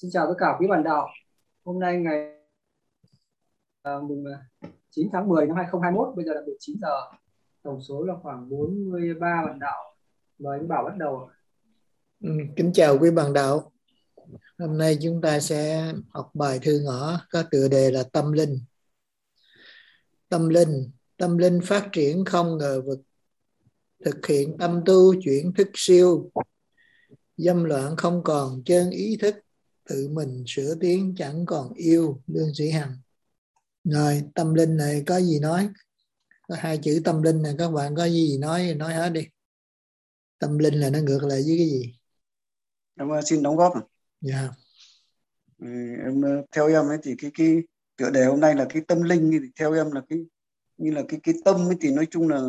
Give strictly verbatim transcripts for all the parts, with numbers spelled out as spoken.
Xin chào tất cả quý bạn đạo. Hôm nay ngày uh, mùng chín tháng mười năm hai nghìn không trăm hai mươi mốt, bây giờ là mười chín giờ. Tổng số là khoảng bốn mươi ba bạn đạo. Mời anh Bảo bắt đầu. Ừ, kính chào quý bạn đạo. Hôm nay chúng ta sẽ học bài thư ngõ có tựa đề là tâm linh. Tâm linh, tâm linh phát triển không ngờ vực, thực hiện tâm tu chuyển thức siêu, dâm loạn không còn chân ý thức, tự mình sửa tiến chẳng còn yêu. Lương Sĩ Hằng. Rồi, tâm linh này có gì nói? Có hai chữ tâm linh này, các bạn có gì nói nói hết đi. Tâm linh là nó ngược lại với cái gì? Em xin đóng góp. Dạ. Yeah. Ừ, em theo em ấy thì cái cái tựa đề hôm nay là cái tâm linh, thì theo em là cái như là cái cái tâm ấy, thì nói chung là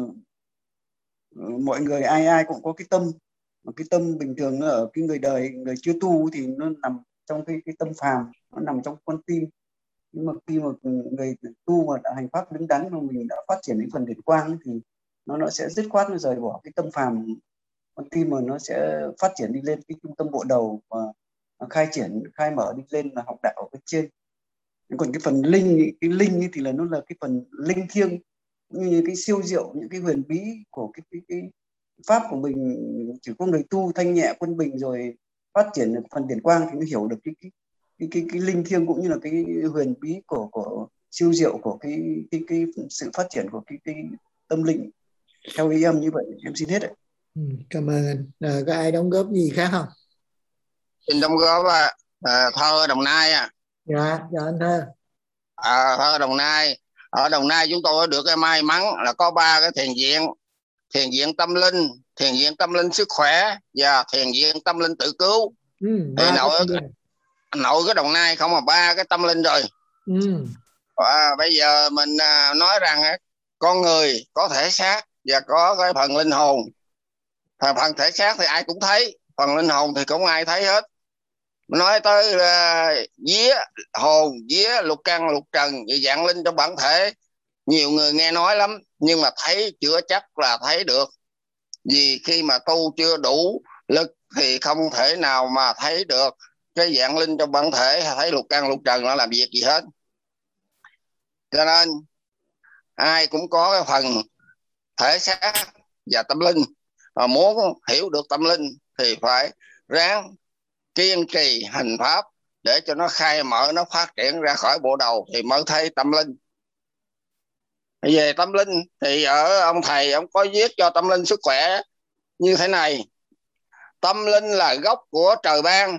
uh, mọi người ai ai cũng có cái tâm, mà cái tâm bình thường nó ở cái người đời, người chưa tu thì nó nằm trong cái cái tâm phàm, nó nằm trong con tim. Nhưng mà khi mà người tu mà đã hành pháp đứng đắn mà mình đã phát triển đến phần điển quang ấy, thì nó nó sẽ dứt khoát nó rời bỏ cái tâm phàm con tim, mà nó sẽ phát triển đi lên cái trung tâm bộ đầu và khai triển khai mở đi lên là học đạo ở bên trên. Còn cái phần linh, cái linh ấy thì là nó là cái phần linh thiêng, như cái siêu diệu, những cái huyền bí của cái, cái, cái pháp của mình. Chỉ có người tu thanh nhẹ quân bình rồi phát triển được phần điển quang thì mới hiểu được cái cái cái cái, cái linh thiêng cũng như là cái huyền bí của của siêu diệu của cái cái cái sự phát triển của cái cái tâm linh. Theo ý em như vậy, em xin hết ạ. Ừ, cảm ơn anh. À, có ai đóng góp gì khác không? Xin đóng góp à, à, Thơ ở Đồng Nai à. Dạ, dạ anh Thơ. À, Thơ ở Đồng Nai. Ở Đồng Nai chúng tôi được cái may mắn là có ba cái thiền viện: thiền viện tâm linh, thiền viện tâm linh sức khỏe và thiền viện tâm linh tự cứu. Ừ, Thì ba nội cái nội cái Đồng Nai không mà ba cái tâm linh rồi. Ừ. À, bây giờ mình à, nói rằng á, con người có thể xác và có cái phần linh hồn. Phần, phần thể xác thì ai cũng thấy, phần linh hồn thì không ai thấy hết. Nói tới uh, vía hồn, vía lục căn lục trần như dạng linh trong bản thể, nhiều người nghe nói lắm nhưng mà thấy chưa chắc là thấy được, vì khi mà tu chưa đủ lực thì không thể nào mà thấy được cái dạng linh trong bản thể, thấy lục căn lục trần nó làm việc gì hết. Cho nên ai cũng có cái phần thể xác và tâm linh, mà muốn hiểu được tâm linh thì phải ráng kiên trì hành pháp để cho nó khai mở, nó phát triển ra khỏi bộ đầu thì mới thấy tâm linh. Về tâm linh thì ở ông thầy ông có viết cho tâm linh sức khỏe như thế này: tâm linh là gốc của trời ban,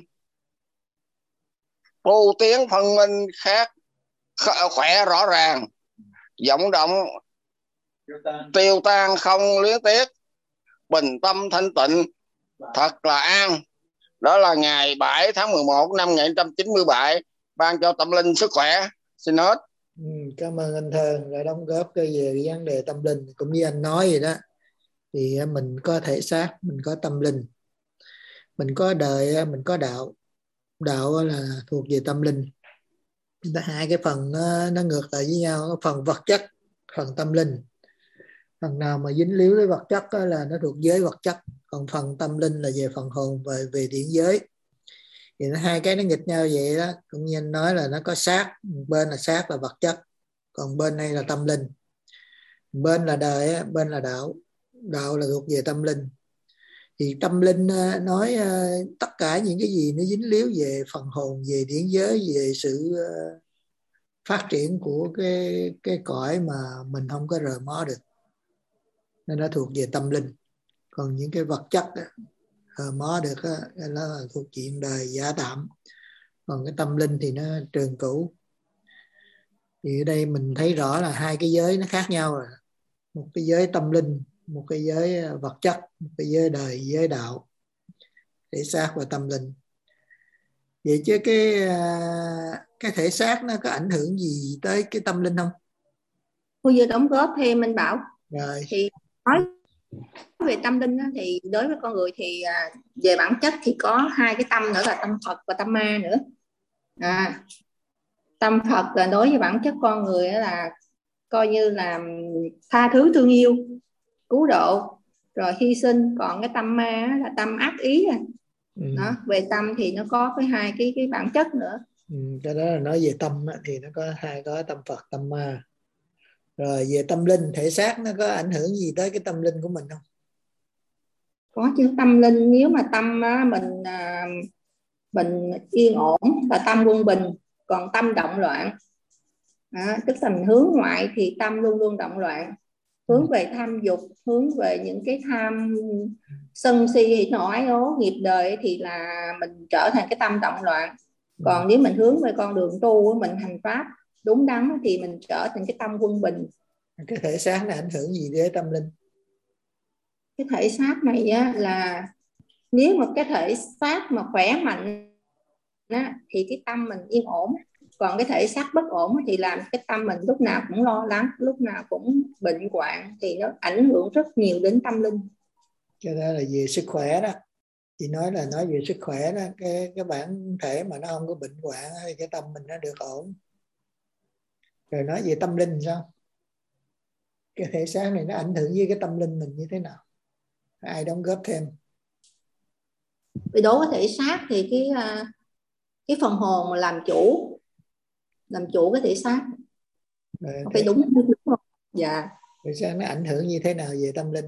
tu tiến phân minh khác khỏe rõ ràng, vọng động tiêu tan không luyến tiếc, bình tâm thanh tịnh thật là an. Đó là ngày bảy tháng mười một năm một nghìn chín trăm chín mươi bảy, ban cho tâm linh sức khỏe. Xin hết. Ừ, cảm ơn anh Thơ đã đóng góp cái về cái vấn đề tâm linh. Cũng như anh nói vậy đó, thì mình có thể xác, mình có tâm linh, mình có đời, mình có đạo. Đạo là thuộc về tâm linh. Hai cái phần nó, nó ngược lại với nhau. Phần vật chất, phần tâm linh. Phần nào mà dính líu với vật chất là nó thuộc giới vật chất, còn phần tâm linh là về phần hồn và về, về điển giới. Thì nó, hai cái nó nghịch nhau vậy đó. Cũng như anh nói là nó có xác, bên là xác là vật chất, còn bên này là tâm linh. Bên là đời, bên là đạo. Đạo là thuộc về tâm linh. Thì tâm linh nói tất cả những cái gì nó dính líu về phần hồn, về điển giới, về sự phát triển của cái, cái cõi mà mình không có rờ mó được, nên nó thuộc về tâm linh. Còn những cái vật chất rờ mó được đó, nó là thuộc chuyện đời giả tạm. Còn cái tâm linh thì nó trường cửu. Thì ở đây mình thấy rõ là hai cái giới nó khác nhau rồi. Một cái giới tâm linh, một cái giới vật chất, một cái giới đời, giới đạo, thể xác và tâm linh. Vậy chứ cái cái thể xác nó có ảnh hưởng gì tới cái tâm linh không? Cô vừa đóng góp thêm anh Bảo. Rồi. Thì nói về tâm linh thì đối với con người thì về bản chất thì có hai cái tâm nữa là tâm Phật và tâm ma nữa. À, tâm Phật là đối với bản chất con người là coi như là tha thứ thương yêu, cứu độ, rồi hy sinh. Còn cái tâm ma là tâm ác ý, Ừ. Đó, về tâm thì nó có cái hai cái cái bản chất nữa. Ừ, cái đó là nói về tâm á, thì nó có hai, có tâm Phật, tâm ma. Rồi về tâm linh, thể xác nó có ảnh hưởng gì tới cái tâm linh của mình không? Có chứ, tâm linh nếu mà tâm á, mình à, mình yên ổn và tâm quân bình, còn tâm động loạn à, tức là mình hướng ngoại thì tâm luôn luôn động loạn, hướng về tham dục, hướng về những cái tham sân si thì nổi ố nghiệp đời thì là mình trở thành cái tâm động loạn. Còn nếu mình hướng về con đường tu, mình hành pháp đúng đắn thì mình trở thành cái tâm quân bình. Cái thể xác nó ảnh hưởng gì đến tâm linh? Cái thể xác này á, là nếu mà cái thể xác mà khỏe mạnh á, thì cái tâm mình yên ổn. Còn cái thể xác bất ổn thì làm cái tâm mình lúc nào cũng lo lắng, lúc nào cũng bệnh hoạn, thì nó ảnh hưởng rất nhiều đến tâm linh. Cái đó là về sức khỏe đó. Chị nói là nói về sức khỏe đó, cái cái bản thể mà nó không có bệnh hoạn thì cái tâm mình nó được ổn. Rồi nói về tâm linh sao? Cái thể xác này nó ảnh hưởng với cái tâm linh mình như thế nào? Ai đóng góp thêm? Vì đối với thể xác thì cái cái phần hồn mà làm chủ, làm chủ cái thể xác. Rồi, phải thể, đúng đúng không? Dạ. thể xác nó ảnh hưởng như thế nào về tâm linh?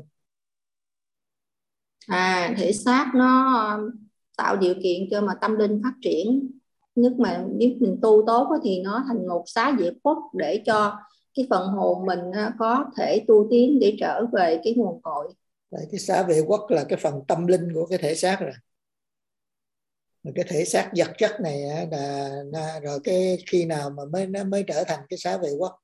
À, thể xác nó tạo điều kiện cho mà tâm linh phát triển. Nếu mà nếu mình tu tốt thì nó thành một xá vệ khuất để cho cái phần hồn mình có thể tu tiến để trở về cái nguồn cội. Đấy, cái xá vệ quốc là cái phần tâm linh của cái thể xác rồi. Rồi cái thể xác vật chất này là, là rồi cái khi nào mà mới nó mới trở thành cái xá vệ quốc?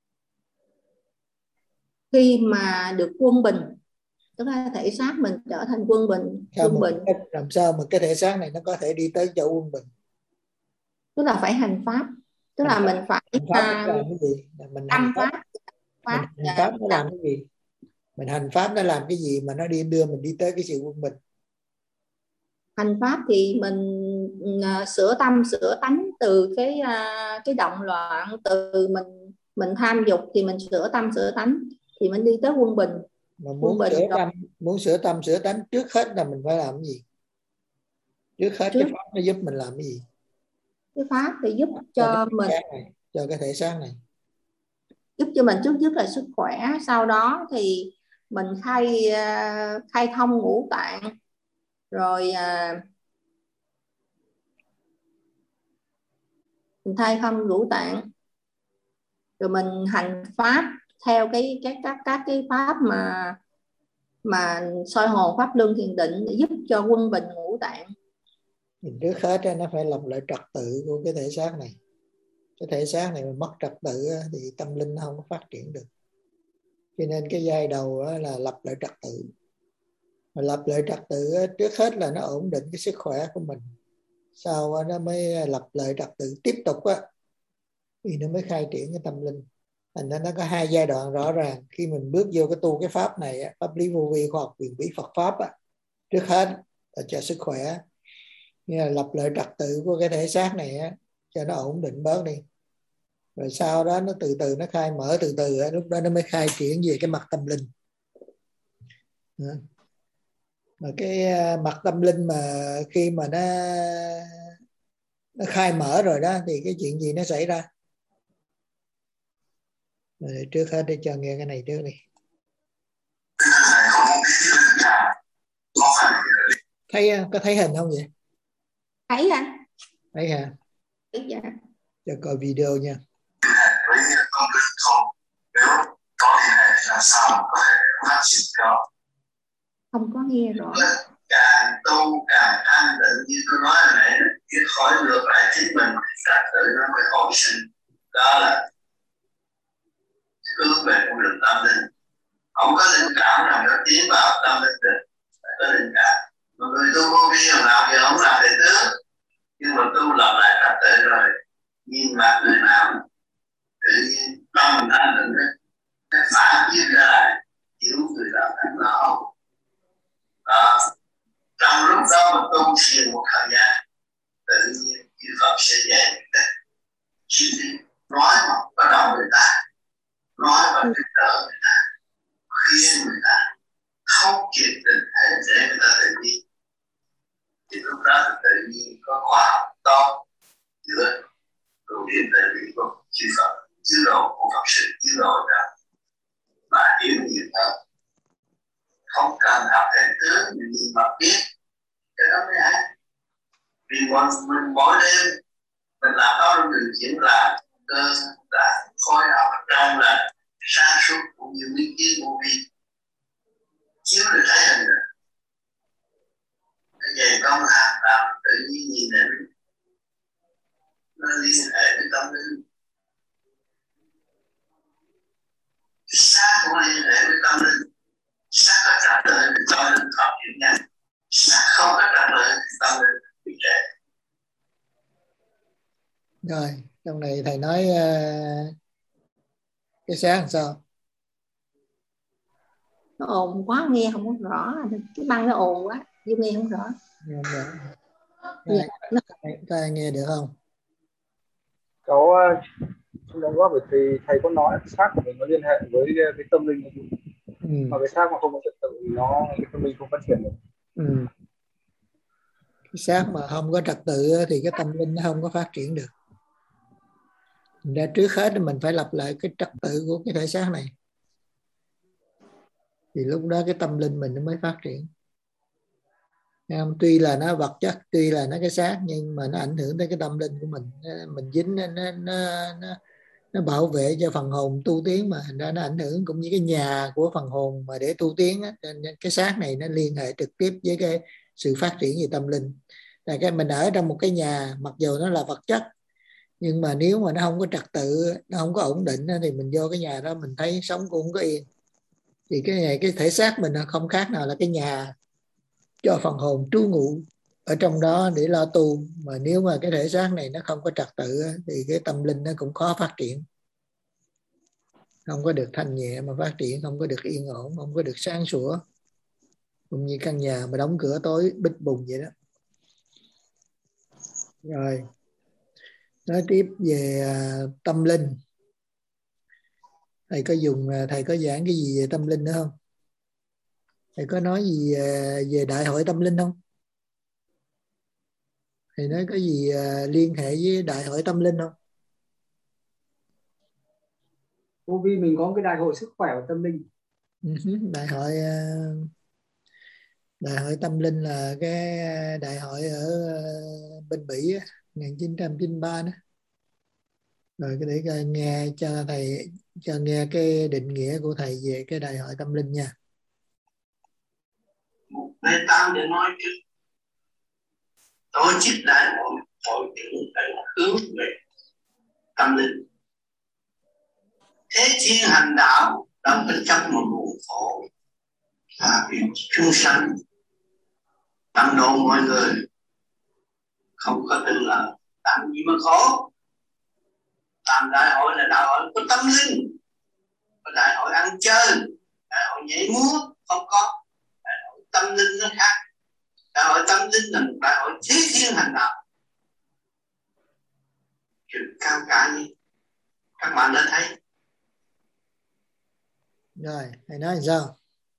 Khi mà được quân bình, tức là thể xác mình trở thành quân bình. Sao Quân mà, bình làm sao mà cái thể xác này nó có thể đi tới chỗ quân bình? tức là phải hành pháp, tức Hành là pháp, mình phải hành pháp nó làm cái gì? Mình hành tâm pháp, pháp mình pháp hành pháp nó làm cái gì? Mình hành pháp nó làm cái gì mà nó đi đưa mình đi tới cái sự quân bình? Hành pháp thì mình uh, sửa tâm sửa tánh từ cái uh, cái động loạn, từ mình mình tham dục thì mình sửa tâm sửa tánh thì mình đi tới quân bình. Mà Quân muốn bình sửa rồi tâm, muốn sửa tâm sửa tánh, trước hết là mình phải làm cái gì? Trước hết trước cái pháp nó giúp mình làm cái gì? cái pháp thì giúp Cho cái cho thể mình xác này, cho cái thể xác này. giúp cho mình trước nhất là sức khỏe, sau đó thì mình khai uh, khai thông ngũ tạng, rồi uh, mình thay thông ngũ tạng, rồi mình hành pháp theo cái cái các các cái pháp mà mà soi hồn pháp luân thiền định để giúp cho quân bình ngũ tạng. Mình trước hết nó phải lập lại trật tự của cái thể xác này. Cái thể xác này mà mất trật tự thì tâm linh nó không có phát triển được. Cho nên cái giai đầu là lập lại trật tự. Mà lập lại trật tự trước hết là nó ổn định cái sức khỏe của mình, sau nó mới lập lại trật tự tiếp tục á, thì nó mới khai triển cái tâm linh. Thành ra nó có hai giai đoạn rõ ràng. Khi mình bước vô cái tu cái pháp này, pháp lý vô vi, khoa học quyền bí Phật pháp á, trước hết là cho sức khỏe, như là lập lại trật tự của cái thể xác này á, cho nó ổn định bớt đi. Rồi sau đó nó từ từ nó khai mở từ từ á, lúc đó nó mới khai triển về cái mặt tâm linh. Mà cái mặt tâm linh mà khi mà nó nó khai mở rồi đó thì cái chuyện gì nó xảy ra? Rồi trước hết để cho nghe cái này trước đi. Thấy có thấy hình không vậy? Thấy anh? Thấy hả? Thấy dạ. Cho coi video nha. Không có nghe rõ. Càng tu càng an định, như tôi nói hồi nãy, cái khỏi ngược lại chính mình càng tự nó mới hồi sinh. Đó là hướng về con đường tâm linh. Không có linh cảm nào nó tiến vào tâm linh được, phải có linh cảm. Mà người tu vô vi làm nào thì không làm thầy tướng, nhưng mà tu lập lại trật tự rồi, nhìn mặt người nào tự nhiên tâm an định đấy, cái phản chiếu ra lại hiểu người nào thành nào. Đó, trong lúc đó mà tu thiền một thời gian, tự nhiên chư Phật sẽ dạy người ta chỉ nói mà có động người ta, nói và giúp đỡ người ta, khuyên người ta không kịp định thể để người ta tự nhiên. Thì lúc đó thì tự nhiên có khoa học tốt giữa tu viện tại lĩnh vực chư Phật, chư độ của Phật sự chư độ ra mà hiểu nhiều hơn, không cần học hệ tướng mình nhìn mà biết cái đó mới hay. Vì mình, mình mỗi đêm mình làm đó rồi mình chuyển là cơ là khối học trong là sa sút cũng như nguyên kiến vô vi chiếu được thấy hình rồi. Cái về công làm làm tự nhiên nhìn lại nó liên hệ với tâm linh. Xác cũng liên hệ với tâm linh. Xác có trả lời thì tâm linh phát triển nhanh. Xác không có trả lời thì tâm linh bị trễ. Rồi, trong này thầy nói uh, cái xác làm sao? Nó ồn quá nghe không có rõ, cái băng nó ồn quá, Dung nghe không rõ. Không rõ. Dạ, nó... Các ai nghe được không? Cháu xin đóng góp, bởi vì thầy có nói xác của mình nó liên hệ với cái tâm linh, ừ. Mà cái xác mà không có trật tự thì nó cái tâm linh không phát triển được. Ừ. Cái xác mà không có trật tự thì cái tâm linh nó không có phát triển được. Thành ra trước hết mình phải lập lại cái trật tự của cái thể xác này, thì lúc đó cái tâm linh mình nó mới phát triển. Tuy là nó vật chất, tuy là nó cái xác, nhưng mà nó ảnh hưởng tới cái tâm linh của mình. Mình dính nó nó nó, nó bảo vệ cho phần hồn tu tiến, mà thành ra nó ảnh hưởng cũng như cái nhà của phần hồn mà để tu tiến á. Nên cái xác này nó liên hệ trực tiếp với cái sự phát triển về tâm linh. Là cái mình ở trong một cái nhà, mặc dù nó là vật chất, nhưng mà nếu mà nó không có trật tự, nó không có ổn định thì mình vô cái nhà đó mình thấy sống cũng không có yên. Thì cái này, cái thể xác mình không khác nào là cái nhà cho phần hồn trú ngụ ở trong đó để lo tu. Mà nếu mà cái thể xác này nó không có trật tự thì cái tâm linh nó cũng khó phát triển, không có được thanh nhẹ mà phát triển, không có được yên ổn, không có được sáng sủa, cũng như căn nhà mà đóng cửa tối bít bùng vậy đó. Rồi nói tiếp về tâm linh. Thầy có dùng thầy có giảng cái gì về tâm linh nữa không? Thầy có nói gì về đại hội tâm linh không? Thầy nói có gì liên hệ với đại hội tâm linh không? Vô vi mình có cái đại hội sức khỏe và tâm linh. Đại hội đại hội tâm linh là cái đại hội ở bên Bỉ một nghìn chín trăm chín mươi ba đó. Rồi để nghe cho thầy cho nghe cái định nghĩa của thầy về cái đại hội tâm linh nha. Ngày tám để nói chứ tổ chức đại hội hội trưởng phải hướng về tâm linh. Thế thiên hành đạo đang bất chấp một nguồn khổ và việc chúng sanh tâm độ mọi người không có tin là làm gì mà khổ. Làm đại hội là đại hội của tâm linh, có đại hội ăn chơi, đại hội nhảy múa không có. Đại hội tâm linh nó khác. Đại hội tâm linh là một đại hội thế thiên hành đạo, chuyện cao cả như các bạn đã thấy. Rồi thầy nói sao?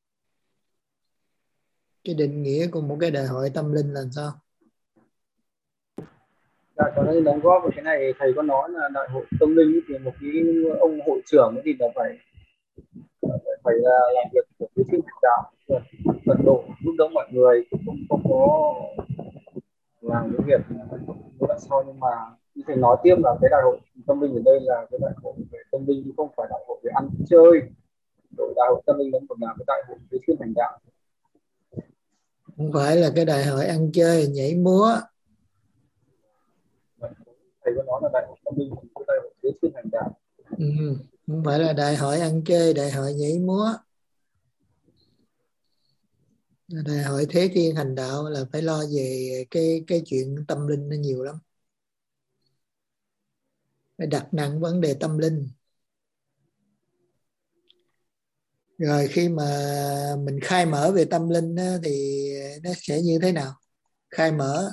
Cái định nghĩa của một cái đại hội tâm linh là sao? Dạ, cho nên đóng góp vào cái này, thầy có nói là đại hội tâm linh thì một cái ông hội trưởng thì là phải phải làm việc của cái thiên đạo, tận độ giúp đỡ mọi người, cũng không có làm cái việc như vậy sau. Nhưng mà như thầy nói tiếp là cái đại hội tâm linh ở đây là cái đại hội về tâm linh, chứ không phải đại hội về ăn chơi. Rồi đại hội tâm linh nó còn là cái đại hội về thiên thành đạo, không phải là cái đại hội ăn chơi nhảy múa. Thầy có nói là đại hội tâm linh là cái đại hội về thiên thành đạo. Ừ, không phải là đại hội ăn chơi, đại hội nhảy múa. Đại hội thế thiên hành đạo là phải lo về cái cái chuyện tâm linh nó nhiều lắm, phải đặt nặng vấn đề tâm linh. Rồi khi mà mình khai mở về tâm linh á, thì nó sẽ như thế nào? Khai mở,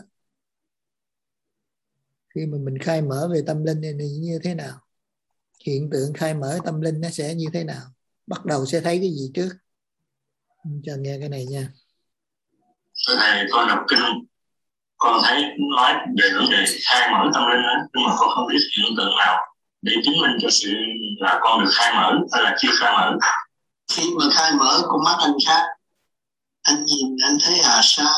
khi mà mình khai mở về tâm linh thì như thế nào? Hiện tượng khai mở tâm linh nó sẽ như thế nào? Bắt đầu sẽ thấy cái gì trước? Cho nghe cái này nha. Cái này tôi đọc kinh con thấy nói về vấn đề khai mở tâm linh đó, nhưng mà con không biết hiện tượng nào để chứng minh cho sự là con được khai mở hay là chưa khai mở. Khi mà khai mở con mắt anh khác, anh nhìn anh thấy hà sa,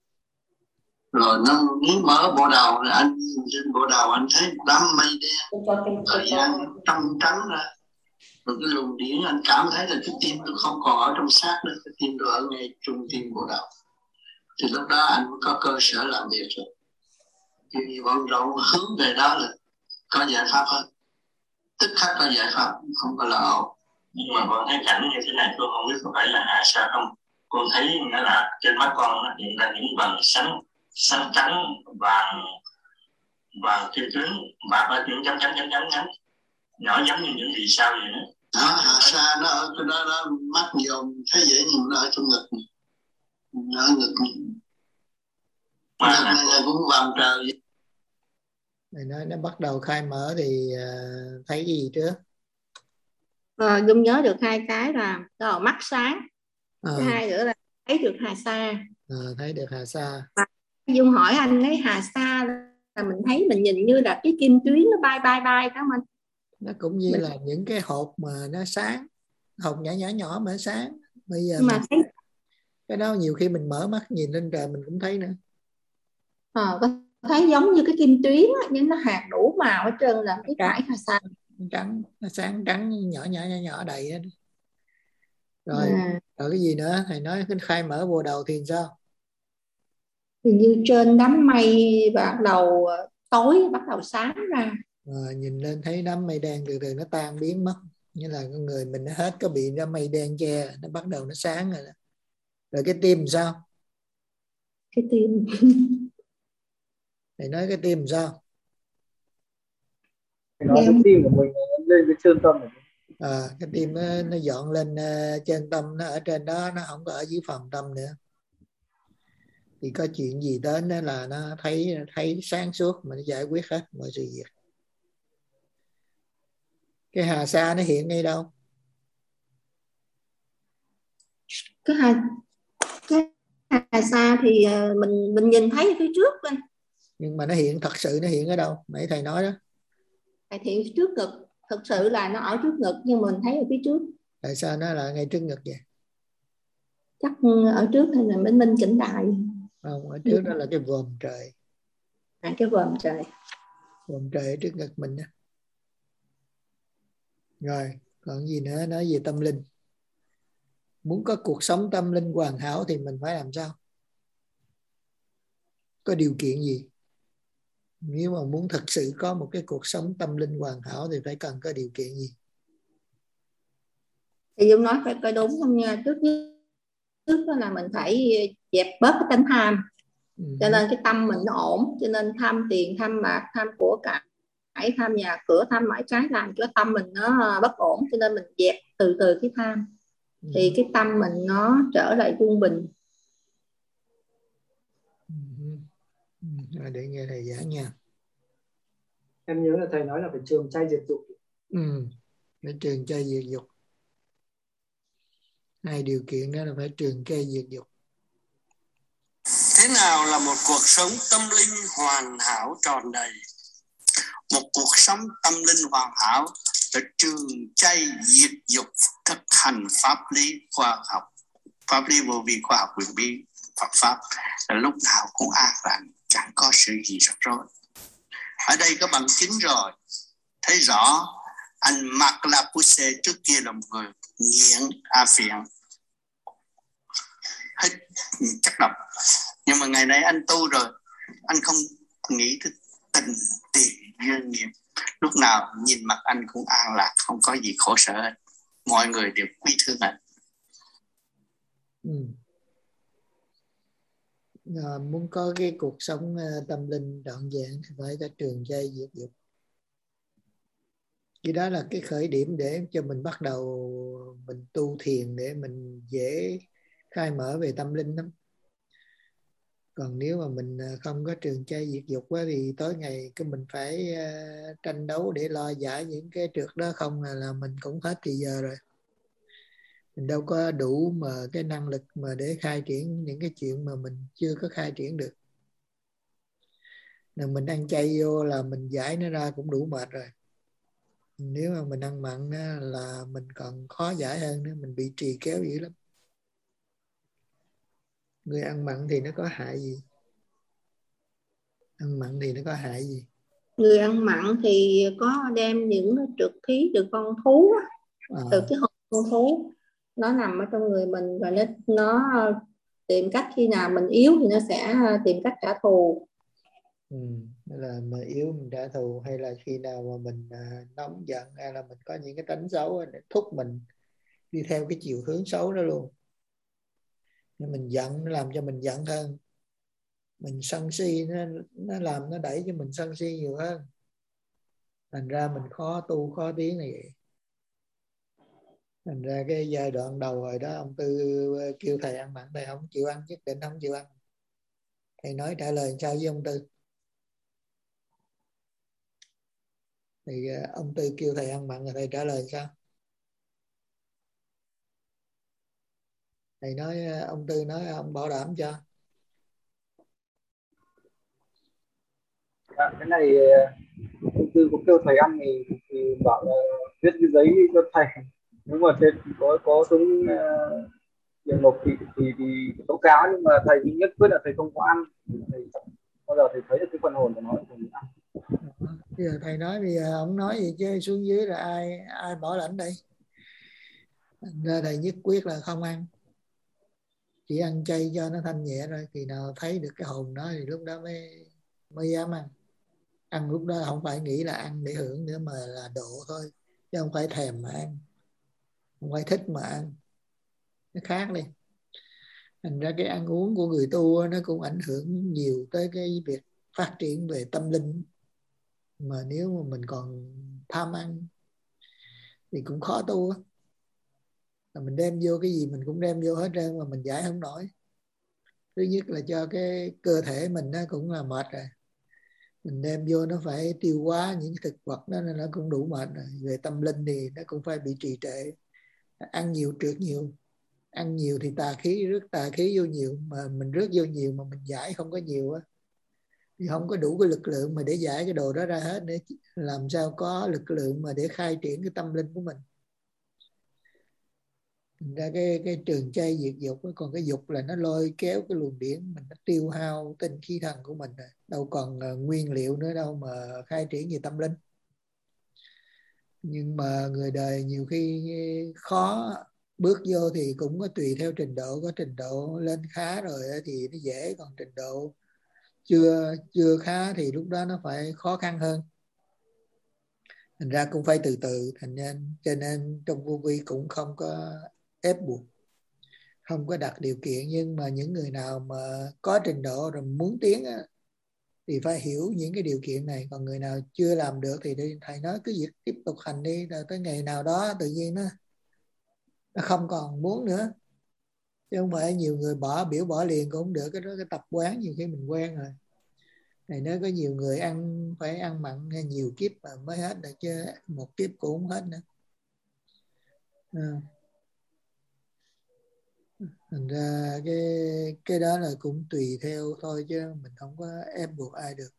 rồi nó nếu mở bộ đầu là anh nhìn trên bộ đầu anh thấy đám mây đen, thời gian trong trắng ra, rồi cái luồng điển anh cảm thấy là cái tim tôi không còn ở trong xác nữa, cái tim tôi ở ngay trung tim bộ đầu. Thì lúc đó anh mới có cơ sở làm việc rồi. Thì vận rộng hướng về đó là có giải pháp hết, tức khắc có giải pháp, không có là ẩu. Nhưng mà con thấy cảnh như thế này, tôi không biết có phải là hà sa không. Con thấy nghĩa là trên mắt con nó hiện ra những vầng sáng xanh trắng vàng vàng kim tuyến và có những chấm chấm chấm chấm chấm nhỏ giống như những vì sao vậy nữa. Đó, hà sa nó ở cái đó, đó mắt nhiều thấy dễ nhìn, nó ở trong ngực, nó ở ngực mà ngực này là cũng vàng trời. Này nói nó bắt đầu khai mở thì uh, thấy cái gì trước? À, Dung nhớ được hai cái là đó là mắt sáng, à. Thứ hai nữa là thấy được hà sa. à, Thấy được hà sa. À, Dung hỏi anh cái hà sa là mình thấy mình nhìn như là cái kim tuyến nó bay bay bay đó mình. Nó cũng như mình... là những cái hột mà nó sáng, hột nhỏ nhỏ nhỏ mà nó sáng. Bây giờ mà mình... thấy cái đó nhiều khi mình mở mắt nhìn lên trời mình cũng thấy nữa. À, có thấy giống như cái kim tuyến á, nhưng nó hạt đủ màu hết trơn, là cái phải hà sa. Trắng, nó sáng trắng nhỏ nhỏ nhỏ nhỏ đầy đó. Rồi, à. rồi cái gì nữa? Thầy nói cái khai mở bộ đầu thì sao? Thì như trên đám mây bắt đầu tối, bắt đầu sáng ra. À, nhìn lên thấy đám mây đen từ từ nó tan biến mất, như là con người mình nó hết có bị đám mây đen che, nó bắt đầu nó sáng rồi đó. Rồi cái tim sao? Cái tim Thầy nói cái tim sao? Thầy nói cái tim của mình lên cái chân tâm này. À, cái tim nó, nó dọn lên uh, trên tâm, nó ở trên đó, nó không có ở dưới phần tâm nữa. Thì có chuyện gì đến đó là nó thấy thấy sáng suốt mà nó giải quyết hết mọi sự việc. Cái hà sa nó hiện ngay đâu? cái hà cái hà sa thì mình mình nhìn thấy ở phía trước lên. Nhưng mà nó hiện thật sự nó hiện ở đâu? Nãy thầy nói đó. Thầy hiện trước ngực, thật sự là nó ở trước ngực nhưng mình thấy ở phía trước. Tại sao nó là ngay trước ngực vậy? Chắc ở trước hay là Minh Minh Chỉnh Đại. Không, ở trước đó là cái vòm trời. À, cái vòm trời. Vòm trời ở trước ngực mình đó. Rồi, còn gì nữa? Nói về tâm linh. Muốn có cuộc sống tâm linh hoàn hảo thì mình phải làm sao? Có điều kiện gì? Nếu mà muốn thật sự có một cái cuộc sống tâm linh hoàn hảo thì phải cần có điều kiện gì? Thì Dung nói phải coi đúng không nha. Trước trước đó là mình phải dẹp bớt cái tánh tham. Ừ. Cho nên cái tâm mình nó ổn. Cho nên tham tiền, tham bạc, tham của cải, tham nhà cửa, tham mãi trái, làm cho tâm mình nó bất ổn. Cho nên mình dẹp từ từ cái tham. Ừ. Thì cái tâm mình nó trở lại trung bình. Ừ. Ừ. Để nghe thầy giảng nha. Em nhớ là thầy nói là phải trường trai diệt dục. Ừ. Phải trường trai diệt dục. Hai điều kiện đó là phải trường trai diệt dục. Thế nào là một cuộc sống tâm linh hoàn hảo tròn đầy? Một cuộc sống tâm linh hoàn hảo phải trường chay diệt dục, thực hành pháp lý khoa học, pháp lý vô vi, khoa học quyền bí, Phật pháp, là lúc nào cũng an lành, chẳng có sự gì rắc rối. Ở đây có bằng chứng rồi, thấy rõ. Anh Mark Lapousse trước kia là một người nghiện a phiện, hết chất độc, nhưng mà ngày nay anh tu rồi, anh không nghĩ tới tình tiền duyên nghiệp, lúc nào nhìn mặt anh cũng an lạc, không có gì khổ sở hết, mọi người đều quý thương anh. Ừ. À, muốn có cái cuộc sống tâm linh trọn vẹn thì phải có trường chay diệt dục. Cái đó là cái khởi điểm để cho mình bắt đầu mình tu thiền, để mình dễ khai mở về tâm linh lắm. Còn nếu mà mình không có trường chay diệt dục quá thì tối ngày cái mình phải uh, tranh đấu để lo giải những cái trượt đó không là, là mình cũng hết thì giờ rồi. Mình đâu có đủ mà cái năng lực mà để khai triển những cái chuyện mà mình chưa có khai triển được. Nên mình ăn chay vô là mình giải nó ra cũng đủ mệt rồi. Nếu mà mình ăn mặn á, là mình còn khó giải hơn nữa, mình bị trì kéo dữ lắm. Người ăn mặn thì nó có hại gì? Ăn mặn thì nó có hại gì? Người ăn mặn thì có đem những trượt khí từ con thú á, À. từ cái hồn con thú nó nằm ở trong người mình, và nó nó tìm cách khi nào mình yếu thì nó sẽ tìm cách trả thù. Ừ. Là mà yếu mình trả thù, hay là khi nào mà mình à, nóng giận, hay là mình có những cái tánh xấu để thúc mình đi theo cái chiều hướng xấu đó luôn. Nhưng mình giận nó làm cho mình giận hơn, mình sân si nó, nó làm nó đẩy cho mình sân si nhiều hơn, thành ra mình khó tu khó tiến này vậy. Thành ra cái giai đoạn đầu rồi đó, ông Tư kêu thầy ăn mặn, thầy không chịu ăn, nhất định không chịu ăn. Thầy nói trả lời sao với ông Tư? Thì ông Tư kêu thầy ăn mặn, rồi thầy trả lời sao? Thầy nói, ông Tư nói ông bảo đảm cho. À, cái này ông Tư cũng kêu thầy ăn thì, thì bảo là viết cái giấy cho thầy. Nếu mà thầy có có xuống uh, điện nộp thì thì thì tố cáo, nhưng mà thầy nhất quyết là thầy không có ăn. Thầy bao giờ thầy thấy được cái phần hồn của nó thì thầy ăn. Bây giờ thầy nói, bây giờ ông nói gì chứ xuống dưới là ai ai bảo lãnh đây? Ra thầy nhất quyết là không ăn, chỉ ăn chay cho nó thanh nhẹ rồi. Khi nào thấy được cái hồn đó thì lúc đó mới mới dám ăn. Ăn lúc đó không phải nghĩ là ăn để hưởng nữa, mà là độ thôi, chứ không phải thèm mà ăn, không phải thích mà ăn, nó khác đi. Thành ra cái ăn uống của người tu nó cũng ảnh hưởng nhiều tới cái việc phát triển về tâm linh. Mà nếu mà mình còn tham ăn thì cũng khó tu á. Mình đem vô cái gì mình cũng đem vô hết trơn mà mình giải không nổi. Thứ nhất là cho cái cơ thể mình nó cũng là mệt rồi, mình đem vô nó phải tiêu hóa những thực vật đó nên nó cũng đủ mệt rồi. Về tâm linh thì nó cũng phải bị trì trệ. Ăn nhiều trượt nhiều, ăn nhiều thì tà khí rước tà khí vô nhiều, mà mình rước vô nhiều mà mình giải không có nhiều á, thì không có đủ cái lực lượng mà để giải cái đồ đó ra hết, để làm sao có lực lượng mà để khai triển cái tâm linh của mình. Thành ra cái cái trường chay diệt dục, còn cái dục là nó lôi kéo cái luồng điển mình, nó tiêu hao tinh khí thần của mình rồi, đâu còn nguyên liệu nữa đâu mà khai triển về tâm linh. Nhưng mà người đời nhiều khi khó bước vô, thì cũng có tùy theo trình độ, có trình độ lên khá rồi thì nó dễ, còn trình độ chưa chưa khá thì lúc đó nó phải khó khăn hơn. Thành ra cũng phải từ từ. Thành nên cho nên trong vô vi cũng không có ép buộc, không có đặt điều kiện. Nhưng mà những người nào mà có trình độ rồi muốn tiến á, thì phải hiểu những cái điều kiện này. Còn người nào chưa làm được thì đi, thầy nói cứ việc tiếp tục hành đi, rồi tới ngày nào đó tự nhiên nó nó không còn muốn nữa. Chứ không phải nhiều người bỏ biểu bỏ liền cũng không được. Cái đó cái tập quán nhiều khi mình quen rồi. Này nếu có nhiều người ăn phải ăn mặn nhiều kiếp mà mới hết được, chứ một kiếp cũng không hết nữa. À. Thành ra cái cái đó là cũng tùy theo thôi, chứ mình không có ép buộc ai được.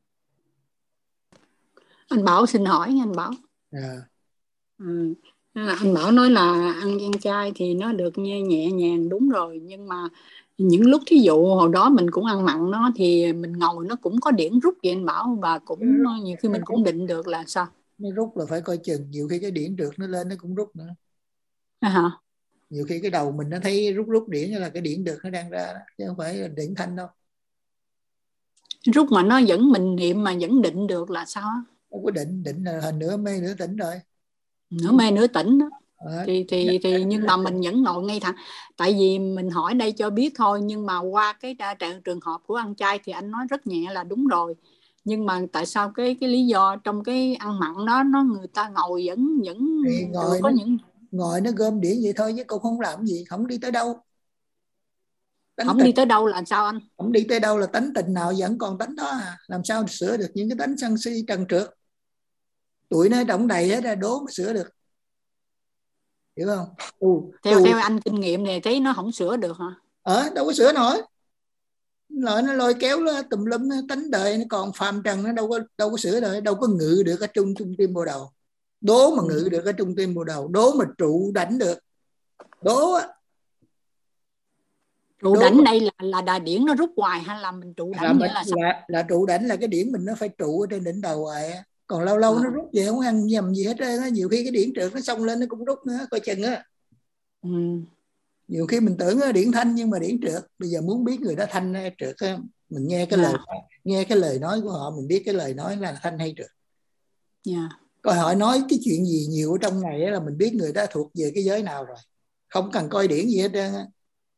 Anh Bảo xin hỏi nha anh Bảo. À. Ừ. Anh Bảo nói là ăn ăn chay thì nó được nhẹ, nhẹ nhàng, đúng rồi, nhưng mà những lúc thí dụ hồi đó mình cũng ăn mặn nó thì mình ngồi nó cũng có điển rút vậy anh Bảo, và cũng nhiều khi mình cũng định được là sao? Nó rút là phải coi chừng, nhiều khi cái điển trượt nó lên nó cũng rút nữa. À hả? Nhiều khi cái đầu mình nó thấy rút rút điển là cái điển trượt nó đang ra đó, chứ không phải là điển thanh đâu. Rút mà nó vẫn mình niệm mà vẫn định được là sao á? Không có định, định là hình nửa mê nửa tỉnh rồi. Nửa mê nửa tỉnh đó. À. Thì, thì, thì nhưng mà mình vẫn ngồi ngay thẳng. Tại vì mình hỏi đây cho biết thôi, nhưng mà qua cái trường hợp của ăn chay thì anh nói rất nhẹ là đúng rồi. Nhưng mà tại sao cái cái lý do trong cái ăn mặn đó nó người ta ngồi vẫn vẫn ngồi có nó, những ngồi nó gom điển vậy thôi, chứ cũng không làm gì, không đi tới đâu. Tánh không tình, đi tới đâu là sao anh? Không đi tới đâu là tánh tình nào vẫn còn tánh đó à. Làm sao sửa được những cái tánh sân si trần trượt? Tụi nó đóng đầy hết ra, đố mà sửa được. Hiểu không? Ừ, theo tù. theo anh kinh nghiệm này thấy nó không sửa được hả? Ờ, đâu có sửa nổi. Lợi nó lôi kéo nó tùm lum, nó tánh đời nó còn phàm trần, nó đâu có đâu có sửa đời, đâu có ngự được ở trung trung tim bộ đầu. Đố mà ngự được ở trung tim bộ đầu, đố mà trụ đảnh được, đố á. Trụ đảnh đây là là đà điển nó rút hoài hay là mình trụ đảnh là, nghĩa mình, là sao? là là trụ đảnh là cái điển mình nó phải trụ ở trên đỉnh đầu hoài á. Còn lâu lâu à. nó rút về không ăn nhầm gì hết á, nhiều khi cái điển trượt nó xông lên nó cũng rút nữa, coi chừng á. Ừ. Nhiều khi mình tưởng là điển thanh nhưng mà điển trượt. Bây giờ muốn biết người đó thanh hay trượt á, mình nghe cái yeah. lời nghe cái lời nói của họ, mình biết cái lời nói là thanh hay trượt. Yeah. Coi họ nói cái chuyện gì nhiều ở trong này là mình biết người đó thuộc về cái giới nào rồi, không cần coi điển gì hết trơn á.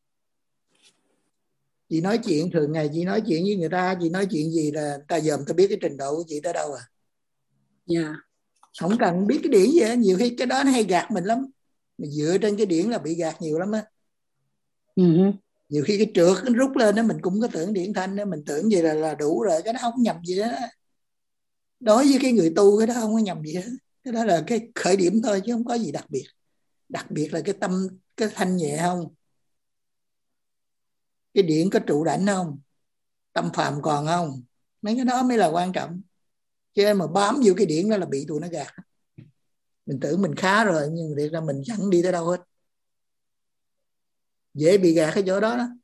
Chị nói chuyện thường ngày, chị nói chuyện với người ta, chị nói chuyện gì là ta dòm ta biết cái trình độ của chị tới đâu à. Yeah. Không cần biết cái điển gì hết, nhiều khi cái đó nó hay gạt mình lắm. Mình dựa trên cái điển là bị gạt nhiều lắm á. Uh-huh. Nhiều khi cái trượt nó rút lên đó mình cũng có tưởng điển thanh đó, mình tưởng gì là là đủ rồi, cái đó không nhầm gì đó. Đối với cái người tu cái đó không có nhầm gì hết, cái đó là cái khởi điểm thôi chứ không có gì đặc biệt. Đặc biệt là cái tâm, cái thanh nhẹ không, cái điển có trụ đảnh không, tâm phàm còn không, mấy cái đó mới là quan trọng. Chứ mà bám vô cái điển đó là bị tụi nó gạt. Mình tưởng mình khá rồi nhưng mà thiệt ra mình chẳng đi tới đâu hết, dễ bị gạt cái chỗ đó đó.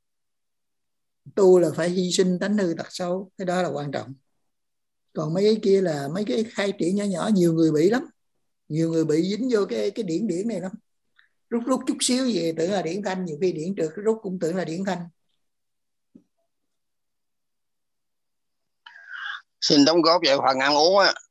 Tu là phải hy sinh tánh hư tật xấu, cái đó là quan trọng. Còn mấy cái kia là mấy cái khai triển nhỏ nhỏ, nhiều người bị lắm. Nhiều người bị dính vô cái cái điển điển này lắm. Rút rút chút xíu về tưởng là điển thanh, nhiều khi điển trượt rút cũng tưởng là điển thanh. Xin đóng góp về phần ăn uống á.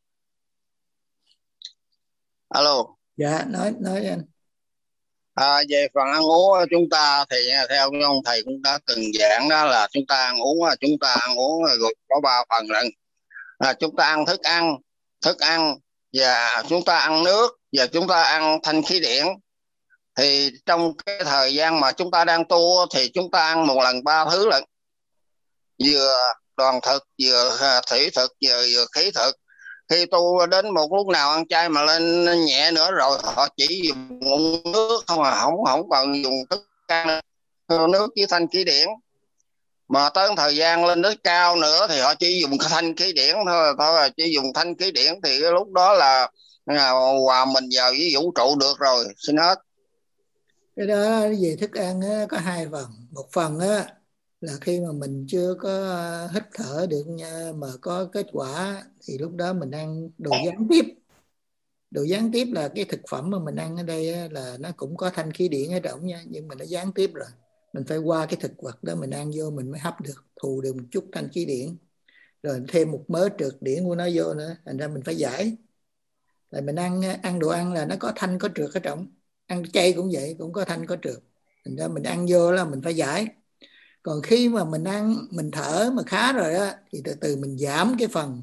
Alo. Dạ, nói nói anh. À, về phần ăn uống chúng ta thì theo ông thầy cũng đã từng giảng đó là chúng ta ăn uống chúng ta ăn uống gồm có ba phần lận. À, chúng ta ăn thức ăn, thức ăn và chúng ta ăn nước và chúng ta ăn thanh khí điển. Thì trong cái thời gian mà chúng ta đang tu thì chúng ta ăn một lần ba thứ lận, vừa đoàn thực, vừa thủy thực, vừa, vừa khí thực. Khi tu đến một lúc nào ăn chay mà lên nhẹ nữa rồi họ chỉ dùng nước không à, không không còn dùng thức ăn, nước với thanh khí điển. Mà tới thời gian lên đến cao nữa thì họ chỉ dùng thanh khí điển thôi, thôi chỉ dùng thanh khí điển thì cái lúc đó là, là hòa mình vào với vũ trụ được rồi. Xin hết. Cái đó về thức ăn á, có hai phần. Một phần á, là khi mà mình chưa có hít thở được nha, mà có kết quả thì lúc đó mình ăn đồ gián tiếp. Đồ gián tiếp là cái thực phẩm mà mình ăn ở đây á, là nó cũng có thanh khí điển ở trong nha, nhưng mà nó gián tiếp rồi. Mình phải qua cái thực vật đó mình ăn vô mình mới hấp được, thù được một chút thanh khí điển. Rồi thêm một mớ trượt điển của nó vô nữa, thành ra mình phải giải. Tại mình ăn ăn đồ ăn là nó có thanh có trượt ở trong. Ăn chay cũng vậy, cũng có thanh có trượt. Thành ra mình ăn vô là mình phải giải. Còn khi mà mình ăn, mình thở mà khá rồi á, thì từ từ mình giảm cái phần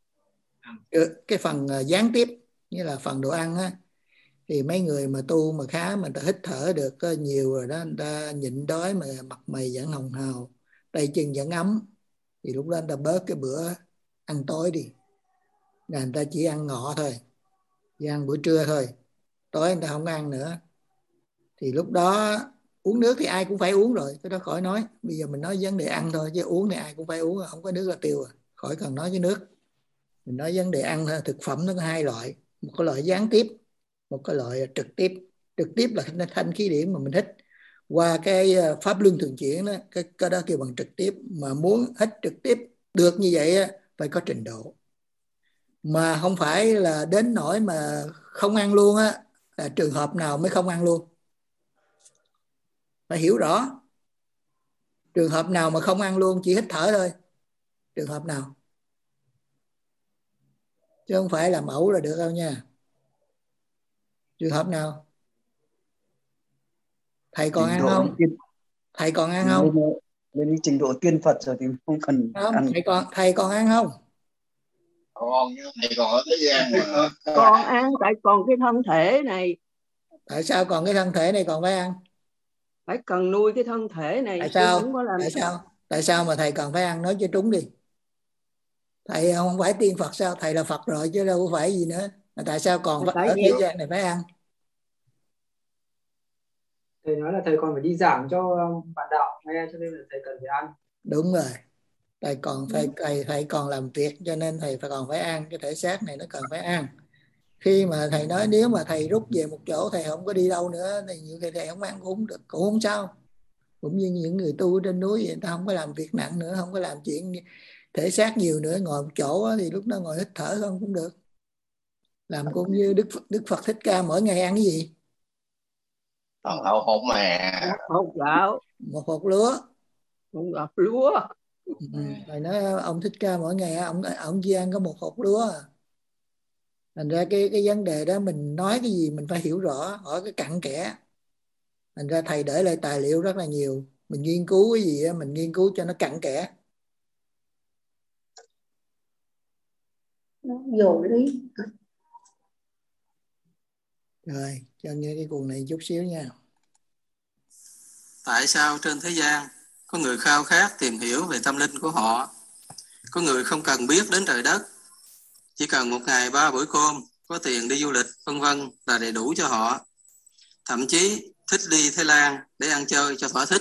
cái phần gián tiếp, như là phần đồ ăn á. Thì mấy người mà tu mà khá, mà ta hít thở được nhiều rồi đó, người ta nhịn đói mà mặt mày vẫn hồng hào, tay chân vẫn ấm, thì lúc đó người ta bớt cái bữa ăn tối đi, là người ta chỉ ăn ngọ thôi, chỉ ăn bữa trưa thôi, tối người ta không ăn nữa. Thì lúc đó uống nước thì ai cũng phải uống rồi, cái đó khỏi nói. Bây giờ mình nói vấn đề ăn thôi, chứ uống thì ai cũng phải uống, không có nước là tiêu, khỏi cần nói cái nước. Mình nói vấn đề ăn thôi. Thực phẩm nó có hai loại, một cái loại gián tiếp, một cái loại trực tiếp. Trực tiếp là thanh khí điển mà mình hít qua cái pháp luân thường chuyển đó, cái, cái đó kêu bằng trực tiếp. Mà muốn hít trực tiếp được như vậy phải có trình độ, mà không phải là đến nỗi mà không ăn luôn á. Là trường hợp nào mới không ăn luôn, phải hiểu rõ. Trường hợp nào mà không ăn luôn, chỉ hít thở thôi, trường hợp nào, chứ không phải làm ẩu là được đâu nha. Trường hợp nào? Thầy còn ăn không? Tiên... Thầy còn ăn không? Lên đến trình độ tiên Phật rồi thì không cần không, ăn. Thầy còn thầy còn ăn không? Còn thầy còn ở thế gian mà. Còn ăn, tại còn cái thân thể này. Tại sao còn cái thân thể này còn phải ăn? Phải cần nuôi cái thân thể này. Tại sao? Không có làm... Tại sao? Tại sao mà thầy còn phải ăn? Nói cho trúng đi. Thầy không phải tiên Phật sao? Thầy là Phật rồi chứ đâu có phải gì nữa. Mà tại sao còn tại ở vì... thế gian này phải ăn? Thầy nói là thầy còn phải đi giảng cho bạn đạo nghe, cho nên là thầy cần phải ăn. Đúng rồi, thầy còn phải thầy thầy còn làm việc, cho nên thầy phải còn phải ăn, cái thể xác này nó cần phải ăn. Khi mà thầy nói nếu mà thầy rút về một chỗ, thầy không có đi đâu nữa, thì nhiều khi thầy không ăn cũng không được, cũng không sao. Cũng như những người tu trên núi vậy, người ta không có làm việc nặng nữa, không có làm chuyện thể xác nhiều nữa, ngồi một chỗ thì lúc đó ngồi hít thở không cũng được. Làm cũng như Đức Phật, Đức Phật Thích Ca mỗi ngày ăn cái gì? Toàn hậu hột mè. Hột gạo, Một hột lúa. một gọt lúa. Ừ. Thầy nói ông Thích Ca mỗi ngày ông ông chỉ ăn có một hột lúa. Thành ra cái cái vấn đề đó mình nói cái gì mình phải hiểu rõ, hỏi cái cặn kẽ. Thành ra thầy để lại tài liệu rất là nhiều, mình nghiên cứu cái gì đó, mình nghiên cứu cho nó cặn kẽ. Nó dồn lý. Rồi, cho nghe cái cuộn này chút xíu nha. Tại sao trên thế gian có người khao khát tìm hiểu về tâm linh của họ, có người không cần biết đến trời đất, chỉ cần một ngày ba bữa cơm, có tiền đi du lịch vân vân là đầy đủ cho họ, thậm chí thích đi Thái Lan để ăn chơi cho thỏa thích.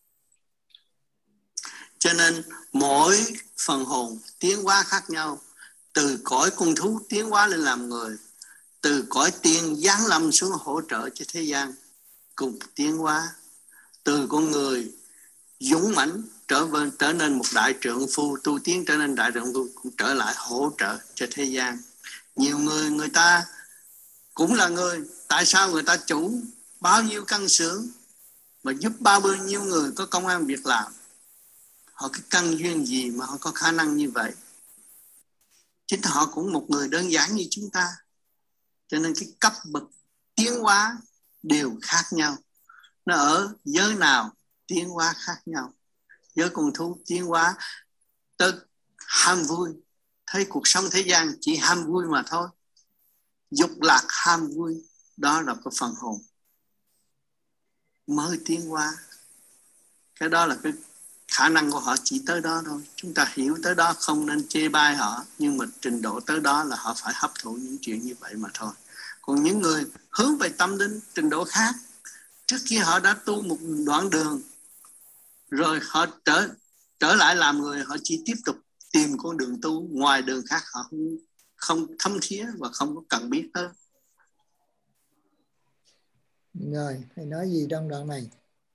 Cho nên mỗi phần hồn tiến hóa khác nhau, từ cõi con thú tiến hóa lên làm người, từ cõi tiên giáng lâm xuống hỗ trợ cho thế gian cùng tiến hóa, từ con người dũng mãnh trở về trở nên một đại trượng phu, tu tiến trở nên đại trượng phu, cũng trở lại hỗ trợ cho thế gian. Nhiều người người ta cũng là người, tại sao người ta chủ bao nhiêu căn xưởng mà giúp bao nhiêu người có công ăn việc làm? Họ cái căn duyên gì mà họ có khả năng như vậy? Chính họ cũng một người đơn giản như chúng ta. Cho nên cái cấp bậc tiến hóa đều khác nhau. Nó ở giới nào tiến hóa khác nhau. Giới con thú tiến hóa tới ham vui, thấy cuộc sống thế gian chỉ ham vui mà thôi. Dục lạc ham vui, đó là cái phần hồn mới tiến hóa. Cái đó là cái khả năng của họ chỉ tới đó thôi. Chúng ta hiểu tới đó không nên chê bai họ, nhưng mà trình độ tới đó là họ phải hấp thụ những chuyện như vậy mà thôi. Còn những người hướng về tâm linh trình độ khác, trước khi họ đã tu một đoạn đường rồi họ trở trở lại làm người, họ chỉ tiếp tục tìm con đường tu, ngoài đường khác họ không, không thấm thía và không có cần biết tới. Rồi, thầy nói gì trong đoạn này?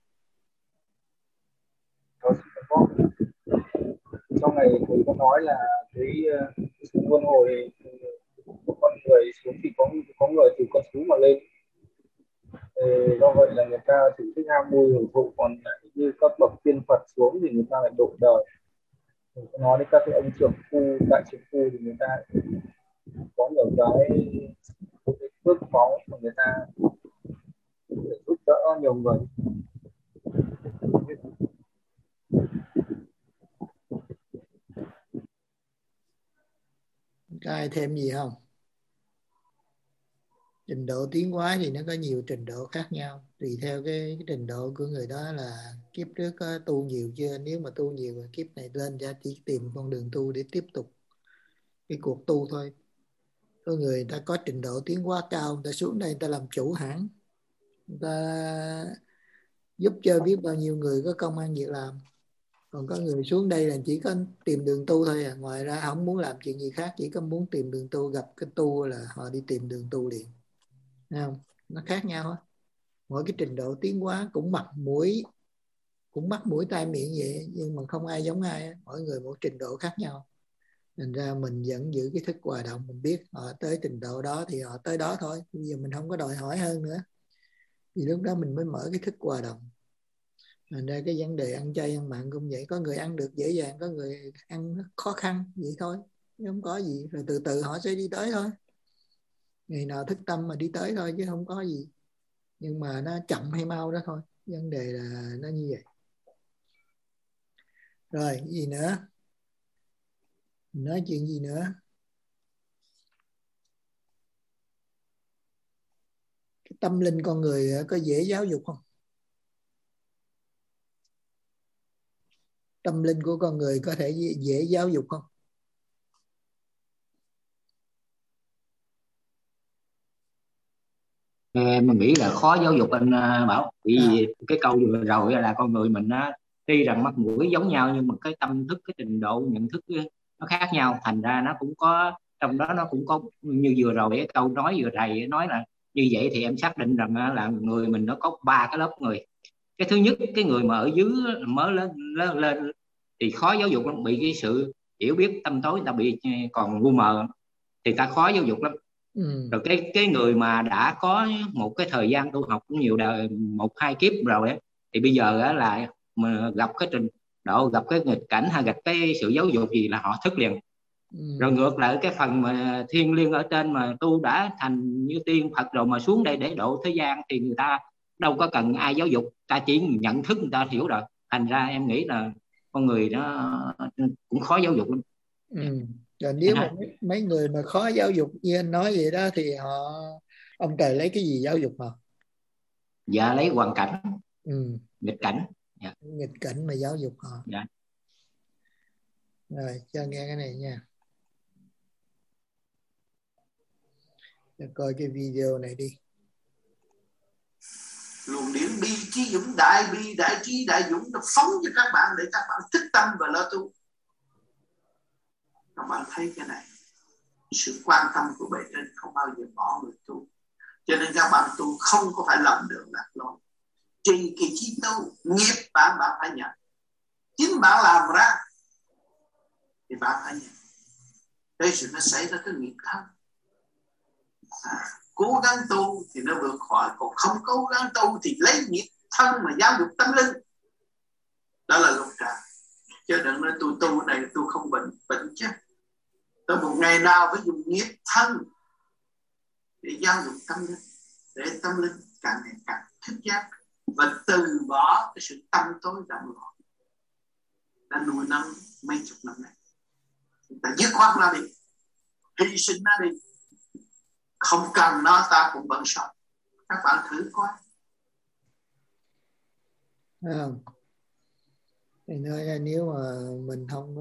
Trong này thầy có nói là cái sự luân hồi của con người xuống thì có có người từ con thú mà lên. Thì do vậy là người ta chỉ thích ham vui hưởng thụ, còn như các bậc tiên Phật xuống thì người ta lại độ đời. Mình có nói đến các cái ông trưởng phu, đại trưởng phu thì người ta có nhiều cái cái phước máu mà người ta để giúp đỡ nhiều người. Có ai thêm gì không? Trình độ tiến hóa thì nó có nhiều trình độ khác nhau, tùy theo cái, cái trình độ của người đó là kiếp trước có tu nhiều chưa. Nếu mà tu nhiều kiếp này lên ra chỉ tìm con đường tu để tiếp tục cái cuộc tu thôi. Có người ta có trình độ tiến hóa cao, người ta xuống đây người ta làm chủ hãng, người ta giúp cho biết bao nhiêu người có công ăn việc làm. Còn có người xuống đây là chỉ có tìm đường tu thôi à, ngoài ra không muốn làm chuyện gì khác, chỉ có muốn tìm đường tu, gặp cái tu là họ đi tìm đường tu liền. Thấy không? Nó khác nhau á. Mỗi cái trình độ tiến hóa cũng mặt mũi cũng mắt mũi tai miệng vậy, nhưng mà không ai giống ai, mỗi người một trình độ khác nhau. Thành ra mình vẫn giữ cái thức hòa đồng, mình biết họ tới trình độ đó thì họ tới đó thôi, bây giờ mình không có đòi hỏi hơn nữa, thì lúc đó mình mới mở cái thức hòa đồng. Thành ra cái vấn đề ăn chay ăn mặn cũng vậy, có người ăn được dễ dàng, có người ăn khó khăn vậy thôi, không có gì, rồi từ từ họ sẽ đi tới thôi, ngày nào thức tâm mà đi tới thôi chứ không có gì. Nhưng mà nó chậm hay mau đó thôi, vấn đề là nó như vậy. Rồi gì nữa, nói chuyện gì nữa? Cái tâm linh con người có dễ giáo dục không? Tâm linh của con người có thể dễ giáo dục không? Mình nghĩ là khó giáo dục anh Bảo, vì à. cái câu vừa rồi là con người mình á, tuy rằng mắt mũi giống nhau nhưng mà cái tâm thức, cái trình độ nhận thức nó khác nhau, thành ra nó cũng có, trong đó nó cũng có như vừa rồi cái câu nói vừa thầy nói là như vậy thì em xác định rằng là người mình nó có ba cái lớp người. Cái thứ nhất, cái người mà ở dưới mới lên lên, lên thì khó giáo dục lắm, bị cái sự hiểu biết tâm tối, ta bị còn ngu mờ thì ta khó giáo dục lắm. Ừ. Rồi cái cái người mà đã có một cái thời gian tu học cũng nhiều đời, một hai kiếp rồi ấy, thì bây giờ á, là mà gặp cái trình độ, gặp cái nghịch cảnh hay gặp cái sự giáo dục gì là họ thức liền. Ừ. Rồi ngược lại cái phần mà thiên liêng ở trên mà tu đã thành như tiên Phật rồi mà xuống đây để độ thế gian thì người ta đâu có cần ai giáo dục, ta chỉ nhận thức người ta hiểu rồi. Thành ra em nghĩ là con người nó cũng khó giáo dục lắm. Ừ. Rồi nếu mà mấy, mấy người mà khó giáo dục như anh nói vậy đó thì họ, ông trời lấy cái gì giáo dục họ? Dạ lấy hoàn cảnh. Ừ. Nghịch cảnh. Dạ. Nghịch cảnh mà giáo dục họ. Dạ. Rồi cho nghe cái này nha. Để coi cái video này đi. Luồng điển bi trí dũng, đại bi đại trí đại dũng nó phóng cho các bạn để các bạn thức tâm và lo tu. Các bạn thấy cái này, sự quan tâm của bề trên không bao giờ bỏ người tu, cho nên các bạn tu không có phải lầm đường lạc lối. Trì kỳ chi tu, nghiệp bạn bạn phải nhận, chính bạn làm ra thì bạn phải nhận. Đây sự nó xảy ra cái nghiệp thân. À, cố gắng tu thì nó vượt khỏi, còn không cố gắng tu thì lấy nghiệp thân mà giáo dục tâm linh. Đó là lục trạng. Chứ đừng nói tu tu này tu không bệnh, bệnh chứ. Tới một ngày nào phải dùng nghiệp thân để giáo dục tâm linh, để tâm linh càng ngày càng thức giác và từ bỏ cái sự tâm tối đậm loạn đã nuôi năm mấy chục năm này. Ta dứt khoát nó đi, hy sinh nó đi, không cần nó ta cũng vẫn sống. Các bạn thử coi. À, thì nói ra nếu mà mình không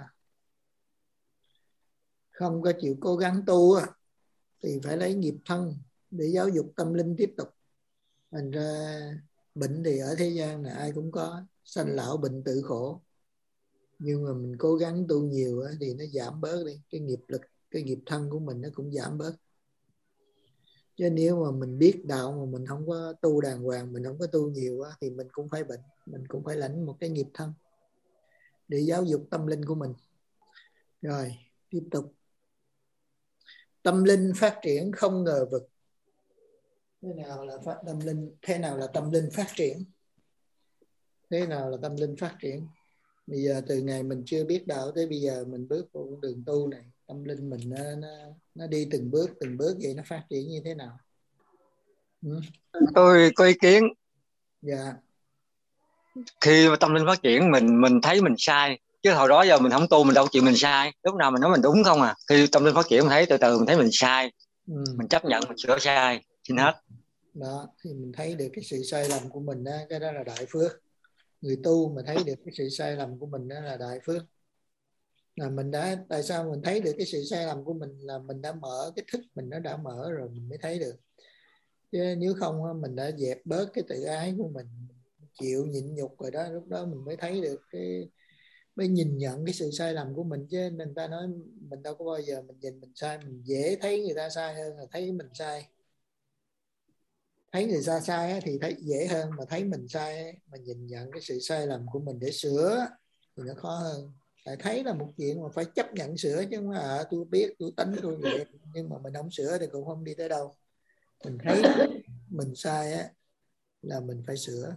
không có chịu cố gắng tu thì phải lấy nghiệp thân để giáo dục tâm linh tiếp tục. Thành ra bệnh thì ở thế gian là ai cũng có, sanh lão bệnh tử khổ, nhưng mà mình cố gắng tu nhiều thì nó giảm bớt đi, cái nghiệp lực, cái nghiệp thân của mình nó cũng giảm bớt. Chứ nếu mà mình biết đạo mà mình không có tu đàng hoàng, mình không có tu nhiều thì mình cũng phải bệnh, mình cũng phải lãnh một cái nghiệp thân để giáo dục tâm linh của mình. Rồi tiếp tục. Tâm linh phát triển không ngờ vực. Thế nào là phát tâm linh? Thế nào là tâm linh phát triển? Thế nào là tâm linh phát triển? Bây giờ từ ngày mình chưa biết đạo tới bây giờ mình bước vào con đường tu này, tâm linh mình nó, nó, nó đi từng bước từng bước vậy, nó phát triển như thế nào? Ừ? Tôi có ý kiến. Dạ. Khi mà tâm linh phát triển mình mình thấy mình sai, chứ hồi đó giờ mình không tu mình đâu chịu mình sai, lúc nào mình nói mình đúng không à. Khi tâm linh phát triển mình thấy từ từ mình thấy mình sai, ừ. Mình chấp nhận mình sửa sai, xin hết. Đó thì mình thấy được cái sự sai lầm của mình đó, cái đó là đại phước. Người tu mà thấy được cái sự sai lầm của mình đó là đại phước. Là mình đã, tại sao mình thấy được cái sự sai lầm của mình là mình đã mở cái thức mình, nó đã mở rồi mình mới thấy được. Chứ nếu không mình đã dẹp bớt cái tự ái của mình, chịu nhịn nhục rồi đó, lúc đó mình mới thấy được cái, mới nhìn nhận cái sự sai lầm của mình. Chứ người ta nói mình đâu có bao giờ mình nhìn mình sai, mình dễ thấy người ta sai hơn là thấy mình sai. Thấy người ta sai thì thấy dễ hơn, mà thấy mình sai mà nhìn nhận cái sự sai lầm của mình để sửa thì nó khó hơn. Tại thấy là một chuyện mà phải chấp nhận sửa, chứ không phải à, tôi biết tôi tính tôi vậy nhưng mà mình không sửa thì cũng không đi tới đâu. Mình thấy mình sai á là mình phải sửa,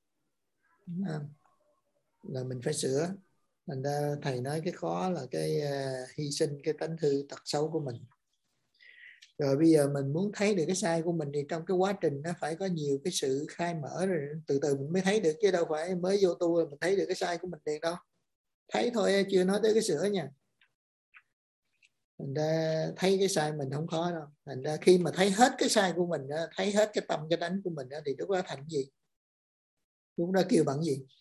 là mình phải sửa. Thành ra thầy nói cái khó là cái uh, hy sinh cái tánh hư tật xấu của mình. Rồi bây giờ mình muốn thấy được cái sai của mình thì trong cái quá trình nó phải có nhiều cái sự khai mở, rồi từ từ mình mới thấy được, chứ đâu phải mới vô tu rồi mình thấy được cái sai của mình liền đâu. Thấy thôi chưa nói tới cái sửa nha. Thành ra thấy cái sai mình không khó đâu. Thành ra khi mà thấy hết cái sai của mình, thấy hết cái tâm cái tánh của mình thì lúc đó thành gì? Lúc đó kêu bằng gì?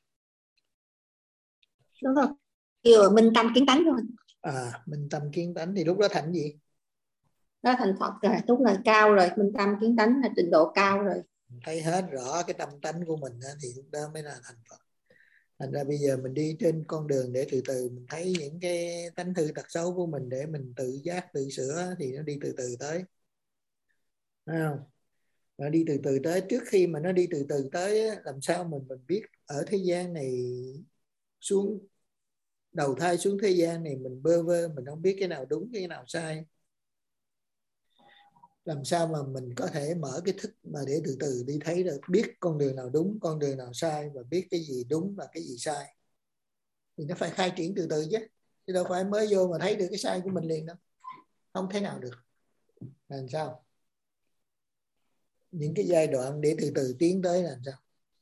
Đúng rồi, kêu minh tâm kiến tánh rồi. À, minh tâm kiến tánh thì lúc đó thành gì? Đó thành Phật rồi, lúc là cao rồi, minh tâm kiến tánh là trình độ cao rồi. Thấy hết rõ cái tâm tánh của mình thì lúc đó mới là thành Phật. Thành ra bây giờ mình đi trên con đường để từ từ mình thấy những cái tánh hư tật xấu của mình để mình tự giác tự sửa, thì nó đi từ từ tới, thấy không? Nó đi từ từ tới. Trước khi mà nó đi từ từ tới, làm sao mình mình biết ở thế gian này, xuống đầu thai xuống thế gian này mình bơ vơ, mình không biết cái nào đúng cái nào sai. Làm sao mà mình có thể mở cái thức mà để từ từ đi thấy được, biết con đường nào đúng, con đường nào sai, và biết cái gì đúng và cái gì sai. Thì nó phải khai triển từ từ chứ, chứ đâu phải mới vô mà thấy được cái sai của mình liền đâu, không thể nào được. Làm sao? Những cái giai đoạn để từ từ tiến tới làm sao?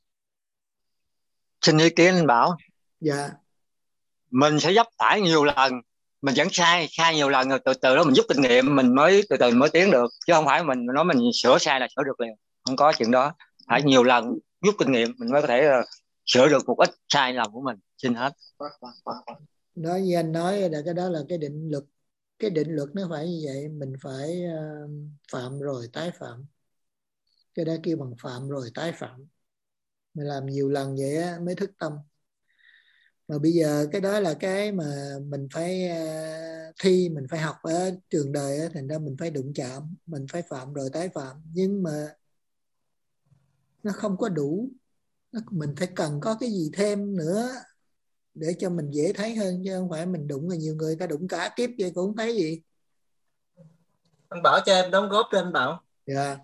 Xin ý kiến anh Bảo. Dạ. Mình sẽ dấp phải nhiều lần, mình vẫn sai, sai nhiều lần rồi từ từ đó mình rút kinh nghiệm, mình mới từ từ mới tiến được, chứ không phải mình nói mình sửa sai là sửa được liền, không có chuyện đó. Phải nhiều lần rút kinh nghiệm mình mới có thể uh, sửa được một ít sai lầm của mình. Xin hết. Nói như anh nói là cái đó là cái định luật, cái định luật nó phải như vậy. Mình phải uh, phạm rồi tái phạm, cái đó kêu bằng phạm rồi tái phạm. Mình làm nhiều lần vậy á, mới thức tâm. Mà bây giờ cái đó là cái mà mình phải uh, thi, mình phải học ở trường đời á, thành ra mình phải đụng chạm, mình phải phạm rồi tái phạm. Nhưng mà nó không có đủ, mình phải cần có cái gì thêm nữa để cho mình dễ thấy hơn, chứ không phải mình đụng là nhiều người ta đụng cả kiếp vậy cũng không thấy gì. Anh Bảo cho em đóng góp cho anh Bảo. Dạ.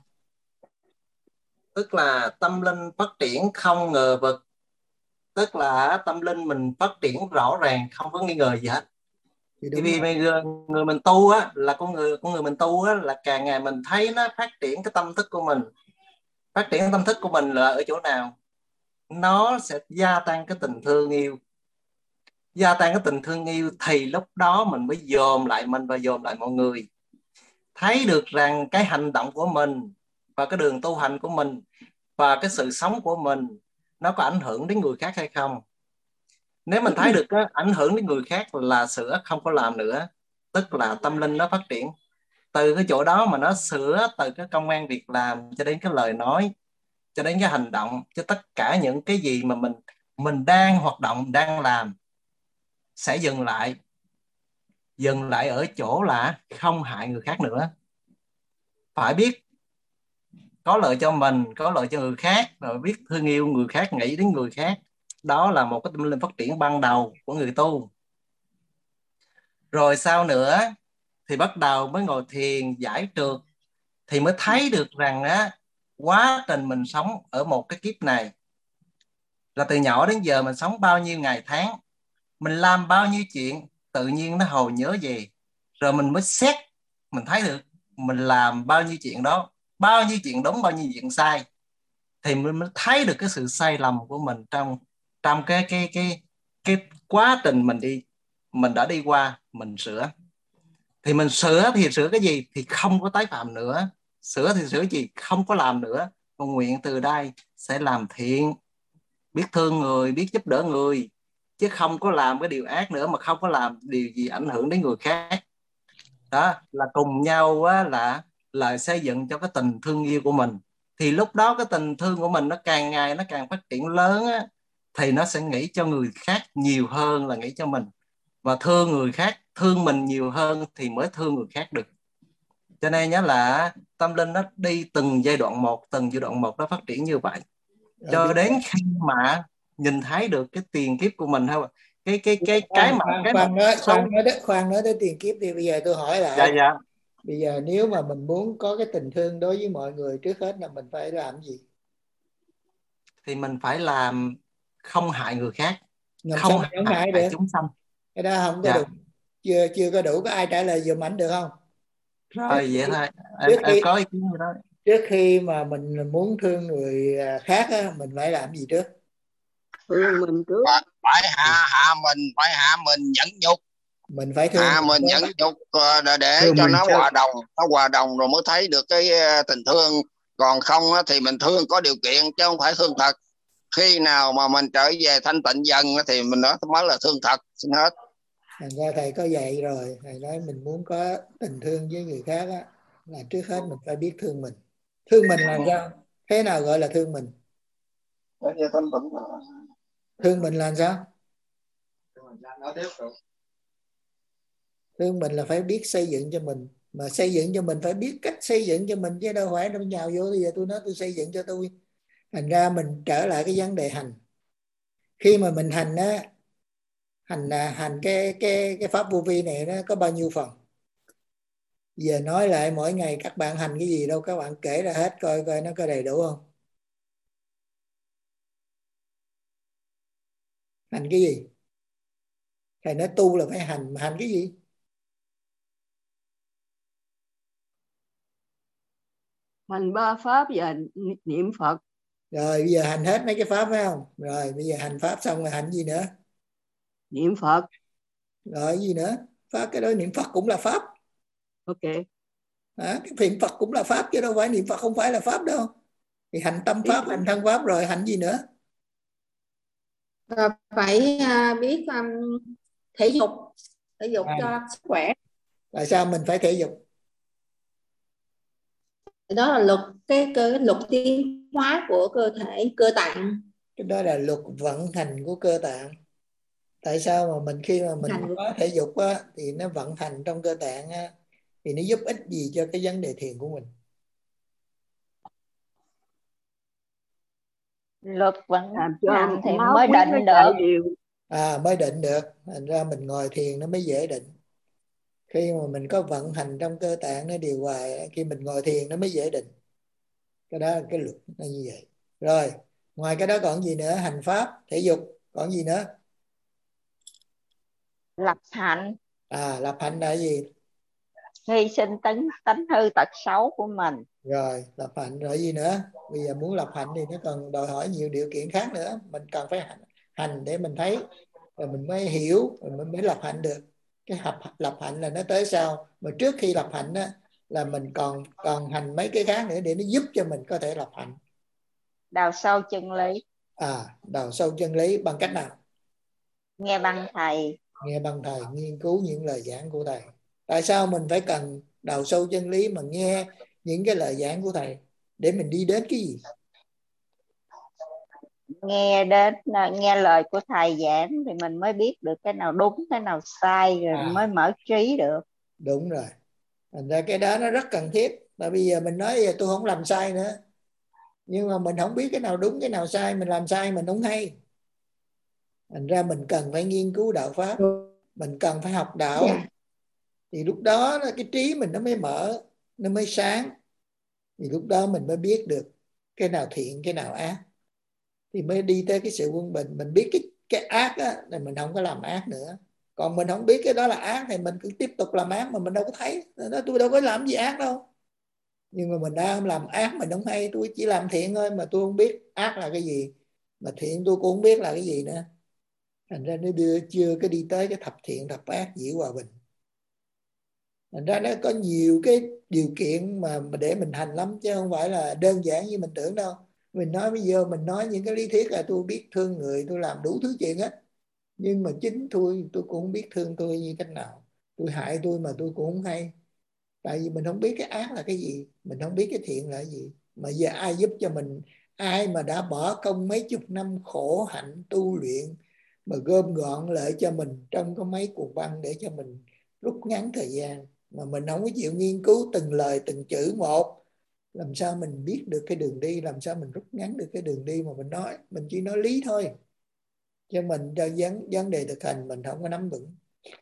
Tức là tâm linh phát triển không ngờ vực, tức là tâm linh mình phát triển rõ ràng, không có nghi ngờ gì hết. Thì vì người, người mình tu á, là con người con người mình tu á, là càng ngày mình thấy nó phát triển cái tâm thức của mình. Phát triển tâm thức của mình là ở chỗ nào? Nó sẽ gia tăng cái tình thương yêu. Gia tăng cái tình thương yêu thì lúc đó mình mới dồn lại mình và dồn lại mọi người. Thấy được rằng cái hành động của mình và cái đường tu hành của mình và cái sự sống của mình nó có ảnh hưởng đến người khác hay không. Nếu mình thấy được cái ảnh hưởng đến người khác là sửa, không có làm nữa, tức là tâm linh nó phát triển. Từ cái chỗ đó mà nó sửa, từ cái công ăn việc làm cho đến cái lời nói, cho đến cái hành động, cho tất cả những cái gì mà mình mình đang hoạt động, đang làm sẽ dừng lại. Dừng lại ở chỗ là không hại người khác nữa. Phải biết có lợi cho mình, có lợi cho người khác, rồi biết thương yêu người khác, nghĩ đến người khác. Đó là một cái tâm linh phát triển ban đầu của người tu. Rồi sau nữa thì bắt đầu mới ngồi thiền giải trượt, thì mới thấy được rằng á, quá trình mình sống ở một cái kiếp này là từ nhỏ đến giờ mình sống bao nhiêu ngày tháng, mình làm bao nhiêu chuyện, tự nhiên nó hồi nhớ về. Rồi mình mới xét, mình thấy được mình làm bao nhiêu chuyện đó, bao nhiêu chuyện đúng, bao nhiêu chuyện sai, thì mình mới thấy được cái sự sai lầm của mình trong trong cái cái cái cái quá trình mình đi, mình đã đi qua, mình sửa. Thì mình sửa thì sửa cái gì? Thì không có tái phạm nữa. Sửa thì sửa gì? Không có làm nữa. Con nguyện từ đây sẽ làm thiện, biết thương người, biết giúp đỡ người, chứ không có làm cái điều ác nữa, mà không có làm điều gì ảnh hưởng đến người khác. Đó là cùng nhau á, là là xây dựng cho cái tình thương yêu của mình. Thì lúc đó cái tình thương của mình nó càng ngày nó càng phát triển lớn á, thì nó sẽ nghĩ cho người khác nhiều hơn là nghĩ cho mình. Và thương người khác, thương mình nhiều hơn thì mới thương người khác được. Cho nên nhớ là tâm linh nó đi từng giai đoạn một, từng giai đoạn một nó phát triển như vậy. Cho đến khi mà nhìn thấy được cái tiền kiếp của mình, hay cái cái cái cái mà khoan, cái khoan, mà nói, khoan, nói đến, khoan nói đến tiền kiếp thì bây giờ tôi hỏi lại. Dạ dạ. Bây giờ nếu mà mình muốn có cái tình thương đối với mọi người, trước hết là mình phải làm gì? Thì mình phải làm không hại người khác, Làm không hại, hại, hại hại được chúng sanh. Cái đó không có Dạ. đủ, chưa chưa có đủ. Có ai trả lời giùm ảnh được không? Rồi vậy thôi, em, Trước em khi, có ý kiến gì đó. Trước khi mà mình muốn thương người khác á, mình phải làm gì trước? Mình trước phải hạ hạ mình, phải hạ mình nhẫn nhục. Mình phải thương hạ mình, mình nhẫn nhục để, để thương cho mình nó chứ. hòa đồng, nó hòa đồng rồi mới thấy được cái tình thương. Còn không thì mình thương có điều kiện chứ không phải thương thật. Khi nào mà mình trở về thanh tịnh dần thì mình nói mới là thương thật. Xin hết. Thành ra thầy có dạy rồi, thầy nói mình muốn có tình thương với người khác á, là trước hết mình phải biết thương mình. Thương mình là sao? Thế nào gọi là thương mình? Thương mình là sao? Thương mình là phải biết xây dựng cho mình, mà xây dựng cho mình phải biết cách xây dựng cho mình, chứ đâu phải đâu nhào vô bây giờ tôi nói tôi xây dựng cho tôi. Thành ra mình trở lại cái vấn đề hành. Khi mà mình hành á, hành là hành cái cái cái pháp vô vi này nó có bao nhiêu phần? Giờ nói lại mỗi ngày các bạn hành cái gì đâu, các bạn kể ra hết coi coi nó có đầy đủ không. Hành cái gì? Thầy nói tu là phải hành, mà hành cái gì? Hành ba pháp và niệm Phật. Rồi bây giờ hành hết mấy cái pháp phải không? Rồi bây giờ hành pháp xong rồi hành gì nữa? Niệm Phật. Rồi gì nữa? Pháp, cái đó niệm Phật cũng là pháp. Ok. À, cái niệm Phật cũng là pháp chứ đâu phải niệm Phật không phải là pháp đâu. Thì hành tâm pháp, hành thân pháp, rồi hành gì nữa? Rồi phải uh, biết um, thể dục, thể dục à. cho sức khỏe. Tại sao mình phải thể dục? Đó là luật cái, cái luật tiến hóa của cơ thể, cơ tạng. Cái đó là luật vận hành của cơ tạng. Tại sao mà mình khi mà mình Hành. có thể dục á, thì nó vận hành trong cơ tạng á, thì nó giúp ích gì cho cái vấn đề thiền của mình? Luật vận làm cho hành thì máu mới huyết nó định chạy được. đều. À mới định được. Thành ra mình ngồi thiền nó mới dễ định. Khi mà mình có vận hành trong cơ tạng nó điều hòa, khi mình ngồi thiền nó mới dễ định. Cái đó là cái luật nó như vậy. Rồi ngoài cái đó còn gì nữa? Hành pháp, thể dục, còn gì nữa? Lập hạnh. À lập hạnh là gì? Hy sinh tánh tánh hư tật xấu của mình. Rồi lập hạnh rồi gì nữa? Bây giờ muốn lập hạnh thì nó còn đòi hỏi nhiều điều kiện khác nữa. Mình cần phải hành, hành để mình thấy, rồi mình mới hiểu, rồi mình mới lập hạnh được. Cái hợp lập hạnh là nó tới sau, mà trước khi lập hạnh á, là mình còn còn hành mấy cái khác nữa để nó giúp cho mình có thể lập hạnh. Đào sâu chân lý. À đào sâu chân lý bằng cách nào? Nghe băng thầy. Nghe băng thầy, nghiên cứu những lời giảng của thầy. Tại sao mình phải cần đào sâu chân lý mà nghe những cái lời giảng của thầy? Để mình đi đến cái gì? Nghe đến nghe lời của thầy giảng thì mình mới biết được cái nào đúng, cái nào sai, rồi à, mới mở trí được. Đúng rồi. Thành ra cái đó nó rất cần thiết. Và bây giờ mình nói giờ tôi không làm sai nữa, nhưng mà mình không biết cái nào đúng cái nào sai, mình làm sai mình không hay. Thành ra mình cần phải nghiên cứu đạo pháp, mình cần phải học đạo. Yeah. Thì lúc đó cái trí mình nó mới mở, nó mới sáng. Thì lúc đó mình mới biết được cái nào thiện, cái nào ác, thì mới đi tới cái sự quân bình. Mình biết cái, cái ác á, thì mình không có làm ác nữa. Còn mình không biết cái đó là ác thì mình cứ tiếp tục làm ác mà mình đâu có thấy. Đó, tôi đâu có làm gì ác đâu. Nhưng mà mình đang làm ác mình không hay. Tôi chỉ làm thiện thôi mà tôi không biết ác là cái gì, mà thiện tôi cũng không biết là cái gì nữa. Thành ra nó đưa chưa có đi tới cái thập thiện thập ác dĩ hòa bình. Thành ra nó có nhiều cái điều kiện mà để mình hành lắm, chứ không phải là đơn giản như mình tưởng đâu. Mình nói bây giờ mình nói những cái lý thuyết là tôi biết thương người, tôi làm đủ thứ chuyện á, nhưng mà chính tôi tôi cũng không biết thương tôi như cách nào. Tôi hại tôi mà tôi cũng không hay. Tại vì mình không biết cái ác là cái gì, mình không biết cái thiện là cái gì. Mà giờ ai giúp cho mình? Ai mà đã bỏ công mấy chục năm khổ hạnh tu luyện mà gom gọn lại cho mình trong có mấy cuộn băng để cho mình rút ngắn thời gian, mà mình không có chịu nghiên cứu từng lời từng chữ một, làm sao mình biết được cái đường đi, làm sao mình rút ngắn được cái đường đi mà mình nói. Mình chỉ nói lý thôi, cho mình cho vấn, vấn đề thực hành mình không có nắm vững.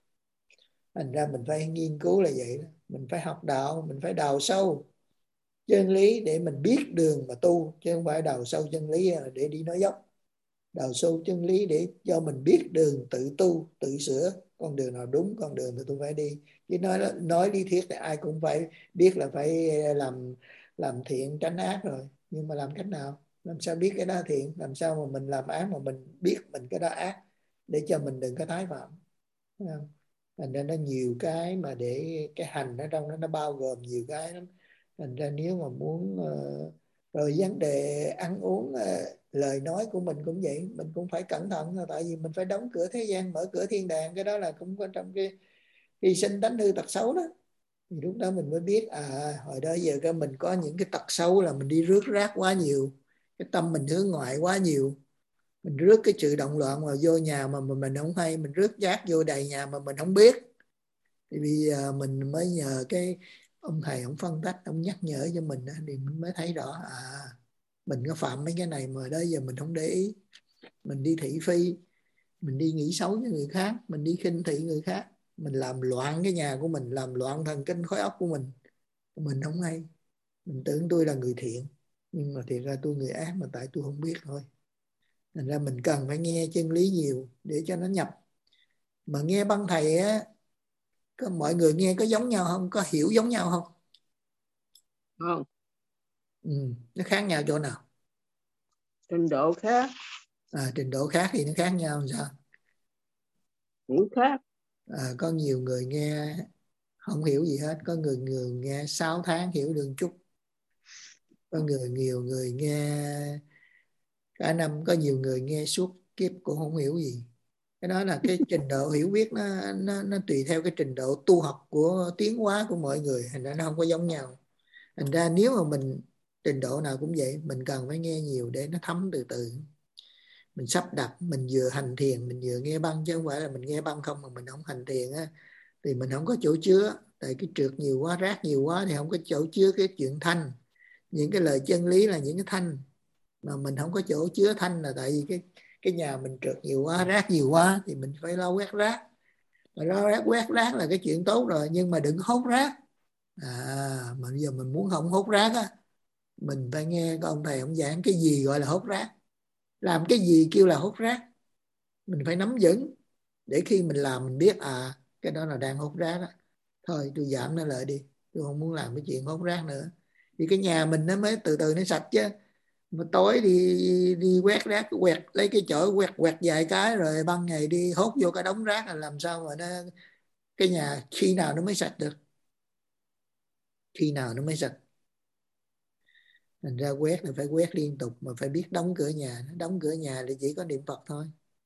Thành ra mình phải nghiên cứu là vậy đó. Mình phải học đạo, mình phải đào sâu chân lý để mình biết đường mà tu, chứ không phải đào sâu chân lý để đi nói dốc. Đào sâu chân lý để cho mình biết đường tự tu, tự sửa, con đường nào đúng, con đường thì tôi phải đi. Chứ nói nói lý thuyết thì ai cũng phải biết là phải làm làm thiện tránh ác rồi, nhưng mà làm cách nào? Làm sao biết cái đó thiện, làm sao mà mình làm ác mà mình biết mình cái đó ác, để cho mình đừng có tái phạm. Thành ra nó nhiều cái mà để cái hành ở trong đó nó bao gồm nhiều cái lắm. Thành ra nếu mà muốn uh, rồi vấn đề ăn uống, uh, lời nói của mình cũng vậy, mình cũng phải cẩn thận. Tại vì mình phải đóng cửa thế gian, mở cửa thiên đàng, cái đó là cũng có trong cái hy sinh tánh hư tật xấu đó. Thì lúc đó mình mới biết à hồi đó giờ cái mình có những cái tật xấu là mình đi rước rác quá nhiều, cái tâm mình hướng ngoại quá nhiều, Mình rước cái sự động loạn vào vô nhà mà mình không hay, mình rước rác vô đầy nhà mà mình không biết. Thì bây giờ mình mới nhờ cái ông thầy ông phân tích, ông nhắc nhở cho mình thì mình mới thấy rõ à mình có phạm mấy cái này mà đó giờ mình không để ý. Mình đi thị phi, mình đi nghĩ xấu với người khác, mình đi khinh thị người khác, mình làm loạn cái nhà của mình, làm loạn thần kinh khối óc của mình. Mình không hay. Mình tưởng tôi là người thiện, nhưng mà thiệt ra tôi người ác mà tại tôi không biết thôi. Thành ra mình cần phải nghe chân lý nhiều để cho nó nhập. Mà nghe băng thầy á, có mọi người nghe có giống nhau không? Có hiểu giống nhau không? Không. Ừ, nó khác nhau chỗ nào? Trình độ khác. À, trình độ khác thì nó khác nhau sao? Cũng khác. À, có nhiều người nghe không hiểu gì hết, có người người nghe sáu tháng hiểu được chút, có người nhiều người nghe cả năm, có nhiều người nghe suốt kiếp cũng không hiểu gì. Cái đó là cái trình độ hiểu biết nó, nó, nó tùy theo cái trình độ tu học của tiến hóa của mọi người, thành ra nó không có giống nhau. Thành ra nếu mà mình trình độ nào cũng vậy, mình cần phải nghe nhiều để nó thấm từ từ. Mình sắp đặt, mình vừa hành thiền mình vừa nghe băng, chứ không phải là mình nghe băng không mà mình không hành thiền á, thì mình không có chỗ chứa. Tại cái trượt nhiều quá, rác nhiều quá thì không có chỗ chứa cái chuyện thanh. Những cái lời chân lý là những cái thanh, mà mình không có chỗ chứa thanh là tại vì cái cái nhà mình trượt nhiều quá, rác nhiều quá, thì mình phải lau quét rác. Mà lau rác quét rác là cái chuyện tốt rồi, nhưng mà đừng hốt rác. À mà bây giờ mình muốn không hốt rác á, mình phải nghe cái ông thầy ông giảng cái gì gọi là hốt rác, làm cái gì kêu là hốt rác. Mình phải nắm vững để khi mình làm mình biết à cái đó là đang hốt rác đó. Thôi tôi giảm nó lại đi, tôi không muốn làm cái chuyện hốt rác nữa. Thì cái nhà mình nó mới từ từ nó sạch chứ. Mà tối đi đi quét rác, quẹt lấy cái chổi quẹt quẹt vài cái rồi ban ngày đi hốt vô cái đống rác là làm sao mà nó, cái nhà khi nào nó mới sạch được, khi nào nó mới sạch. Thành ra quét là phải quét liên tục, mà phải biết đóng cửa nhà. Đóng cửa nhà thì chỉ có niệm Phật thôi,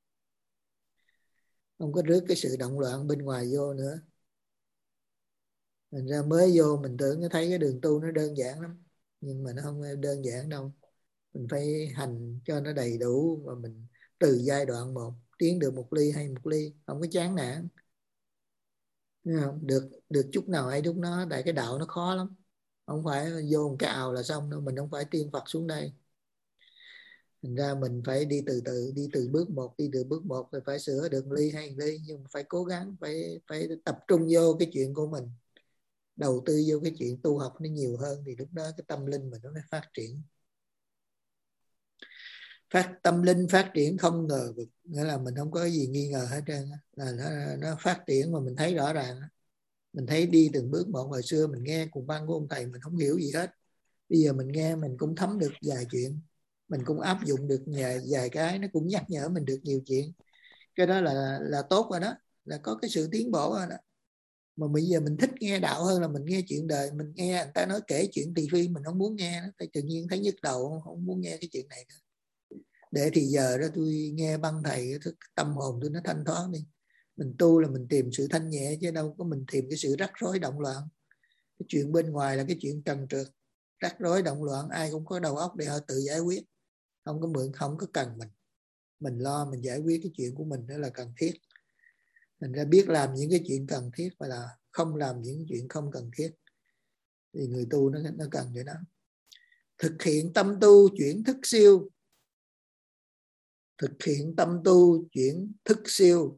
không có rước cái sự động loạn bên ngoài vô nữa. Thành ra mới vô mình tưởng nó thấy cái đường tu nó đơn giản lắm, nhưng mà nó không đơn giản đâu. Mình phải hành cho nó đầy đủ, và mình từ giai đoạn một tiến được một ly hay một ly, không có chán nản. Không? Được được chút nào hay chút nó, tại cái đạo nó khó lắm. Không phải vô một cái ào là xong đâu, mình không phải tiên Phật xuống đây. Thành ra mình phải đi từ từ, đi từ bước một, đi từ bước một rồi phải sửa được ly hay ly, nhưng mà phải cố gắng, phải phải tập trung vô cái chuyện của mình, đầu tư vô cái chuyện tu học nó nhiều hơn, thì lúc đó cái tâm linh mình nó mới phát triển. Phát tâm linh phát triển không ngờ vực, nghĩa là mình không có gì nghi ngờ hết trơn, là nó, nó phát triển mà mình thấy rõ ràng. Mình thấy đi từng bước một. Hồi xưa mình nghe cùng băng của ông thầy mình không hiểu gì hết, bây giờ mình nghe mình cũng thấm được vài chuyện, mình cũng áp dụng được vài, vài cái, nó cũng nhắc nhở mình được nhiều chuyện. Cái đó là là tốt rồi đó, là có cái sự tiến bộ rồi đó. Mà bây giờ mình thích nghe đạo hơn là mình nghe chuyện đời. Mình nghe người ta nói kể chuyện tỳ phi mình không muốn nghe nó, tự nhiên thấy nhức đầu, không muốn nghe cái chuyện này nữa. Để thì giờ đó tôi nghe băng thầy, tâm hồn tôi nó thanh thoát đi. Mình tu là mình tìm sự thanh nhẹ, chứ đâu có mình tìm cái sự rắc rối động loạn. Cái chuyện bên ngoài là cái chuyện trần trượt, rắc rối động loạn, ai cũng có đầu óc để họ tự giải quyết, không có mượn, không có cần mình. Mình lo mình giải quyết cái chuyện của mình đó là cần thiết. Thành ra biết làm những cái chuyện cần thiết và là không làm những chuyện không cần thiết, thì người tu nó, nó cần vậy đó. Thực hiện tâm tu chuyển thức siêu. Thực hiện tâm tu chuyển thức siêu.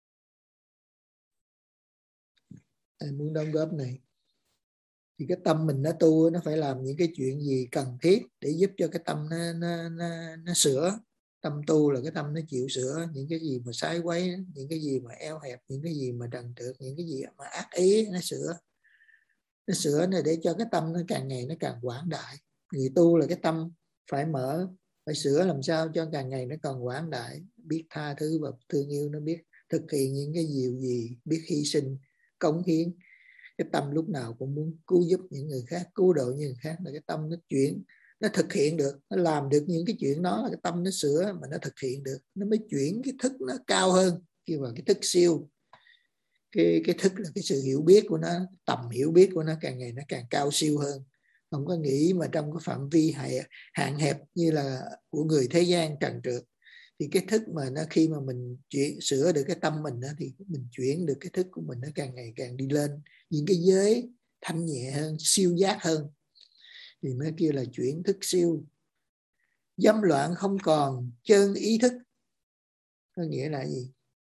Ai muốn đóng góp này? Thì cái tâm mình nó tu, nó phải làm những cái chuyện gì cần thiết để giúp cho cái tâm nó, nó, nó, nó sửa. Tâm tu là cái tâm nó chịu sửa những cái gì mà sai quấy, những cái gì mà eo hẹp, những cái gì mà trần trượt, những cái gì mà ác ý, nó sửa. Nó sửa này để cho cái tâm nó càng ngày nó càng quảng đại. Người tu là cái tâm phải mở, phải sửa làm sao cho càng ngày nó còn quảng đại, biết tha thứ và thương yêu, nó biết thực hiện những cái điều gì, biết hy sinh, cống hiến. Cái tâm lúc nào cũng muốn cứu giúp những người khác, cứu độ những người khác, là cái tâm nó chuyển, nó thực hiện được, nó làm được những cái chuyện đó, là cái tâm nó sửa mà nó thực hiện được, nó mới chuyển cái thức nó cao hơn, kêu vào cái thức siêu. Cái, cái thức là cái sự hiểu biết của nó, tầm hiểu biết của nó càng ngày nó càng cao siêu hơn. Không có nghĩ mà trong cái phạm vi hạn hẹp như là của người thế gian trần trượt, Thì cái thức mà nó khi mà mình chuyển sửa được cái tâm mình đó, thì mình chuyển được cái thức của mình nó càng ngày càng đi lên những cái giới thanh nhẹ hơn, siêu giác hơn, thì mới kêu là chuyển thức siêu. Dâm loạn không còn, chân ý thức. Có nghĩa là gì?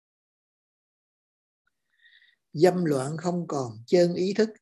Dâm loạn không còn, chân ý thức.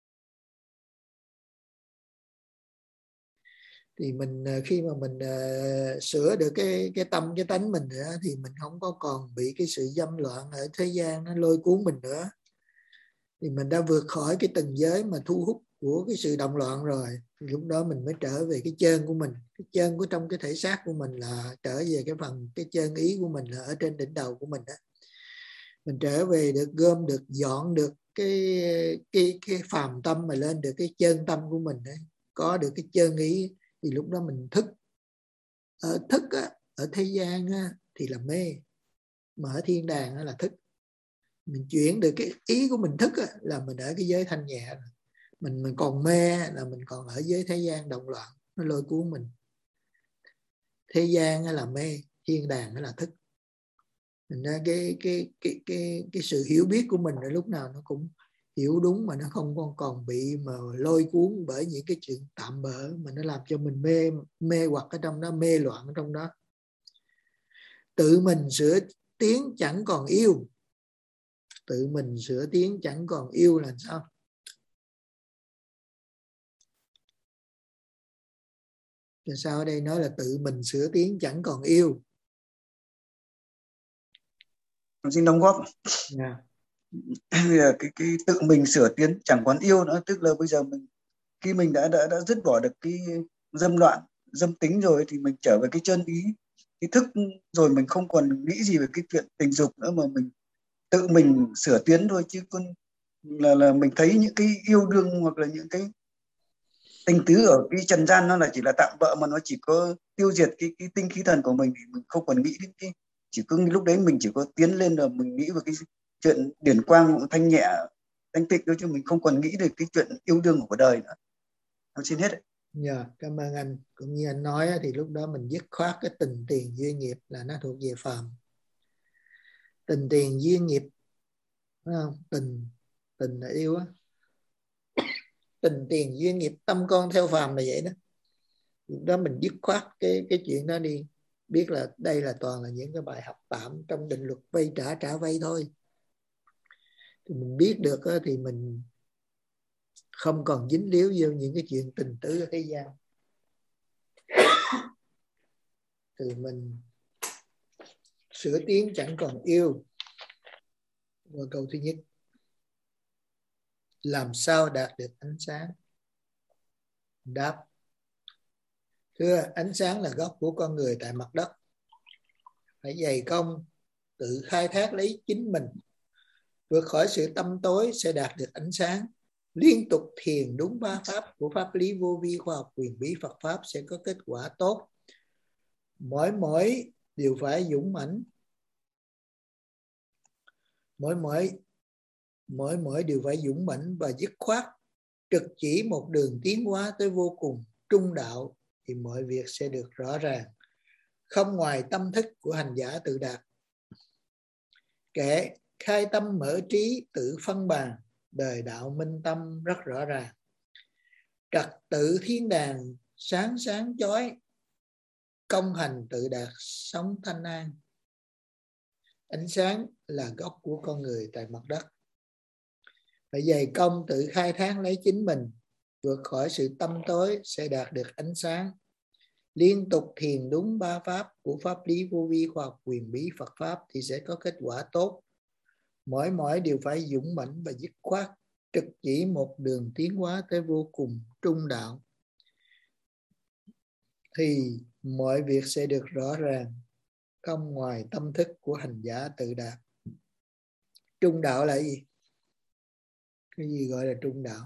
Thì mình khi mà mình uh, sửa được cái cái tâm cái tánh mình nữa, thì mình không có còn bị cái sự dâm loạn ở thế gian nó lôi cuốn mình nữa. Thì mình đã vượt khỏi cái tầng giới mà thu hút của cái sự động loạn rồi, thì lúc đó mình mới trở về cái chân của mình. Cái chân của trong cái thể xác của mình là trở về cái phần cái chân ý của mình là ở trên đỉnh đầu của mình đó. Mình trở về được, gom được, dọn được cái cái cái phàm tâm mà lên được cái chân tâm của mình đó. Có được cái chân ý thì lúc đó mình thức. Ở thức á, ở thế gian á, thì là mê, mà ở thiên đàng á, là thức. Mình chuyển được cái ý của mình thức á, là mình ở cái giới thanh nhẹ. Mình mình còn mê là mình còn ở giới thế gian động loạn, nó lôi cuốn mình. Thế gian là mê, thiên đàng là thức. Mình ra cái cái cái cái cái sự hiểu biết của mình ở lúc nào nó cũng hiểu đúng, mà nó không còn còn bị mà lôi cuốn bởi những cái chuyện tạm bợ mà nó làm cho mình mê mê hoặc ở trong đó, mê loạn ở trong đó. Tự mình sửa tiến chẳng còn yêu. Tự mình sửa tiến chẳng còn yêu là sao? Tại sao ở đây nói là tự mình sửa tiến chẳng còn yêu? Xin đóng góp. Yeah. Là cái cái tự mình sửa tiến chẳng còn yêu nữa, tức là bây giờ mình khi mình đã đã đã dứt bỏ được cái dâm loạn, dâm tính rồi, thì mình trở về cái chân ý, cái thức rồi, mình không còn nghĩ gì về cái chuyện tình dục nữa, mà mình tự mình sửa tiến thôi. Chứ còn là là mình thấy những cái yêu đương hoặc là những cái tình tứ ở cái trần gian nó là chỉ là tạm bợ, mà nó chỉ có tiêu diệt cái cái tinh khí thần của mình, thì mình không còn nghĩ đến cái, chỉ có lúc đấy mình chỉ có tiến lên là mình nghĩ về cái chuyện điển quang thanh nhẹ thanh tịnh thôi, chứ mình không còn nghĩ được cái chuyện yêu đương của đời nữa. Em xin hết. Dạ, yeah, cảm ơn anh. Cũng như anh nói thì lúc đó mình dứt khoát cái tình tiền duyên nghiệp là nó thuộc về phàm. Tình tiền duyên nghiệp, phải không? Tình tình là yêu á. Tình tiền duyên nghiệp, tâm con theo phàm là vậy đó. Lúc đó mình dứt khoát cái cái chuyện đó đi. Biết là đây là toàn là những cái bài học tạm trong định luật vay trả trả vay thôi. Thì mình biết được thì mình không còn dính líu vô những cái chuyện tình tứ ở thế gian. Từ mình sửa tiến chẳng còn yêu. Và câu thứ nhất, làm sao đạt được ánh sáng? Đáp, thưa, ánh sáng là gốc của con người tại mặt đất. Phải dày công tự khai thác lấy chính mình, vượt khỏi sự tăm tối sẽ đạt được ánh sáng. Liên tục thiền đúng ba pháp của pháp lý vô vi, khoa học quyền bí Phật pháp sẽ có kết quả tốt. Mỗi mỗi đều phải dũng mãnh, mỗi mỗi mỗi mỗi đều phải dũng mãnh và dứt khoát, trực chỉ một đường tiến hóa tới vô cùng trung đạo, thì mọi việc sẽ được rõ ràng, không ngoài tâm thức của hành giả tự đạt. Kẻ khai tâm mở trí tự phân bàn, đời đạo minh tâm rất rõ ràng. Trật tự thiên đàng sáng sáng chói, công hành tự đạt sống thanh an. Ánh sáng là gốc của con người tại mặt đất. Phải dày công tự khai thác lấy chính mình, vượt khỏi sự tăm tối sẽ đạt được ánh sáng. Liên tục thiền đúng ba pháp của pháp lý vô vi, khoa học quyền bí Phật pháp thì sẽ có kết quả tốt. Mỗi mỗi đều phải dũng mãnh và dứt khoát, trực chỉ một đường tiến hóa tới vô cùng trung đạo, thì mọi việc sẽ được rõ ràng, không ngoài tâm thức của hành giả tự đạt. Trung đạo là gì? Cái gì gọi là trung đạo?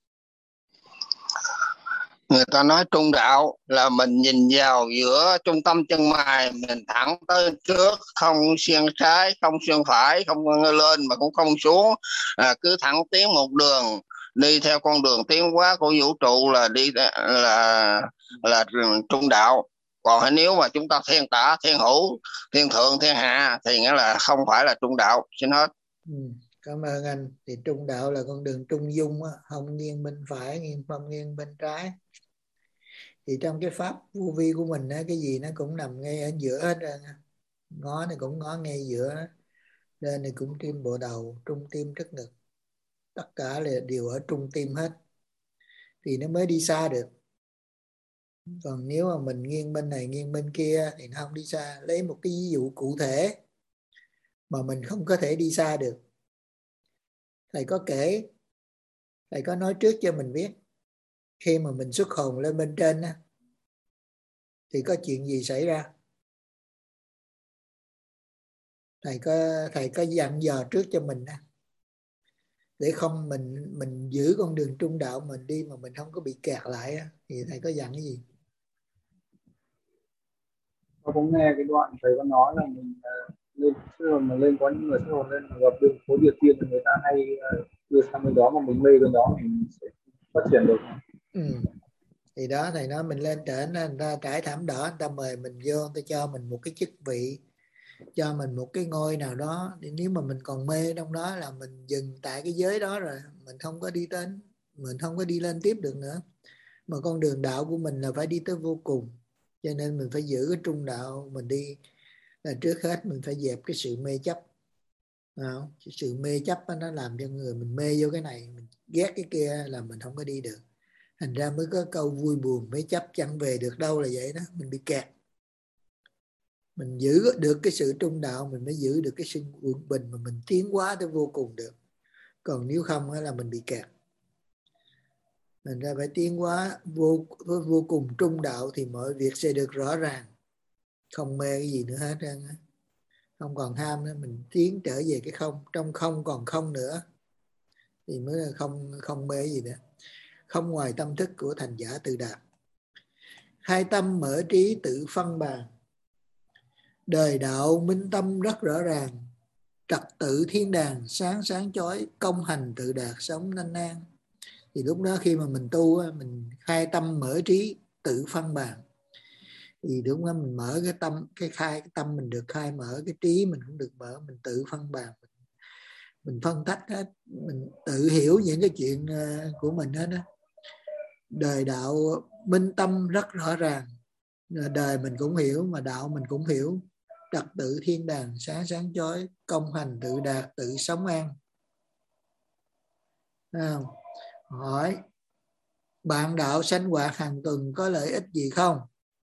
Người ta nói trung đạo là mình nhìn vào giữa trung tâm chân mày, mình thẳng tới trước, không xuyên trái, không xuyên phải, không lên mà cũng không xuống, à, cứ thẳng tiến một đường, đi theo con đường tiến hóa của vũ trụ là đi là là trung đạo. Còn nếu mà chúng ta thiên tả, thiên hữu, thiên thượng, thiên hạ thì nghĩa là không phải là trung đạo. Xin hết. Ừ, cảm ơn anh. Thì trung đạo là con đường trung dung á, không nghiêng bên phải, nghiêng không nghiêng bên trái. Thì trong cái pháp vô vi của mình á, cái gì nó cũng nằm ngay ở giữa hết ra. Ngó này cũng ngó ngay giữa, lên này cũng tim bộ đầu, trung tim trước ngực, tất cả là đều ở trung tim hết thì nó mới đi xa được. Còn nếu mà mình nghiêng bên này nghiêng bên kia thì nó không đi xa. Lấy một cái ví dụ cụ thể mà mình không có thể đi xa được. Thầy có kể, thầy có nói trước cho mình biết, khi mà mình xuất hồn lên bên trên á, thì có chuyện gì xảy ra? Thầy có thầy có dặn dò trước cho mình á, để không mình mình giữ con đường trung đạo mình đi mà mình không có bị kẹt lại á, thì thầy có dặn cái gì? Tôi cũng nghe cái đoạn thầy có nói là mình uh, lên xuất hồn mà lên, có những người xuất hồn lên mà gặp đường phố địa tiên thì người ta hay uh, đưa sang bên đó mà mình mê bên đó mình sẽ phát triển được. Ừ. Thì đó thầy nói mình lên trển, người ta trải thảm đỏ, người ta mời mình vô, người ta cho mình một cái chức vị, cho mình một cái ngôi nào đó. Thì nếu mà mình còn mê trong đó là mình dừng tại cái giới đó rồi, mình không có đi đến, mình không có đi lên tiếp được nữa. Mà con đường đạo của mình là phải đi tới vô cùng, cho nên mình phải giữ cái trung đạo mình đi. Là trước hết mình phải dẹp cái sự mê chấp. À, sự mê chấp nó làm cho người mình mê vô cái này, mình ghét cái kia là mình không có đi được. Thành ra mới có câu vui buồn mê chấp chẳng về được đâu là vậy đó, mình bị kẹt. Mình giữ được cái sự trung đạo mình mới giữ được cái sự quân bình mà mình tiến hóa tới vô cùng được. Còn nếu không là mình bị kẹt. Mình ra phải tiến hóa vô, vô cùng trung đạo thì mọi việc sẽ được rõ ràng. Không mê cái gì nữa hết trơn á. Không còn ham nữa, mình tiến trở về cái không, trong không còn không nữa thì mới là không không mê gì nữa. Không ngoài tâm thức của thành giả tự đạt. Hai tâm mở trí tự phân bàn. Đời đạo minh tâm rất rõ ràng. Trật tự thiên đàng sáng sáng chói, công hành tự đạt sống nhanh an. Thì lúc đó khi mà mình tu, mình khai tâm mở trí tự phân bàn. Thì đúng đó, mình mở cái tâm, cái khai cái tâm mình được khai mở, cái trí mình cũng được mở, mình tự phân bàn, mình, mình phân tách hết, mình tự hiểu những cái chuyện của mình hết đó. Đời đạo minh tâm rất rõ ràng, đời mình cũng hiểu mà đạo mình cũng hiểu. Trật tự thiên đàng sáng sáng chói, công hành tự đạt tự sống an. À, hỏi bạn đạo sanh hoạt hàng tuần có lợi ích gì không?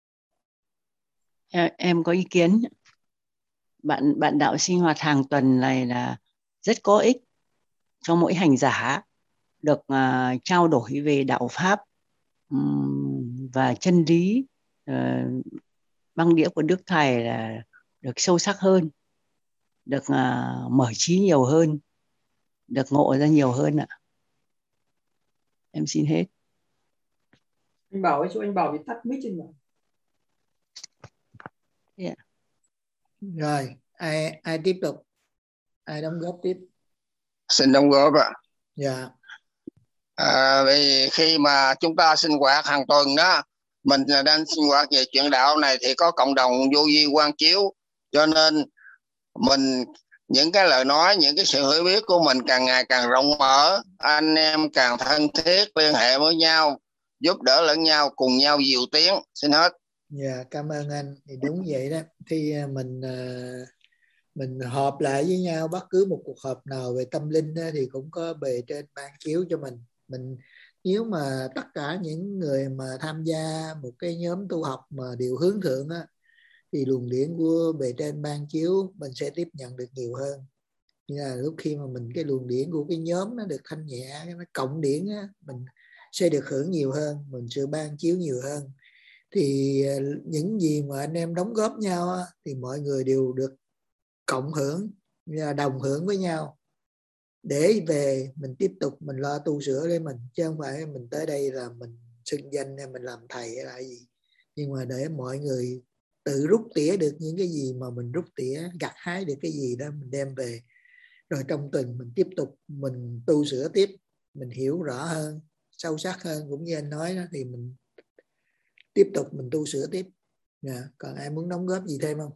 Em có ý kiến. Bạn bạn đạo sinh hoạt hàng tuần này là rất có ích cho mỗi hành giả, được uh, trao đổi về đạo pháp um, và chân lý uh, băng đĩa của Đức Thầy là được sâu sắc hơn, được uh, mở trí nhiều hơn, được ngộ ra nhiều hơn ạ. Em xin hết. Anh Bảo ấy, chỗ anh Bảo bị tắt mic trên nào. Yeah. Rồi, ai ai tiếp tục? Ai đóng góp tiếp? Xin đóng góp ạ. Dạ. À, vì khi mà chúng ta sinh hoạt hàng tuần đó, mình đang sinh hoạt về chuyện đạo này thì có cộng đồng vô vi quán chiếu, cho nên mình những cái lời nói, những cái sự hiểu biết của mình càng ngày càng rộng mở, anh em càng thân thiết, liên hệ với nhau, giúp đỡ lẫn nhau, cùng nhau diệu tiến. Xin hết. Dạ, cảm ơn anh. Thì đúng vậy đó. Khi mình mình họp lại với nhau, bất cứ một cuộc họp nào về tâm linh thì cũng có bề trên ban chiếu cho mình. Mình nếu mà tất cả những người mà tham gia một cái nhóm tu học mà đều hướng thượng á, thì luồng điển của bề trên ban chiếu mình sẽ tiếp nhận được nhiều hơn. Như là lúc khi mà mình cái luồng điển của cái nhóm nó được thanh nhẹ, nó cộng điển á, mình sẽ được hưởng nhiều hơn, mình sẽ ban chiếu nhiều hơn. Thì những gì mà anh em đóng góp nhau á, thì mọi người đều được cộng hưởng, đồng hưởng với nhau, để về mình tiếp tục mình lo tu sửa để mình, chứ không phải mình tới đây là mình xưng danh hay mình làm thầy hay là gì. Nhưng mà để mọi người tự rút tỉa được những cái gì mà mình rút tỉa, gặt hái được cái gì đó mình đem về, rồi trong tuần mình tiếp tục mình tu sửa tiếp, mình hiểu rõ hơn, sâu sắc hơn, cũng như anh nói đó, thì mình tiếp tục mình tu sửa tiếp. Yeah. Còn ai muốn đóng góp gì thêm không?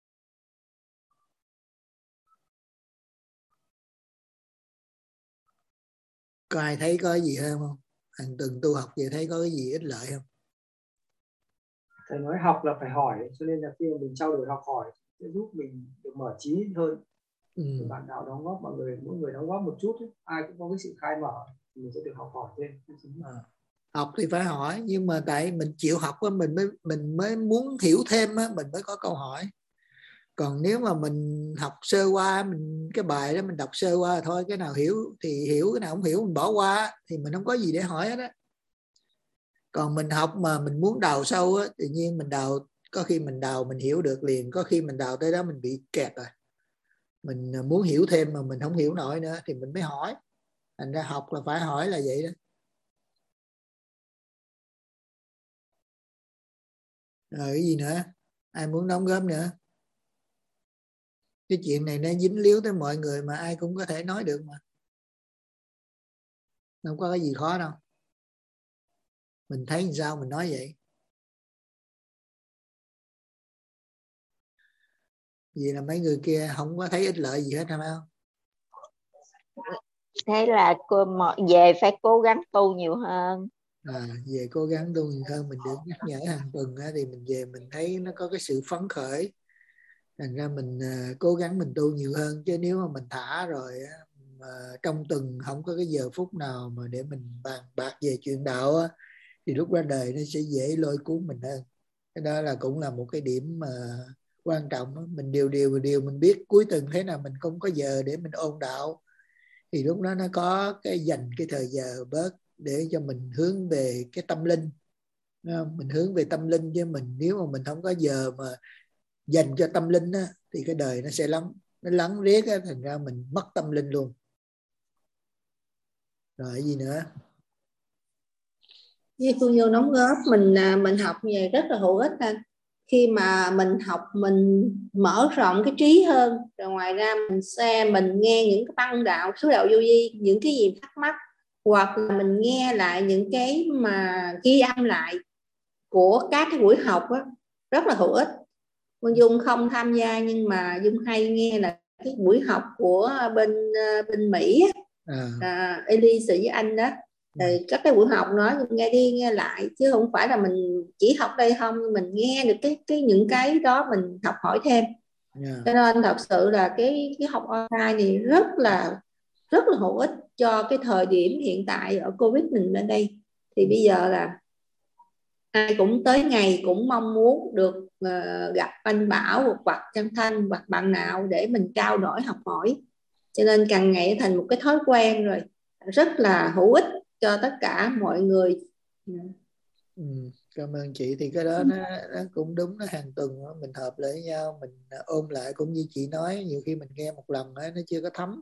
Có ai thấy có gì hơn không? Hàng tuần tu học vậy thấy có cái gì ích lợi không? Thầy nói học là phải hỏi, cho nên là khi mà mình trao đổi học hỏi sẽ giúp mình được mở trí hơn. Ừ. Bạn nào đóng góp, mọi người mỗi người đóng góp một chút ấy, ai cũng có cái sự khai mở thì mình sẽ được học hỏi thêm. À. Học thì phải hỏi, nhưng mà tại mình chịu học á, mình mới mình mới muốn hiểu thêm á, mình mới có câu hỏi. Còn nếu mà mình học sơ qua, mình cái bài đó mình đọc sơ qua thôi, cái nào hiểu thì hiểu, cái nào không hiểu mình bỏ qua, thì mình không có gì để hỏi hết á. Còn mình học mà mình muốn đào sâu á, tự nhiên mình đào, có khi mình đào mình hiểu được liền, có khi mình đào tới đó mình bị kẹt rồi, mình muốn hiểu thêm mà mình không hiểu nổi nữa thì mình mới hỏi. Thành ra học là phải hỏi là vậy đó. Rồi cái gì nữa? Ai muốn đóng góp nữa? Cái chuyện này nó dính líu tới mọi người mà ai cũng có thể nói được mà. Không có cái gì khó đâu. Mình thấy sao mình nói vậy. Vì là mấy người kia không có thấy ích lợi gì hết, phải không? Thế là cô về phải cố gắng tu nhiều hơn. À, về cố gắng tu nhiều hơn, mình được nhắc nhở hàng tuần thì mình về mình thấy nó có cái sự phấn khởi. Thành ra mình uh, cố gắng mình tu nhiều hơn, chứ nếu mà mình thả rồi mà trong tuần không có cái giờ phút nào mà để mình bàn bạc về chuyện đạo á, thì lúc ra đời nó sẽ dễ lôi cuốn mình hơn. Cái đó là cũng là một cái điểm mà quan trọng đó. Mình điều điều điều mình biết cuối tuần thế nào mình không có giờ để mình ôn đạo, thì lúc đó nó có cái dành cái thời giờ bớt để cho mình hướng về cái tâm linh. Mình hướng về tâm linh, chứ mình nếu mà mình không có giờ mà dành cho tâm linh á, thì cái đời nó sẽ lắng nó lắng riết á, thành ra mình mất tâm linh luôn. Rồi cái gì nữa? Với Phương Vô đóng góp, mình mình học về rất là hữu ích anh. Khi mà mình học mình mở rộng cái trí hơn, rồi ngoài ra mình xem mình nghe những cái băng đạo, số đạo vô vi, những cái gì thắc mắc, hoặc là mình nghe lại những cái mà ghi âm lại của các cái buổi học á, rất là hữu ích. Phương Dung không tham gia nhưng mà Dung hay nghe là cái buổi học của bên bên Mỹ á, à. À, Elise với anh đó. Thì các cái buổi học nói nghe đi nghe lại, chứ không phải là mình chỉ học đây không, mình nghe được cái cái những cái đó mình học hỏi thêm. Yeah. Cho nên thật sự là cái cái học online này rất là rất là hữu ích cho cái thời điểm hiện tại ở Covid mình lên đây. Thì bây giờ là ai cũng tới ngày cũng mong muốn được uh, gặp anh Bảo hoặc Trân Thanh hoặc bạn nào để mình trao đổi học hỏi. Cho nên càng ngày thành một cái thói quen rồi, rất là hữu ích cho tất cả mọi người. Ừ, cảm ơn chị. Thì cái đó nó, nó cũng đúng, nó hàng tuần mình hợp lại với nhau, mình ôm lại. Cũng như chị nói, nhiều khi mình nghe một lần nó chưa có thấm,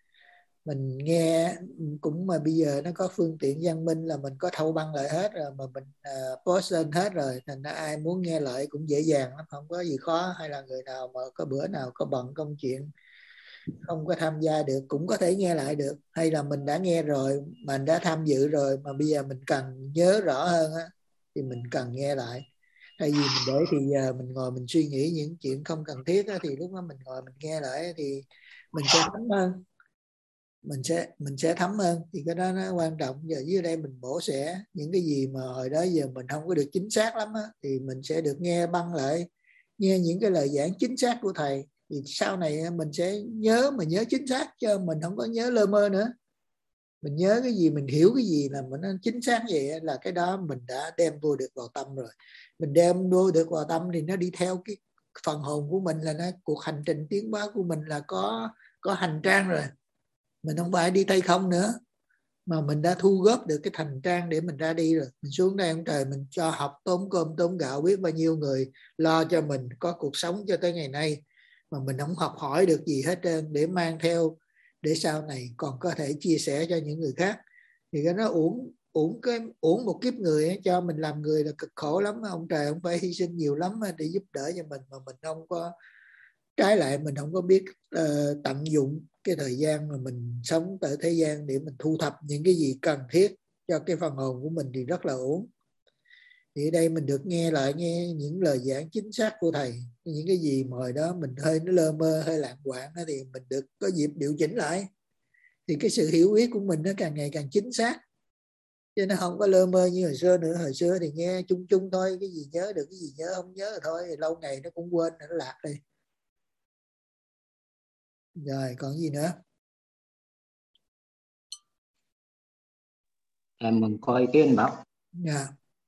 mình nghe cũng mà bây giờ nó có phương tiện văn minh là mình có thâu băng lại hết rồi, mà mình uh, post lên hết rồi, thành ra ai muốn nghe lại cũng dễ dàng lắm, không có gì khó. Hay là người nào mà có bữa nào có bận công chuyện không có tham gia được cũng có thể nghe lại được. Hay là mình đã nghe rồi, mình đã tham dự rồi mà bây giờ mình cần nhớ rõ hơn á, thì mình cần nghe lại. Thay vì mình để thì giờ mình ngồi mình suy nghĩ những chuyện không cần thiết á, thì lúc đó mình ngồi mình nghe lại thì mình sẽ thấm hơn, mình sẽ mình sẽ thấm hơn. Thì cái đó nó quan trọng. Giờ dưới đây mình bổ sẻ những cái gì mà hồi đó giờ mình không có được chính xác lắm á, thì mình sẽ được nghe băng lại, nghe những cái lời giảng chính xác của thầy, thì sau này mình sẽ nhớ, mà nhớ chính xác, chứ mình không có nhớ lơ mơ nữa. Mình nhớ cái gì, mình hiểu cái gì là mình chính xác vậy, là cái đó mình đã đem vô được vào tâm rồi. Mình đem vô được vào tâm thì nó đi theo cái phần hồn của mình, là nó cuộc hành trình tiến hóa của mình là có có hành trang rồi. Mình không phải đi tay không nữa, mà mình đã thu góp được cái hành trang để mình ra đi rồi. Mình xuống đây ông trời mình cho học tốn cơm tốn gạo, biết bao nhiêu người lo cho mình có cuộc sống cho tới ngày nay, mà mình không học hỏi được gì hết trơn để mang theo, để sau này còn có thể chia sẻ cho những người khác. Thì cái nó uổng uổng cái uổng một kiếp người ấy, cho mình làm người là cực khổ lắm. Ông trời ông phải hy sinh nhiều lắm để giúp đỡ cho mình, mà mình không có, trái lại mình không có biết uh, tận dụng cái thời gian mà mình sống tại thế gian để mình thu thập những cái gì cần thiết cho cái phần hồn của mình, thì rất là uổng. Thì ở đây mình được nghe lại nghe những lời giảng chính xác của thầy. Những cái gì mà hồi đó mình hơi nó lơ mơ, hơi lạc quạng đó, thì mình được có dịp điều chỉnh lại. Thì cái sự hiểu biết của mình nó càng ngày càng chính xác, chứ nó không có lơ mơ như hồi xưa nữa. Hồi xưa thì nghe chung chung thôi, cái gì nhớ được, cái gì nhớ không nhớ rồi thôi, lâu ngày nó cũng quên, nó lạc đi. Rồi còn gì nữa? À, mình coi cái anh Bảo. Yeah.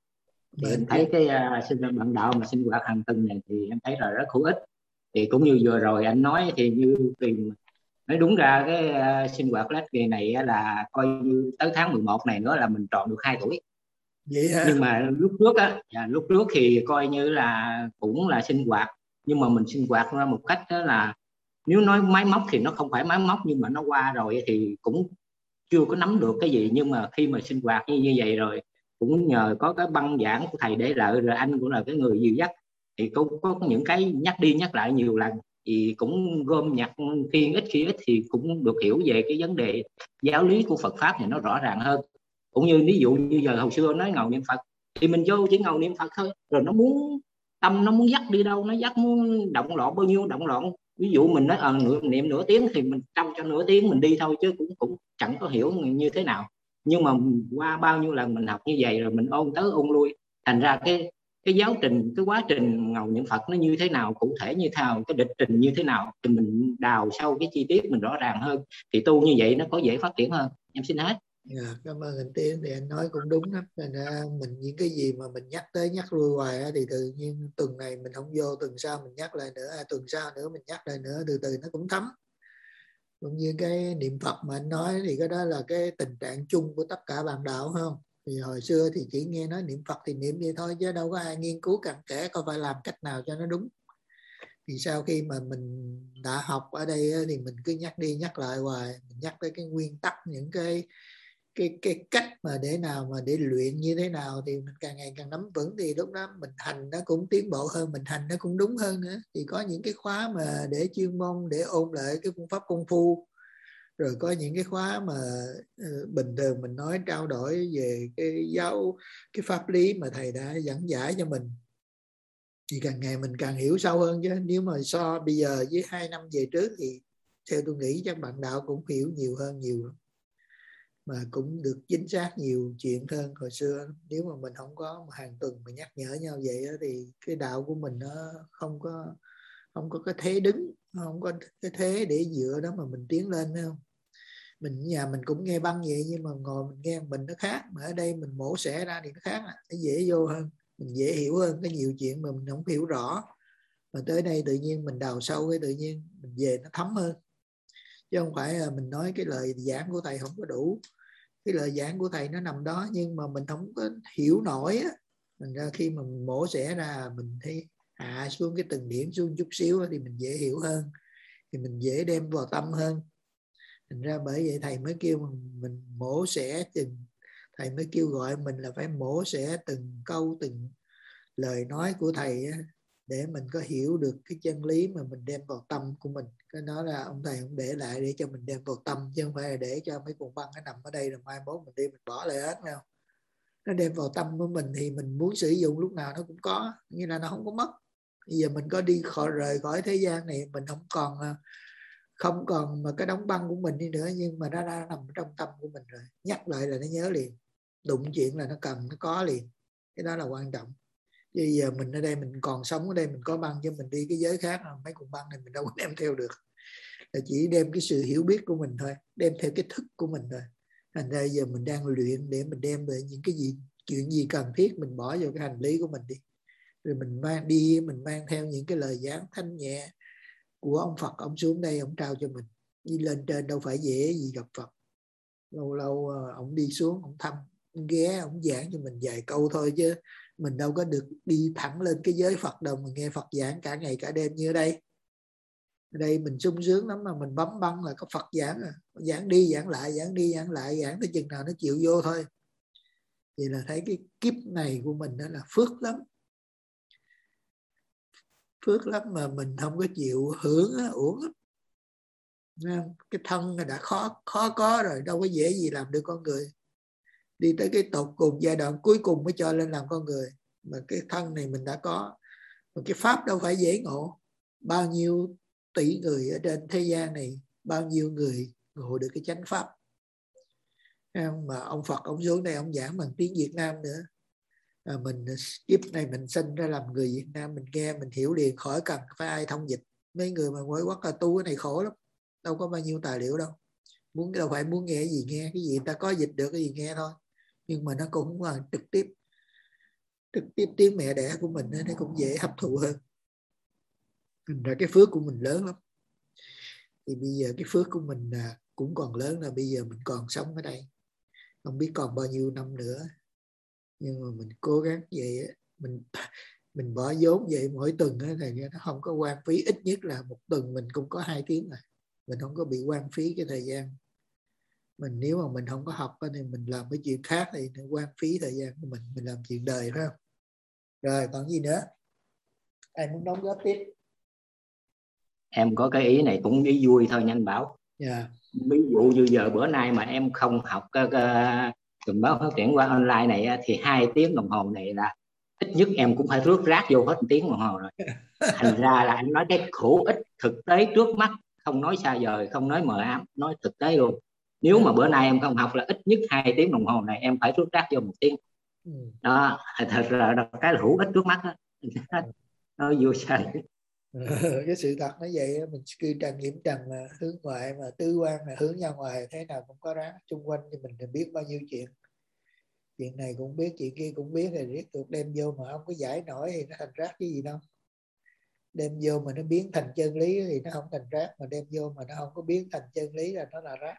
Thì em thấy cái uh, sinh hoạt bạn đạo mà sinh hoạt hàng tuần này thì em thấy là rất hữu ích. Thì cũng như vừa rồi anh nói thì như tìm nói đúng ra cái uh, sinh hoạt lát nghề này là coi như tới tháng mười một này nữa là mình tròn được hai tuổi. Vậy hả? Nhưng mà lúc trước á, dạ, lúc trước thì coi như là cũng là sinh hoạt, nhưng mà mình sinh hoạt ra một cách đó là nếu nói máy móc thì nó không phải máy móc, nhưng mà nó qua rồi thì cũng chưa có nắm được cái gì. Nhưng mà khi mà sinh hoạt như, như vậy rồi, cũng nhờ có cái băng giảng của thầy để lại, rồi anh cũng là cái người dìu dắt, thì cũng có những cái nhắc đi nhắc lại nhiều lần, thì cũng gom nhặt khi ít khi ít thì cũng được hiểu về cái vấn đề giáo lý của Phật pháp thì nó rõ ràng hơn. Cũng như ví dụ như giờ hồi xưa nói ngầu niệm Phật thì mình vô chỉ ngầu niệm Phật thôi, rồi nó muốn tâm nó muốn dắt đi đâu nó dắt, muốn động loạn bao nhiêu động loạn. Ví dụ mình nói ờ nửa, niệm nửa tiếng thì mình trong cho nửa tiếng mình đi thôi, chứ cũng cũng chẳng có hiểu như thế nào. Nhưng mà qua bao nhiêu lần mình học như vậy rồi mình ôn tới ôn lui, thành ra cái cái giáo trình, cái quá trình ngầu niệm Phật nó như thế nào, cụ thể như thế nào, cái lịch trình như thế nào, thì mình đào sâu cái chi tiết mình rõ ràng hơn, thì tu như vậy nó có dễ phát triển hơn. Em xin hết. Yeah, cảm ơn anh Tiến. Thì anh nói cũng đúng lắm. Nên ra mình những cái gì mà mình nhắc tới nhắc lui hoài á, thì tự nhiên tuần này mình không vô, tuần sau mình nhắc lại nữa, à, tuần sau nữa mình nhắc lại nữa, từ từ nó cũng thấm. Cũng như cái niệm Phật mà anh nói thì cái đó là cái tình trạng chung của tất cả bạn đạo, không? Thì hồi xưa thì chỉ nghe nói niệm Phật thì niệm vậy thôi, chứ đâu có ai nghiên cứu cặn kẽ coi phải làm cách nào cho nó đúng. Thì sau khi mà mình đã học ở đây thì mình cứ nhắc đi nhắc lại hoài, mình nhắc tới cái nguyên tắc, những cái cái cái cách mà để nào mà để luyện như thế nào thì mình càng ngày càng nắm vững, thì lúc đó mình hành nó cũng tiến bộ hơn, mình hành nó cũng đúng hơn nữa. Thì có những cái khóa mà để chuyên môn để ôn lại cái phương pháp công phu, rồi có những cái khóa mà uh, bình thường mình nói trao đổi về cái giáo cái pháp lý mà thầy đã giảng giải cho mình, thì càng ngày mình càng hiểu sâu hơn. Chứ nếu mà so bây giờ với hai năm về trước thì theo tôi nghĩ chắc bạn đạo cũng hiểu nhiều hơn nhiều, mà cũng được chính xác nhiều chuyện hơn hồi xưa. Nếu mà mình không có hàng tuần mà nhắc nhở nhau vậy đó, thì cái đạo của mình nó không có không có cái thế đứng, không có cái thế để dựa đó mà mình tiến lên, phải không? Mình nhà mình cũng nghe băng vậy, nhưng mà ngồi mình nghe mình nó khác, mà ở đây mình mổ xẻ ra thì nó khác, nó dễ vô hơn, mình dễ hiểu hơn. Cái nhiều chuyện mà mình không hiểu rõ, mà tới đây tự nhiên mình đào sâu, cái tự nhiên mình về nó thấm hơn. Chứ không phải là mình nói cái lời giảng của thầy không có đủ, cái lời giảng của thầy nó nằm đó nhưng mà mình không có hiểu nổi á. Mình ra khi mà mình mổ xẻ ra, mình thấy hạ xuống cái từng điểm xuống chút xíu thì mình dễ hiểu hơn, thì mình dễ đem vào tâm hơn. Thành ra bởi vậy thầy mới kêu mình, mình mổ xẻ từng, thầy mới kêu gọi mình là phải mổ xẻ từng câu từng lời nói của thầy á, để mình có hiểu được cái chân lý mà mình đem vào tâm của mình. Cái đó là ông thầy cũng để lại để cho mình đem vào tâm, chứ không phải là để cho mấy cuộn băng nó nằm ở đây rồi mai mốt mình đi mình bỏ lại hết đâu. Nó đem vào tâm của mình thì mình muốn sử dụng lúc nào nó cũng có, nghĩa là nó không có mất. Bây giờ mình có đi khỏi rời khỏi thế gian này, mình không còn không còn mà cái đóng băng của mình đi nữa, nhưng mà nó đã nằm trong tâm của mình rồi, nhắc lại là nó nhớ liền, đụng chuyện là nó cần nó có liền. Cái đó là quan trọng. Chứ giờ mình ở đây mình còn sống ở đây mình có băng, chứ mình đi cái giới khác mấy cuộn băng này mình đâu có đem theo được, là chỉ đem cái sự hiểu biết của mình thôi, đem theo cái thức của mình thôi. Thành ra giờ mình đang luyện để mình đem về những cái gì, chuyện gì cần thiết mình bỏ vào cái hành lý của mình đi, rồi mình mang đi, mình mang theo những cái lời giảng thanh nhẹ của ông Phật, ông xuống đây ông trao cho mình. Đi lên trên đâu phải dễ gì gặp Phật, lâu lâu ông đi xuống ông thăm ông ghé ông giảng cho mình vài câu thôi, chứ mình đâu có được đi thẳng lên cái giới Phật đâu mà nghe Phật giảng cả ngày cả đêm như ở đây. Ở đây mình sung sướng lắm, mà mình bấm băng là có Phật giảng à. Giảng đi giảng lại, giảng đi giảng lại, giảng tới chừng nào nó chịu vô thôi. Vậy là thấy cái kiếp này của mình đó là phước lắm, phước lắm mà mình không có chịu hưởng á, uổng lắm. Cái thân đã khó khó có rồi, đâu có dễ gì làm được con người. Đi tới cái tột cùng giai đoạn cuối cùng mới cho lên làm con người. mà cái thân này mình đã có, mà cái pháp đâu phải dễ ngộ. Bao nhiêu tỷ người ở trên thế gian này, bao nhiêu người ngộ được cái chánh pháp. Mà ông Phật ông xuống đây ông giảng bằng tiếng Việt Nam nữa, à, mình kiếp này mình sinh ra làm người Việt Nam, mình nghe mình hiểu liền, khỏi cần phải ai thông dịch. Mấy người mà ngoại quốc là tu cái này khổ lắm, đâu có bao nhiêu tài liệu đâu, muốn đâu phải muốn nghe cái gì nghe cái gì, ta có dịch được cái gì nghe thôi, nhưng mà nó cũng là trực tiếp trực tiếp tiếng mẹ đẻ của mình, nó cũng dễ hấp thụ hơn. Thành ra cái phước của mình lớn lắm. Thì bây giờ cái phước của mình là cũng còn lớn, là bây giờ mình còn sống ở đây, không biết còn bao nhiêu năm nữa, nhưng mà mình cố gắng vậy, mình mình bỏ vốn vậy mỗi tuần á, thì nó không có hoang phí. Ít nhất là một tuần mình cũng có hai tiếng rồi, mình không có bị hoang phí cái thời gian. Mình nếu mà mình không có học thì mình làm cái chuyện khác thì nó hoang phí thời gian của mình, mình làm chuyện đời, phải không? Rồi còn gì nữa, ai muốn đóng góp tiếp? Em có cái ý này cũng ý vui thôi nha anh Bảo. Yeah. Ví dụ như giờ bữa nay mà em không học cái tuần báo phát triển qua online này thì hai tiếng đồng hồ này là ít nhất em cũng phải rước rác vô hết một tiếng đồng hồ rồi. Thành ra là anh nói cái khổ ích thực tế trước mắt, không nói xa vời, không nói mờ ám, nói thực tế luôn. Nếu mà bữa nay em không học là ít nhất hai tiếng đồng hồ này em phải rước rác vô một tiếng. Đó, thật là cái hữu ích trước mắt đó. Nói vui sai. Cái sự thật nó vậy, mình cứ trần nhiễm trần mà hướng ngoại, mà tứ quan là hướng ra ngoài, thế nào cũng có rác xung quanh thì mình biết bao nhiêu chuyện. Chuyện này cũng biết, chuyện kia cũng biết, rồi riết được đem vô mà không có giải nổi thì nó thành rác cái gì đâu. Đem vô mà nó biến thành chân lý thì nó không thành rác, mà đem vô mà nó không có biến thành chân lý là nó là rác.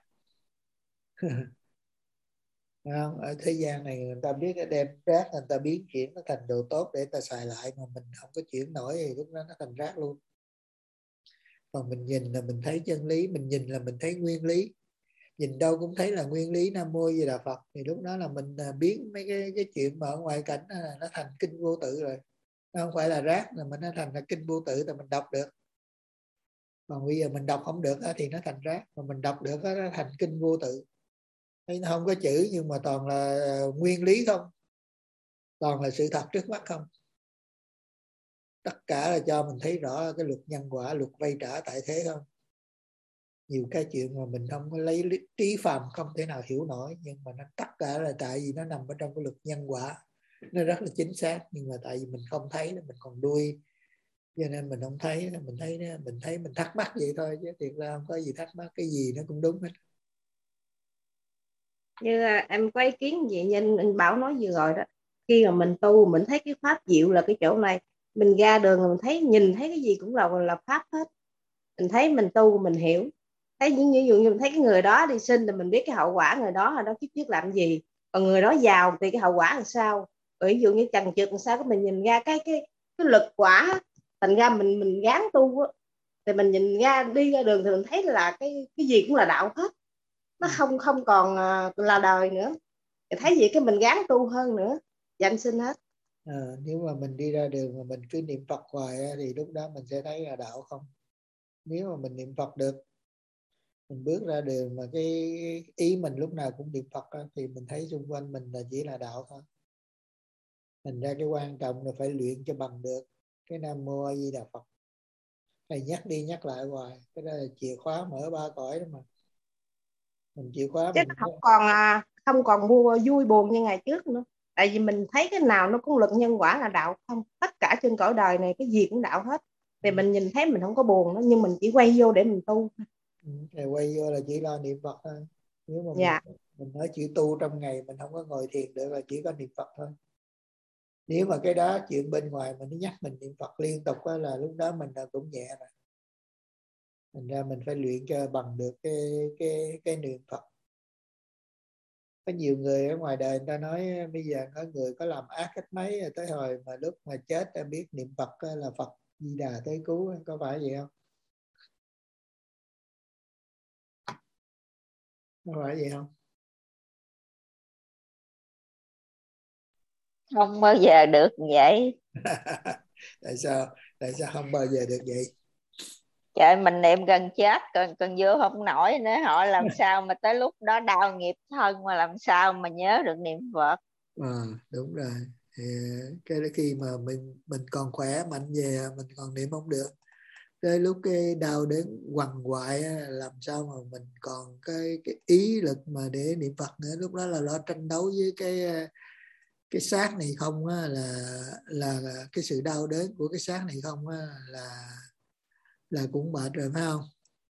Không? Ở thế gian này người ta biết đem rác, người ta biến chuyển nó thành đồ tốt để ta xài lại, mà mình không có chuyển nổi thì lúc đó nó thành rác luôn. Còn mình nhìn là mình thấy chân lý, mình nhìn là mình thấy nguyên lý, nhìn đâu cũng thấy là nguyên lý Nam Mô Di Đà Phật, thì lúc đó là mình biến mấy cái cái chuyện mà ở ngoài cảnh đó là nó thành kinh vô tự rồi. Nó không phải là rác, là mình nó thành là kinh vô tự thì mình đọc được. Còn bây giờ mình đọc không được thì nó thành rác, mà mình đọc được nó thành kinh vô tự. Nó không có chữ nhưng mà toàn là nguyên lý không, toàn là sự thật trước mắt không. Tất cả là cho mình thấy rõ cái luật nhân quả, luật vay trả tại thế không. Nhiều cái chuyện mà mình không có lấy trí phàm không thể nào hiểu nổi, nhưng mà nó tất cả là tại vì nó nằm ở trong cái luật nhân quả, nó rất là chính xác, nhưng mà tại vì mình không thấy, mình còn đuôi, cho nên mình không thấy. Mình thấy mình thấy mình thắc mắc vậy thôi, chứ thiệt ra không có gì thắc mắc, cái gì nó cũng đúng hết. Như em có ý kiến gì như anh Bảo nói vừa rồi đó, khi mà mình tu mình thấy cái pháp diệu là cái chỗ này, mình ra đường mình thấy nhìn thấy cái gì cũng là là pháp hết. Mình thấy mình tu mình hiểu, thấy những ví dụ như mình thấy cái người đó đi sinh thì mình biết cái hậu quả người đó là đó kiếp trước làm gì, còn người đó giàu thì cái hậu quả làm sao. Ví dụ như trần trượt làm sao có mình nhìn ra cái cái cái lực quả, thành ra mình mình gán tu á, thì mình nhìn ra đi ra đường thì mình thấy là cái cái gì cũng là đạo hết, nó không không còn là đời nữa. Thì thấy gì cái mình gán tu hơn nữa, danh sinh hết. À, nếu mà mình đi ra đường mà mình cứ niệm Phật hoài thì lúc đó mình sẽ thấy là đạo không. Nếu mà mình niệm Phật được, mình bước ra đường mà cái ý mình lúc nào cũng niệm Phật thì mình thấy xung quanh mình là chỉ là đạo thôi. Thành ra cái quan trọng là phải luyện cho bằng được cái Nam Mô A Di Đà Phật. Thầy nhắc đi nhắc lại hoài, cái đó là chìa khóa mở ba cõi đó mà. Mình chìa khóa chứ mình không còn không còn vui buồn như ngày trước nữa. Tại vì mình thấy cái nào nó cũng luật nhân quả là đạo không. Tất cả trên cõi đời này cái gì cũng đạo hết. Thì mình nhìn thấy mình không có buồn nữa, nhưng mình chỉ quay vô để mình tu. Ừ, quay vô là chỉ lo niệm Phật thôi. Nếu mà dạ. mình, mình nói chữ tu trong ngày mình không có ngồi thiền được là chỉ có niệm Phật thôi. Nếu mà cái đó chuyện bên ngoài mình nhắc mình niệm Phật liên tục là lúc đó mình cũng nhẹ rồi. Thành ra mình phải luyện cho bằng được cái cái cái niệm Phật. Có nhiều người ở ngoài đời người ta nói bây giờ có người có làm ác cách mấy tới hồi mà lúc mà chết ta biết niệm Phật là Phật Di Đà tới cứu, có phải vậy không? Có phải vậy không? Không bao giờ được vậy. Tại sao? Tại sao không bao giờ được vậy? Trời, mình niệm gần chết còn còn vô không nổi nữa, họ làm sao mà tới lúc đó đau nghiệp thân mà làm sao mà nhớ được niệm Phật. À, đúng rồi. Thì cái khi mà mình mình còn khỏe mạnh về mình còn niệm không được, tới lúc cái đau đớn quằn quại làm sao mà mình còn cái cái ý lực mà để niệm Phật nữa. Lúc đó là lo tranh đấu với cái cái xác này không á, là là cái sự đau đớn của cái xác này không á, là là cũng mệt rồi phải không?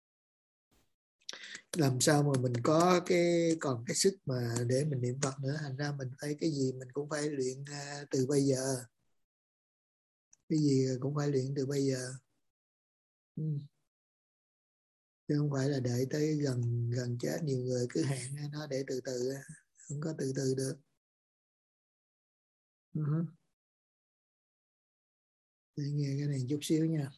Làm sao mà mình có cái còn cái sức mà để mình niệm Phật nữa. Thành ra mình phải cái gì mình cũng phải luyện từ bây giờ, cái gì cũng phải luyện từ bây giờ, ừ. Chứ không phải là đợi tới gần gần chết. Nhiều người cứ hẹn nó để từ từ, không có từ từ được. Uh-huh. Để nghe cái này chút xíu nha.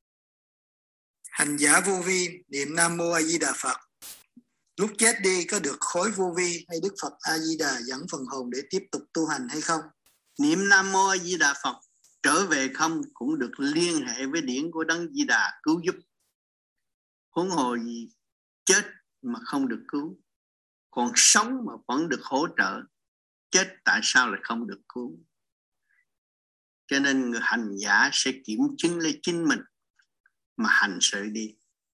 Hành giả vô vi niệm Nam Mô A Di Đà Phật, lúc chết đi có được khối vô vi hay Đức Phật A Di Đà dẫn phần hồn để tiếp tục tu hành hay không? Niệm Nam Mô A Di Đà Phật trở về không cũng được liên hệ với điển của Đấng Di Đà cứu giúp. Huống hồ gì chết mà không được cứu, còn sống mà vẫn được hỗ trợ, chết tại sao lại không được cứu? Cho nên người hành giả sẽ kiểm chứng lấy chính mình mà hành sự đi.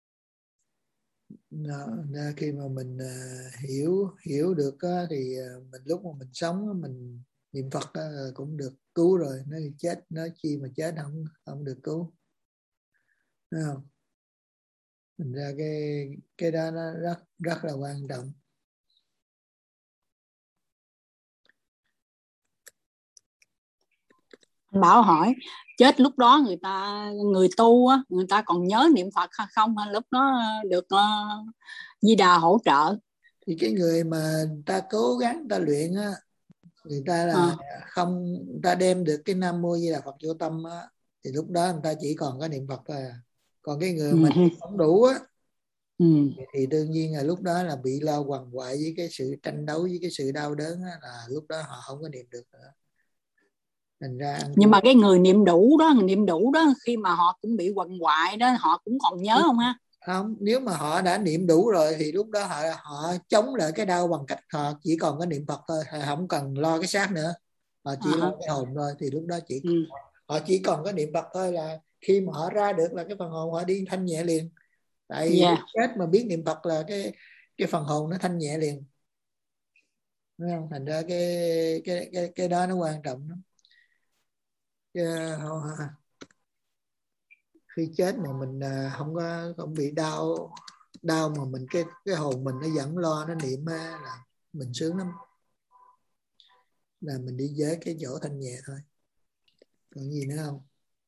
Đó, khi mà mình uh, hiểu hiểu được uh, thì uh, mình lúc mà mình sống mình niệm Phật uh, cũng được cứu rồi. Nó chết, nói chi mà chết không không được cứu, thấy không? Thành ra cái cái đó nó rất rất là quan trọng. Bảo hỏi chết lúc đó người ta người tu á, người ta còn nhớ niệm Phật hay không, hay lúc đó được uh, Di Đà hỗ trợ? Thì cái người mà ta cố gắng ta luyện á, người ta là à. không người ta đem được cái Nam Mô Di Đà Phật vô tâm á, thì lúc đó người ta chỉ còn có niệm Phật thôi à. Còn cái người mà ừ. không đủ á, ừ. thì đương nhiên là lúc đó là bị lo quằn quại với cái sự tranh đấu với cái sự đau đớn á, là lúc đó họ không có niệm được nữa. Thành ra nhưng mà cái người niệm đủ đó, người niệm đủ đó, khi mà họ cũng bị quằn quại đó, họ cũng còn nhớ không ha? Không, nếu mà họ đã niệm đủ rồi thì lúc đó họ họ chống lại cái đau bằng cách họ chỉ còn có niệm Phật thôi, họ không cần lo cái xác nữa, họ chỉ à. lo cái hồn thôi. Thì lúc đó chỉ ừ. họ chỉ còn có niệm Phật thôi, là khi mà họ ra được là cái phần hồn họ đi thanh nhẹ liền. Tại vì yeah. chết mà biết niệm Phật là cái cái phần hồn nó thanh nhẹ liền, đúng không? Thành ra cái cái cái cái đó nó quan trọng lắm. Yeah. Khi chết mà mình không có không bị đau đau mà mình cái cái hồn mình nó vẫn lo nó niệm là mình sướng lắm, là mình đi với cái chỗ thanh nhẹ thôi. Còn gì nữa không?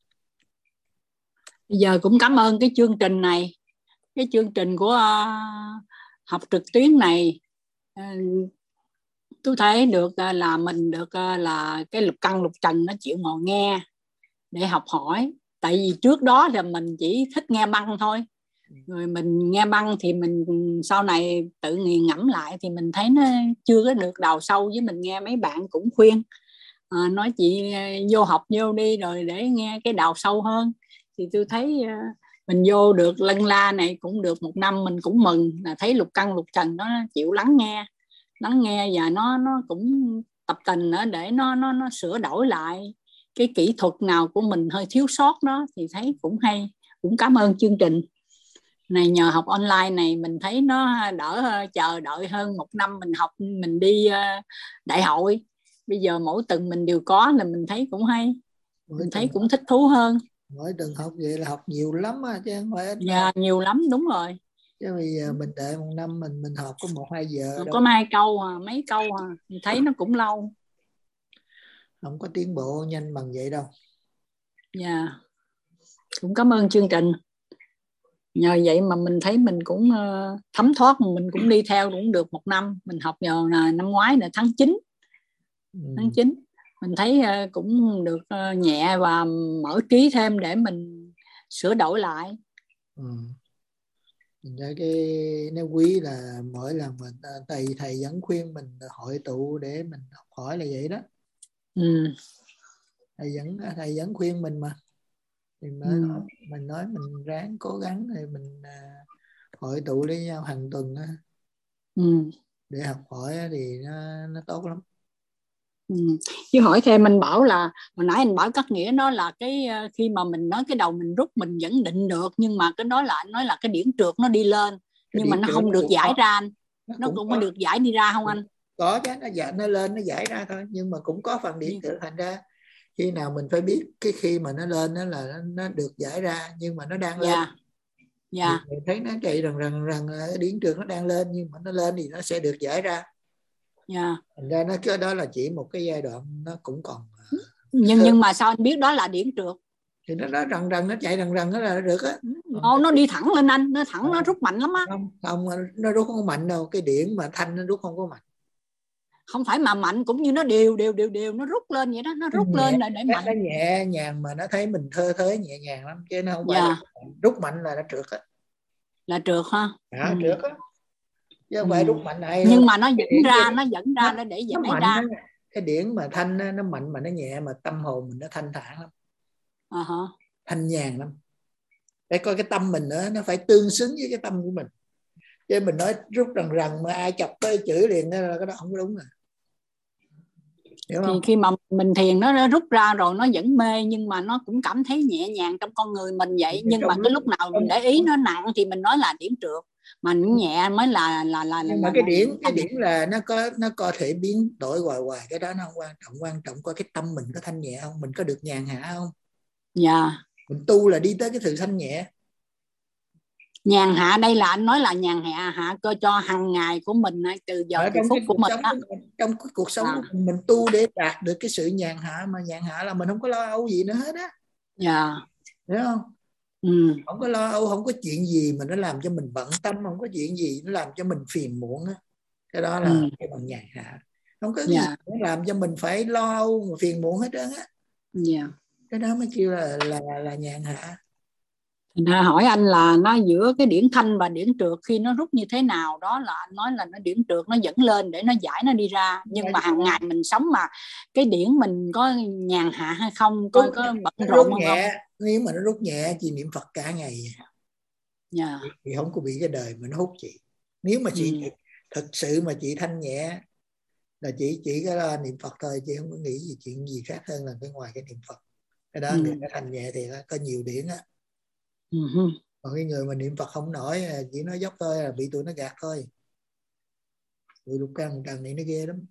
Bây giờ cũng cảm ơn cái chương trình này, cái chương trình của uh, học trực tuyến này. Uh, tôi thấy được uh, là mình được uh, là cái lục căn lục trần nó chịu ngồi nghe để học hỏi. Tại vì trước đó là mình chỉ thích nghe băng thôi, rồi mình nghe băng thì mình sau này tự nghiền ngẫm lại thì mình thấy nó chưa có được đào sâu. Với mình nghe mấy bạn cũng khuyên à, nói chị vô học vô đi rồi để nghe cái đào sâu hơn. Thì tôi thấy uh, mình vô được lân la này cũng được một năm, mình cũng mừng là thấy lục căn lục trần nó chịu lắng nghe lắng nghe và nó nó cũng tập tành nữa để nó nó nó sửa đổi lại cái kỹ thuật nào của mình hơi thiếu sót đó, thì thấy cũng hay. Cũng cảm ơn chương trình này, nhờ học online này mình thấy nó đỡ chờ đợi hơn một năm mình học mình đi đại hội. Bây giờ mỗi tuần mình đều có là mình thấy cũng hay, mỗi mình thấy cũng thích thú hơn. Mỗi tuần học vậy là học nhiều lắm á, chứ không phải ít. Dạ nhiều lắm, đúng rồi. Chứ bây giờ mình đợi một năm mình mình học có một hai giờ đâu. Có hai câu à, mấy câu à, mình thấy nó cũng lâu. Không có tiến bộ nhanh bằng vậy đâu. Dạ yeah. Cũng cảm ơn chương trình. Nhờ vậy mà mình thấy mình cũng uh, thấm thoát, mình cũng đi theo cũng được một năm. Mình học nhờ là năm ngoái là tháng chín. Ừ. Tháng chín mình thấy uh, cũng được uh, nhẹ và mở trí thêm để mình sửa đổi lại. Ừ. Mình thấy cái nếu quý là mỗi lần mình thầy thầy vẫn khuyên mình hội tụ để mình học hỏi là vậy đó. Ừ. Thầy vẫn thầy vẫn khuyên mình mà. Thì mới ừ. nói, mình nói mình ráng cố gắng thì mình uh, hội tụ với nhau hàng tuần uh, ừ. để học hỏi thì nó nó tốt lắm. Ừ. Chứ hỏi thêm anh Bảo là hồi nãy anh Bảo cắt nghĩa nó là cái khi mà mình nói cái đầu mình rút mình vẫn định được, nhưng mà cái đó là anh nói là cái điểm trượt nó đi lên cái nhưng mà nó không được giải ra, nó, nó cũng, cũng có được giải đi ra không anh? Có chứ, nó giải nó lên nó giải ra thôi, nhưng mà cũng có phần điểm trượt. Thành ra khi nào mình phải biết cái khi mà nó lên đó là nó, nó được giải ra, nhưng mà nó đang lên. Dạ. Dạ. Mình thấy nó chạy rằng rằng rằng điểm trượt nó đang lên, nhưng mà nó lên thì nó sẽ được giải ra. Dạ. Thành ra nó cái đó là chỉ một cái giai đoạn, nó cũng còn. Nhưng nhưng mà sao anh biết đó là điểm trượt? Thì nó nó rằng rằng nó chạy rằng rằng nó là được á. Nó nó đi thẳng lên anh, nó thẳng à, nó rút mạnh lắm á. Không, không, nó rút không mạnh đâu, cái điểm mà thanh nó rút không có mạnh. Không phải mà mạnh, cũng như nó đều đều đều đều nó rút lên vậy đó, nó rút nhẹ, lên là để mạnh. Nó nhẹ nhàng mà nó thấy mình thơ thới nhẹ nhàng lắm, chứ nó không phải dạ. là rút mạnh là nó trượt á. Là trượt ha. À, ừ. Trượt á. Chứ không ừ. phải rút mạnh này. Nhưng mà nó dẫn ra, nó dẫn ra nó để giải nó ra. Nó, cái điển mà thanh nó, nó mạnh mà nó nhẹ, mà tâm hồn mình nó thanh thản lắm. À hả. Thanh nhàn lắm. Để coi cái tâm mình nữa, nó phải tương xứng với cái tâm của mình. Chứ mình nói rút rằng rằng mà ai chọc tới chửi liền đó là cái đó không có đúng rồi. Thì khi mà mình thiền nó rút ra rồi nó vẫn mê, nhưng mà nó cũng cảm thấy nhẹ nhàng trong con người mình vậy. Nhưng trong mà cái lúc nào mình để ý nó nặng thì mình nói là điển trượt, mà nhẹ mới là là là. Nhưng là, mà cái là, điển là, cái điển là nó có nó có thể biến đổi hoài hoài, cái đó nó không quan trọng. Quan trọng coi cái tâm mình có thanh nhẹ không, mình có được nhàn hạ không. Dạ. Mình tu là đi tới cái sự thanh nhẹ. Nhàn hạ đây là anh nói là nhàn hạ hạ cơ cho hàng ngày của mình, từ giờ từ phút của mình đó. Trong cái cuộc sống à. của mình, mình tu để đạt được cái sự nhàn hạ, mà nhàn hạ là mình không có lo âu gì nữa hết á. Dạ. Hiểu không? Ừ. Không có lo âu, không có chuyện gì mà nó làm cho mình bận tâm, không có chuyện gì nó làm cho mình phiền muộn á. Cái đó là ừ. cái bằng nhàn hạ. Không có gì dạ. nó làm cho mình phải lo âu mà phiền muộn hết trơn á. Dạ. Cái đó mới kêu là là là, là nhàn hạ. Hỏi anh là nó giữa cái điển thanh và điển trượt khi nó rút như thế nào, đó là anh nói là nó điển trượt nó dẫn lên để nó giải nó đi ra. Nhưng mà hàng ngày mình sống mà cái điển mình có nhàn hạ hay không, coi có bận rộn không, nhẹ. không nếu mà nó rút nhẹ chị niệm Phật cả ngày yeah. thì không có bị cái đời mà nó hút chị. Nếu mà chị ừ. thực sự mà chị thanh nhẹ là chị chỉ có niệm Phật thôi, chị không có nghĩ gì chuyện gì khác hơn là cái ngoài cái niệm Phật. Cái đó ừ. người ta thanh nhẹ thì có nhiều điển á. Uh-huh. Còn cái người mà niệm Phật không nổi, chỉ nói dốc thôi là bị tụi nó gạt thôi. Tụi lục căn trần này nó ghê lắm.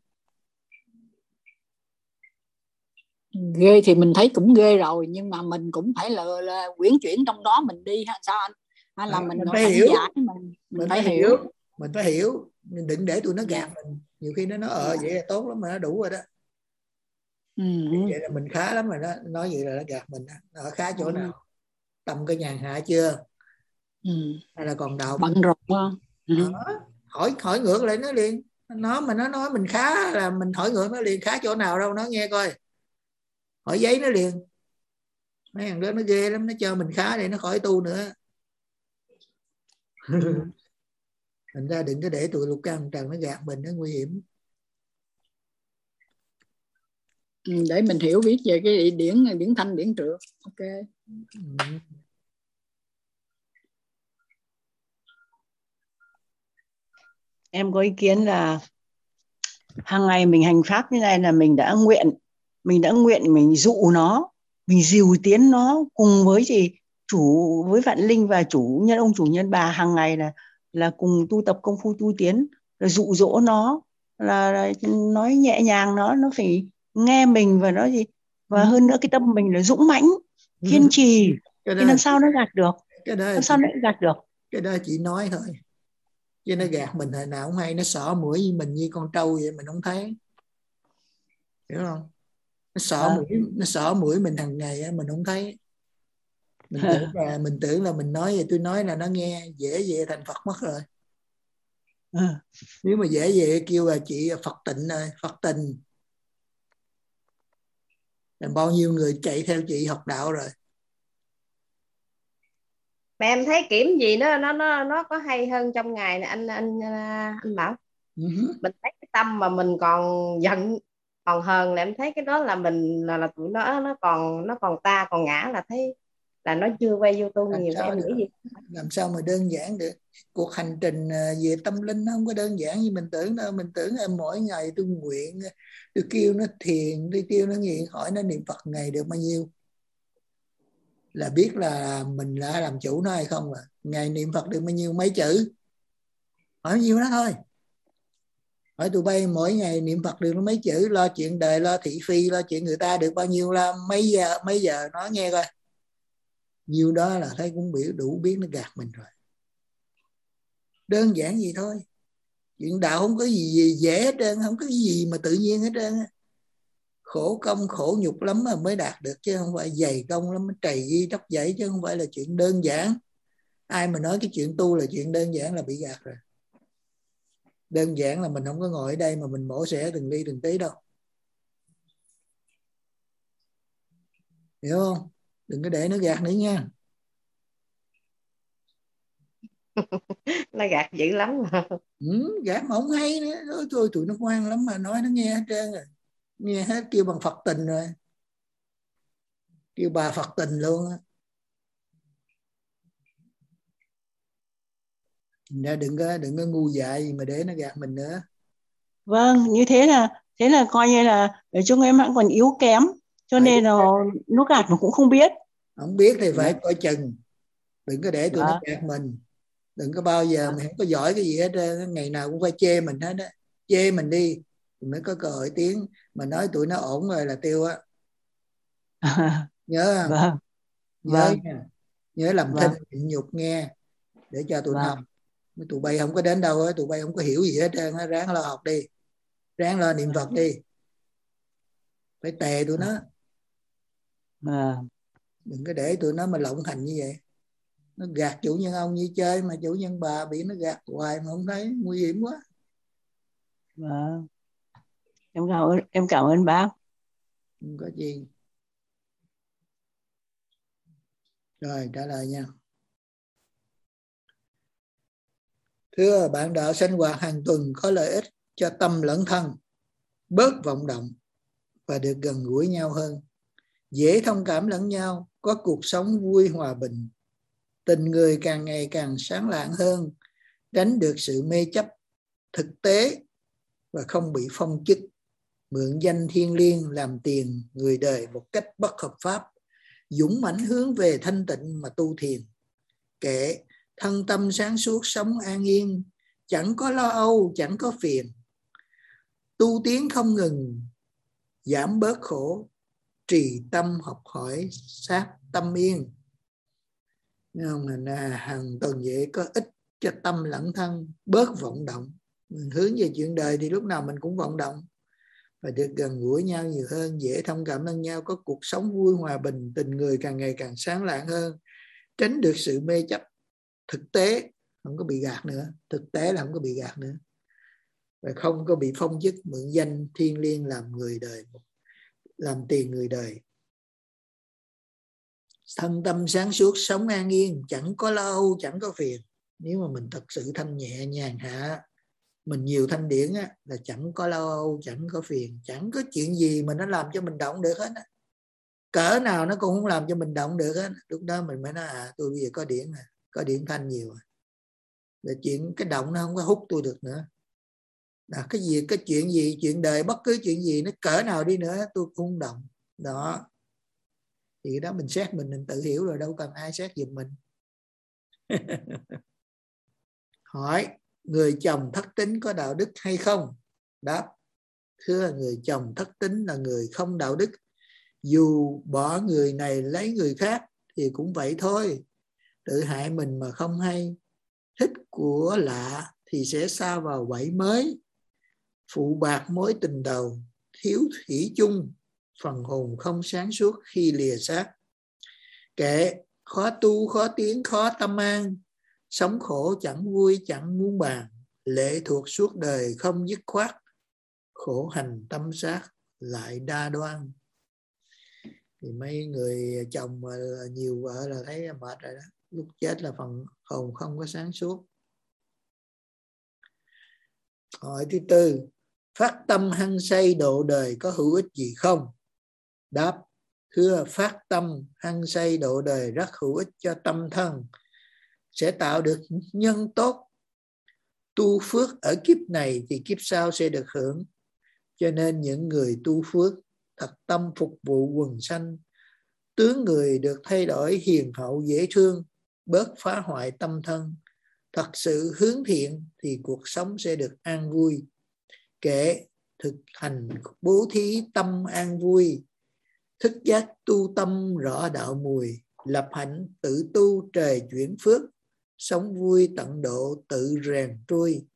Ghê thì mình thấy cũng ghê rồi, nhưng mà mình cũng phải là, là quyển chuyển trong đó mình đi hay sao anh? Hay là à, mình, mình phải hiểu, giải, mình, mình, mình phải, phải hiểu. hiểu, mình phải hiểu, mình đừng để tụi nó gạt yeah. mình. Nhiều khi nó nói ờ yeah. vậy là tốt lắm mà nó đủ rồi đó. Uh-huh. Vậy là mình khá lắm rồi đó, nói vậy là nó gạt mình đó. Nó khá chỗ uh-huh. nào? Tâm cái nhàn hạ chưa? Ừ. Hay là còn động? Bận rộn không? Ừ. hỏi hỏi ngược lại nó liền. Nó mà nó nói mình khá là mình hỏi ngược nó liền, khá chỗ nào đâu, nó nghe coi. Hỏi giấy nó liền. Mấy thằng đó nó ghê lắm, nó cho mình khá để nó khỏi tu nữa. Ừ. Thành ra đừng có để tụi lục căn trần nó gạt mình, nó nguy hiểm. Ừ, để mình hiểu biết về cái điển điển thanh điển trượt. Ok. Ừ. Em có ý kiến là hàng ngày mình hành pháp như này là mình đã nguyện, mình đã nguyện mình dụ nó, mình dìu tiến nó cùng với gì chủ, với vạn linh và chủ nhân ông chủ nhân bà, hàng ngày là là cùng tu tập công phu tu tiến, là dụ dỗ nó, là, là nói nhẹ nhàng nó nó phải nghe mình, và nó gì và ừ. hơn nữa cái tâm mình là dũng mãnh, kiên trì, ừ. thì làm sao nó gạt được, cái đó làm sao nó gạt được. Cái đó chỉ nói thôi, chứ nó gạt mình hồi nào cũng hay, nó xỏ mũi với mình như con trâu vậy mình không thấy, hiểu không? Nó xỏ à. mũi nó xỏ mũi mình hàng ngày mình không thấy, mình tưởng là mình tưởng là mình nói vậy, tôi nói là nó nghe, dễ vậy thành Phật mất rồi. À. Nếu mà dễ vậy kêu là chị Phật tịnh rồi, Phật tình, là bao nhiêu người chạy theo chị học đạo rồi. Mà em thấy kiểm gì nó nó nó nó có hay hơn trong ngày này anh anh anh Bảo. Uh-huh. Mình thấy cái tâm mà mình còn giận còn hờn là em thấy cái đó là mình là là tụi nó nó còn nó còn ta còn ngã, là thấy là nó chưa quay vô tu làm nhiều. sao Em được, nghĩ gì? làm sao mà đơn giản được. Cuộc hành trình về tâm linh nó không có đơn giản như mình tưởng đâu. Mình tưởng em mỗi ngày tôi nguyện, tôi kêu nó thiền, tôi kêu nó nghiện, hỏi nó niệm Phật ngày được bao nhiêu là biết là mình đã làm chủ nó hay không. Là ngày niệm Phật được bao nhiêu, mấy chữ, hỏi bao nhiêu đó thôi. Hỏi tụi bay mỗi ngày niệm Phật được mấy chữ, lo chuyện đời, lo thị phi, lo chuyện người ta được bao nhiêu, là mấy giờ mấy giờ nói nghe coi. Nhiêu đó là thấy cũng biểu đủ biết nó gạt mình rồi. Đơn giản gì thôi. Chuyện đạo không có gì, gì dễ hết trơn, không có gì mà tự nhiên hết trơn. Khổ công khổ nhục lắm mà mới đạt được, chứ không phải dày công lắm mới trầy ghi tóc dãy, chứ không phải là chuyện đơn giản. Ai mà nói cái chuyện tu là chuyện đơn giản là bị gạt rồi. Đơn giản là mình không có ngồi ở đây mà mình mổ xẻ từng ly từng tí đâu. Hiểu không? Đừng có để nó gạt nữa nha. Nó gạt dữ lắm mà. Ừ, gạt mà không hay nữa. Thôi, thôi tụi nó ngoan lắm mà nói nó nghe hết trơn rồi. Nghe hết, kêu bằng Phật tình rồi. Kêu bà Phật tình luôn á. Nên đừng có đừng có ngu dại gì mà để nó gạt mình nữa. Vâng, như thế là thế là coi như là để chúng em vẫn còn yếu kém, cho Phải, nên là nó gạt mà cũng không biết. không biết thì phải coi chừng. Đừng có để tụi Đó. nó gạt mình. Đừng có bao giờ mình không có giỏi cái gì hết, ngày nào cũng phải chê mình hết á. Chê mình đi mới có cơ hội tiếng. Mà nói tụi nó ổn rồi là tiêu á. Nhớ không? Vâng. Nhớ Vâng. nha. Nhớ làm Vâng. thinh nhịn nhục nghe, để cho tụi nó học. Vâng. Tụi bay không có đến đâu hết, tụi bay không có hiểu gì hết trơn á. Ráng lo học đi, ráng lo niệm Phật đi, phải tè tụi nó. Vâng. Đừng có để tụi nó mà lộng hành như vậy. Nó gạt chủ nhân ông như chơi, mà chủ nhân bà bị nó gạt hoài mà không thấy, nguy hiểm quá. Vâng. Em cảm ơn em cảm ơn bác. Không có gì. Rồi trả lời nha. Thưa bạn đạo, sinh hoạt hàng tuần có lợi ích cho tâm lẫn thân, bớt vọng động và được gần gũi nhau hơn, dễ thông cảm lẫn nhau, có cuộc sống vui hòa bình, tình người càng ngày càng sáng lạng hơn, tránh được sự mê chấp thực tế và không bị phong chức, mượn danh thiêng liêng làm tiền người đời một cách bất hợp pháp, dũng mãnh hướng về thanh tịnh mà tu thiền. Kệ thân tâm sáng suốt, sống an yên, chẳng có lo âu, chẳng có phiền, tu tiến không ngừng, giảm bớt khổ, trì tâm học hỏi, sát tâm yên. Hàng tuần vậy có ích cho tâm lẫn thân, bớt vọng động. Mình hướng về chuyện đời thì lúc nào mình cũng vọng động, và được gần gũi nhau nhiều hơn, dễ thông cảm lẫn nhau, có cuộc sống vui hòa bình, tình người càng ngày càng sáng lạng hơn, tránh được sự mê chấp thực tế, không có bị gạt nữa. Thực tế là không có bị gạt nữa, và không có bị phong chức mượn danh thiêng liêng làm người đời, làm tiền người đời. Thân tâm sáng suốt, sống an yên, chẳng có lo âu, chẳng có phiền. Nếu mà mình thật sự thanh nhẹ nhàng hạ, mình nhiều thanh điển á, là chẳng có lo âu, chẳng có phiền, chẳng có chuyện gì mà nó làm cho mình động được hết á. Cỡ nào nó cũng không làm cho mình động được hết. Lúc đó mình mới nói à, tôi bây giờ có điển à, có điển thanh nhiều à. Là chuyện cái động nó không có hút tôi được nữa. Là cái gì, cái chuyện gì, chuyện đời, bất cứ chuyện gì nó cỡ nào đi nữa tôi cũng không động. Đó. Thì đó mình xét mình, mình tự hiểu rồi, đâu cần ai xét giùm mình. Hỏi, người chồng thất tín có đạo đức hay không? Đáp, thưa, người chồng thất tín là người không đạo đức. Dù bỏ người này lấy người khác thì cũng vậy thôi. Tự hại mình mà không hay. Thích của lạ thì sẽ sa vào bẫy mới. Phụ bạc mối tình đầu, thiếu thủy chung, phần hồn không sáng suốt khi lìa xác. Kệ, khó tu, khó tiến, khó tâm an. Sống khổ chẳng vui, chẳng muốn bàn. Lệ thuộc suốt đời không dứt khoát. Khổ hành tâm sát lại đa đoan. Thì mấy người chồng mà nhiều vợ là thấy mệt rồi đó. Lúc chết là phần hồn không có sáng suốt. Hỏi thứ tư, phát tâm hăng say độ đời có hữu ích gì không? Đáp, Thưa, phát tâm hăng say độ đời rất hữu ích cho tâm thân, sẽ tạo được nhân tốt. Tu phước ở kiếp này thì kiếp sau sẽ được hưởng. Cho nên những người tu phước thật tâm phục vụ quần sanh, tướng người được thay đổi hiền hậu dễ thương, bớt phá hoại tâm thân, thật sự hướng thiện thì cuộc sống sẽ được an vui. Kể thực hành bố thí tâm an vui, thức giác tu tâm rõ đạo mùi, lập hạnh tự tu trời chuyển phước, sống vui tận độ tự rèn trôi.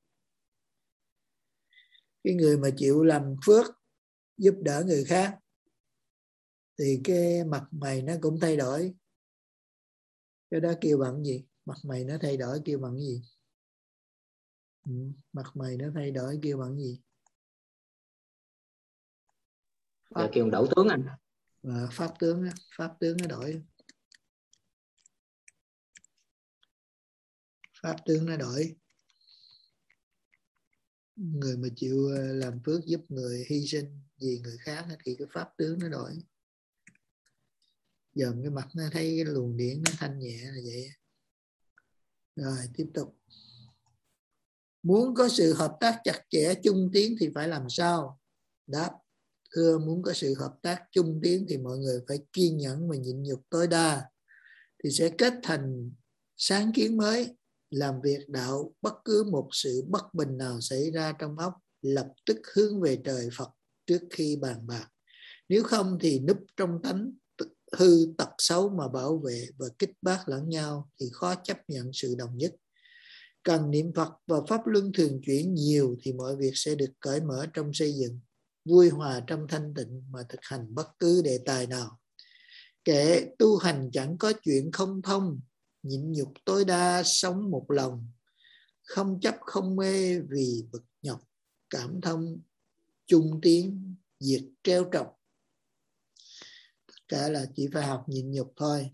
Cái người mà chịu làm phước, giúp đỡ người khác thì cái mặt mày nó cũng thay đổi. Cái đó kêu bằng gì? Mặt mày nó thay đổi kêu bằng gì? Ừ, mặt mày nó thay đổi kêu bằng gì? Pháp... Dạ, kêu đổ tướng anh. À, pháp tướng, pháp tướng nó đổi. Pháp tướng nó đổi. Người mà chịu làm phước giúp người, hy sinh vì người khác thì cái pháp tướng nó đổi. Dòm cái mặt nó thấy cái luồng điển nó thanh nhẹ là vậy. Rồi tiếp tục. Muốn có sự hợp tác chặt chẽ chung tiến thì phải làm sao? Đáp. Thưa, muốn có sự hợp tác chung tiến thì mọi người phải kiên nhẫn và nhịn nhục tối đa, thì sẽ kết thành sáng kiến mới. Làm việc đạo, bất cứ một sự bất bình nào xảy ra trong óc, lập tức hướng về trời Phật trước khi bàn bạc. Nếu không thì núp trong tánh hư tật xấu mà bảo vệ và kích bác lẫn nhau thì khó chấp nhận sự đồng nhất. Cần niệm Phật và pháp luân thường chuyển nhiều thì mọi việc sẽ được cởi mở trong xây dựng, vui hòa trong thanh tịnh mà thực hành bất cứ đề tài nào. Kể tu hành chẳng có chuyện không thông, nhịn nhục tối đa sống một lòng, không chấp không mê vì bực nhọc, cảm thông chung tiến diệt treo trọc. Tất cả là chỉ phải học nhịn nhục thôi.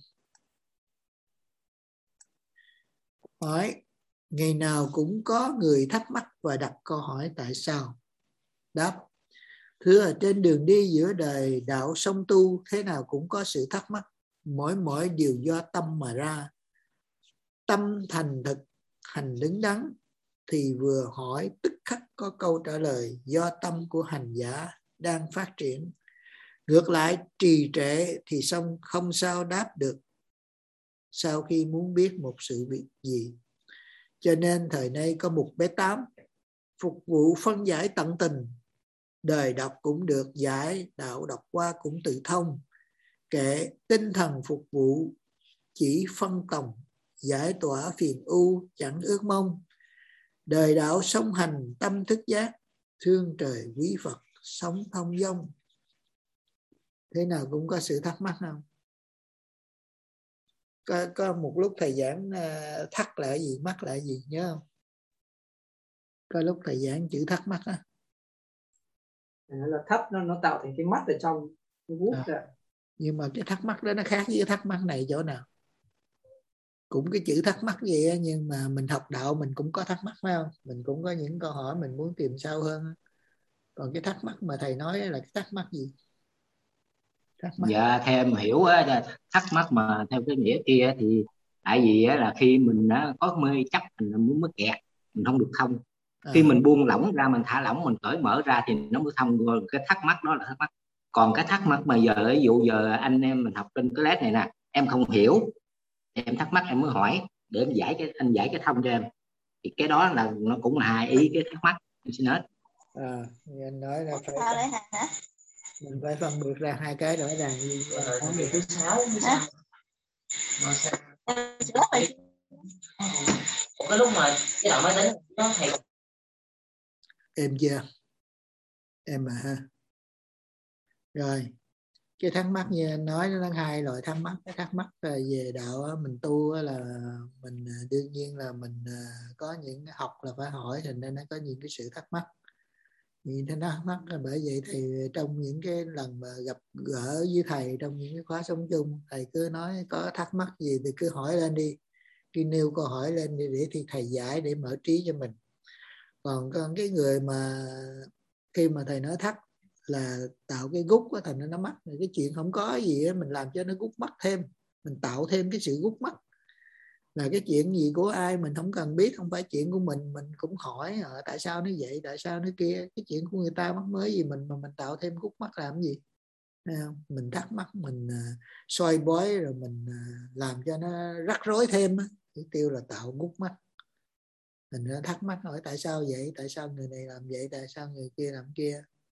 Hỏi, ngày nào cũng có người thắc mắc và đặt câu hỏi tại sao? Đáp. Thưa, ở trên đường đi giữa đời đạo song tu, thế nào cũng có sự thắc mắc, mỗi mỗi điều do tâm mà ra. Tâm thành thực, hành đứng đắn thì vừa hỏi tức khắc có câu trả lời do tâm của hành giả đang phát triển. Ngược lại trì trệ thì xong không sao đáp được sau khi muốn biết một sự việc gì. Cho nên thời nay có một bé tám phục vụ phân giải tận tình. Đời đọc cũng được giải, đạo đọc qua cũng tự thông. Kệ tinh thần phục vụ chỉ phân tòng, giải tỏa phiền ưu chẳng ước mong. Đời đạo sống hành tâm thức giác, thương trời quý Phật sống thông dong. Thế nào cũng có sự thắc mắc không? Có, có một lúc thầy giảng thắc là gì, mắc là gì nhớ không? Có lúc thầy giảng chữ thắc mắc á. Nó là thấp, nó nó tạo thành cái mắt ở trong cái vút à. Nhưng mà cái thắc mắc đó nó khác với cái thắc mắc này chỗ nào? Cũng cái chữ thắc mắc vậy á, nhưng mà mình học đạo mình cũng có thắc mắc phải không? Mình cũng có những câu hỏi mình muốn tìm sâu hơn. Còn cái thắc mắc mà thầy nói là cái thắc mắc gì? Thắc mắc. Dạ theo em hiểu á, thắc mắc mà theo cái nghĩa kia thì tại vì á, là khi mình đã có mê chấp mình muốn mới kẹt, mình không được thông. À. Khi mình buông lỏng ra, mình thả lỏng, mình cởi mở ra thì nó mới thông. Rồi cái thắc mắc đó là thắc mắc. Còn cái thắc mắc mà giờ ví dụ giờ anh em mình học trên cái lớp này nè, em không hiểu, em thắc mắc em mới hỏi để em giải cái anh giải cái thông cho em, thì cái đó là nó cũng là hai ý cái thắc mắc. Em xin hết. À, anh nói là phải mình phải phân biệt ra hai cái rõ ràng. Như thứ sáu cái lúc mà cái đoạn máy tính nó thầy em chưa em mà ha. Rồi cái thắc mắc như anh nói nó hai loại thắc mắc. Cái thắc mắc về đạo mình tu là mình đương nhiên là mình có những học là phải hỏi, thành ra nó có những cái sự thắc mắc. Thì thắc mắc là bởi vậy thì trong những cái lần mà gặp gỡ với thầy trong những cái khóa sống chung, thầy cứ nói có thắc mắc gì thì cứ hỏi lên đi, cứ nêu câu hỏi lên đi để thì thầy giải, để mở trí cho mình. Còn cái người mà khi mà thầy nói thắc là tạo cái gút đó, thành ra nó mắc. Cái chuyện không có gì đó, mình làm cho nó gút mắc thêm, mình tạo thêm cái sự gút mắc. Là cái chuyện gì của ai mình không cần biết, không phải chuyện của mình, mình cũng hỏi ở tại sao nó vậy, tại sao nó kia. Cái chuyện của người ta mắc mới gì mình mà mình tạo thêm gút mắc làm gì? Mình thắc mắc, mình soi bói rồi mình làm cho nó rắc rối thêm. Cái tiêu là tạo gút mắc. Mình thắc mắc hỏi tại sao vậy, tại sao người này làm vậy, tại sao người kia làm kia.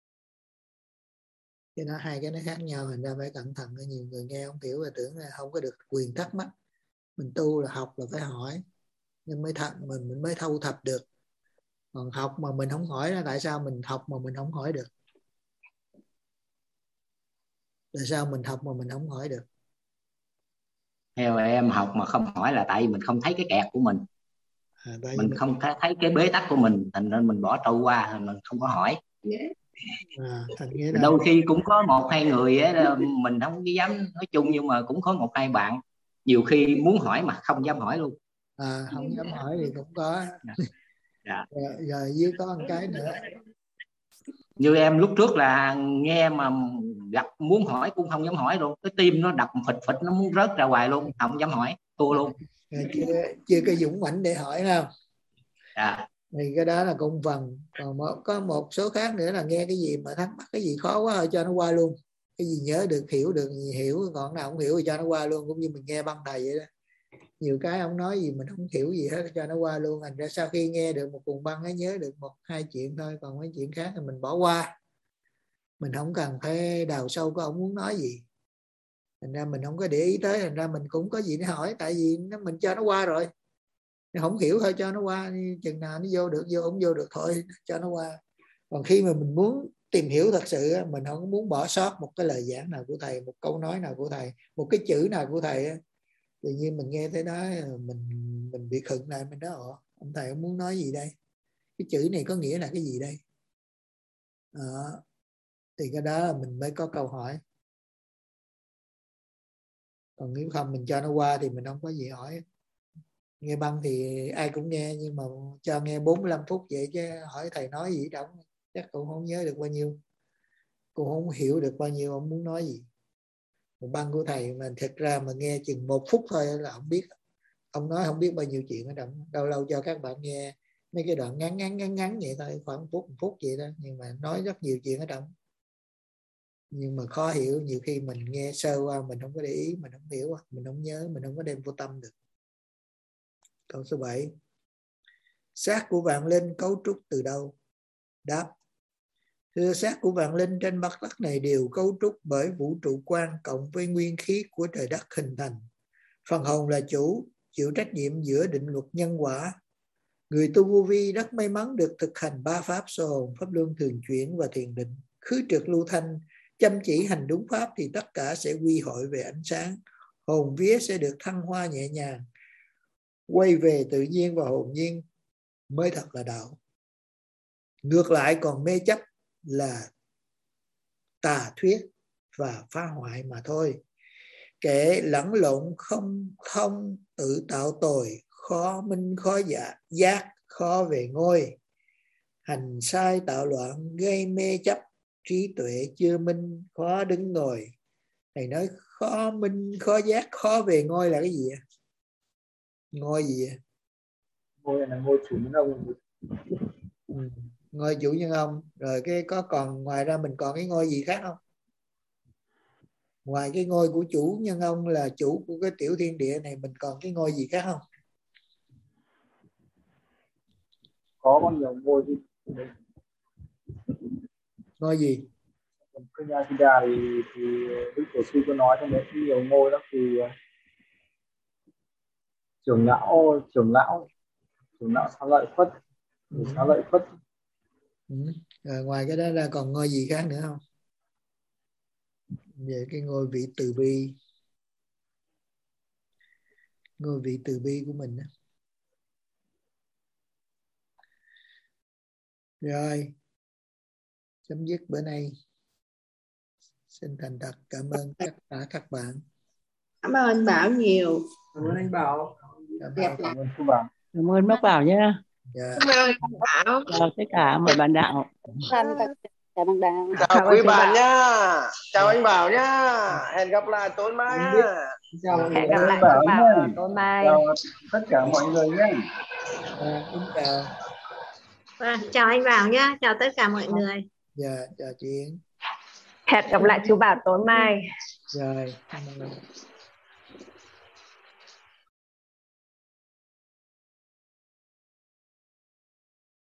Cái nó hai cái nó khác nhau, thành ra phải cẩn thận. Nhiều người nghe không hiểu và tưởng là không có được quyền thắc mắc. Mình tu là học là phải hỏi, nhưng mới thật mình mình mới thâu thập được. Còn học mà mình không hỏi là tại sao mình học mà mình không hỏi được? Tại sao mình học mà mình không hỏi được? Theo em, học mà không hỏi là tại vì mình không thấy cái kẹt của mình. À, mình, mình không thấy cái bế tắc của mình, thành nên mình bỏ trâu qua, mình không có hỏi. À, đôi khi cũng có một hai người ấy, mình không dám nói chung, nhưng mà cũng có một hai bạn nhiều khi muốn hỏi mà không dám hỏi luôn. À, không dám hỏi thì cũng có. Dạ. Rồi, rồi với có một cái nữa. Như em lúc trước là nghe mà gặp muốn hỏi cũng không dám hỏi luôn, cái tim nó đập phịch phịch, nó muốn rớt ra ngoài luôn, không dám hỏi, thua luôn. Chưa, chưa có dũng mãnh để hỏi đâu. Dạ. Thì cái đó là công phần. Còn một, có một số khác nữa là nghe cái gì mà thắc mắc cái gì khó quá cho nó qua luôn. Cái gì nhớ được, hiểu được gì hiểu, còn nào không hiểu thì cho nó qua luôn. Cũng như mình nghe băng thầy vậy đó. Nhiều cái ông nói gì mình không hiểu gì hết, cho nó qua luôn. Thành ra sau khi nghe được một cuồng băng nó nhớ được một hai chuyện thôi, còn mấy chuyện khác thì mình bỏ qua. Mình không cần phải đào sâu có ông muốn nói gì. Thành ra mình không có để ý tới, thành ra mình cũng có gì để hỏi, tại vì nó mình cho nó qua rồi. Không hiểu thôi cho nó qua, chừng nào nó vô được vô, không vô được thôi cho nó qua. Còn khi mà mình muốn tìm hiểu thật sự, mình không muốn bỏ sót một cái lời giảng nào của thầy, một câu nói nào của thầy, một cái chữ nào của thầy, tự nhiên mình nghe tới đó mình mình bị khựng lại, mình nói ồ, ông thầy ông muốn nói gì đây, cái chữ này có nghĩa là cái gì đây. Đó. Thì cái đó là mình mới có câu hỏi. Còn nếu không mình cho nó qua thì mình không có gì hỏi. Nghe băng thì ai cũng nghe, nhưng mà cho nghe bốn mươi lăm phút vậy chứ hỏi thầy nói gì đâu chắc cũng không nhớ được bao nhiêu, cũng không hiểu được bao nhiêu ông muốn nói gì. Một băng của thầy mà thật ra mà nghe chừng một phút thôi là ông biết, ông nói không biết bao nhiêu chuyện ở đó. Đâu lâu cho các bạn nghe mấy cái đoạn ngắn ngắn ngắn ngắn vậy thôi, khoảng một phút một phút vậy đó, nhưng mà nói rất nhiều chuyện ở trong. Nhưng mà khó hiểu, nhiều khi mình nghe sơ qua mình không có để ý, mình không hiểu, mình không nhớ, mình không có đem vô tâm được. Câu số bảy. Xác của vạn linh cấu trúc từ đâu? Đáp. Thưa, xác của vạn linh trên mặt đất này đều cấu trúc bởi vũ trụ quan cộng với nguyên khí của trời đất hình thành. Phần hồn là chủ, chịu trách nhiệm giữa định luật nhân quả. Người tu vô vi rất may mắn được thực hành ba pháp sơ hồn, pháp luân thường chuyển và thiền định. Khứ trượt lưu thanh, chăm chỉ hành đúng pháp thì tất cả sẽ quy hội về ánh sáng. Hồn vía sẽ được thăng hoa nhẹ nhàng, quay về tự nhiên và hồn nhiên mới thật là đạo. Ngược lại còn mê chấp là tà thuyết và phá hoại mà thôi. Kẻ lẫn lộn không không tự tạo tội, khó minh khó dạ, giác, khó về ngôi. Hành sai tạo loạn gây mê chấp, trí tuệ chưa minh khó đứng ngồi. Thầy nói khó minh khó giác, khó về ngôi là cái gì vậy? Ngôi gì vậy? Ngôi là ngôi chủ nhân ông. Ừ. Ngôi chủ nhân ông. Rồi cái có còn ngoài ra mình còn cái ngôi gì khác không? Ngoài cái ngôi của chủ nhân ông là chủ của cái tiểu thiên địa này, mình còn cái ngôi gì khác không? Có con nhiều ngôi gì? Ngôi gì? Kanyasida thì, thì Đức Tổ sư có nói trong đấy nhiều ngôi lắm, thì trưởng lão trưởng lão trưởng lão xá lợi Phất, ừ. xá lợi Phất. Ừ. Rồi ngoài cái đó ra còn ngôi gì khác nữa không? Về cái ngôi vị từ bi, ngôi vị từ bi của mình đó. Rồi chấm dứt bữa nay. Xin thành thật cảm ơn tất cả các bạn. Cảm ơn anh Bảo nhiều. Cảm ơn anh Bảo. Đẹp Cảm ơn cô Bảo. Cảm ơn bác Bảo nhé. Dạ. Cảm ơn anh Bảo. Chào tất cả mọi bạn đạo. Thành thật chào bạn Đào. Chào quý bạn nhá, chào anh Bảo nhá, hẹn gặp lại tối mai nhá. Chào mọi người. Hẹn gặp lại Bảo chú Bảo nhé. vào tối mai. Chào tất cả mọi người nhé. À, xin chào. Vâng, chào anh Bảo nhá, chào tất cả mọi người. Dạ, chào chị Yến. Hẹn gặp lại chú Bảo tối mai. Rồi, cảm ơn.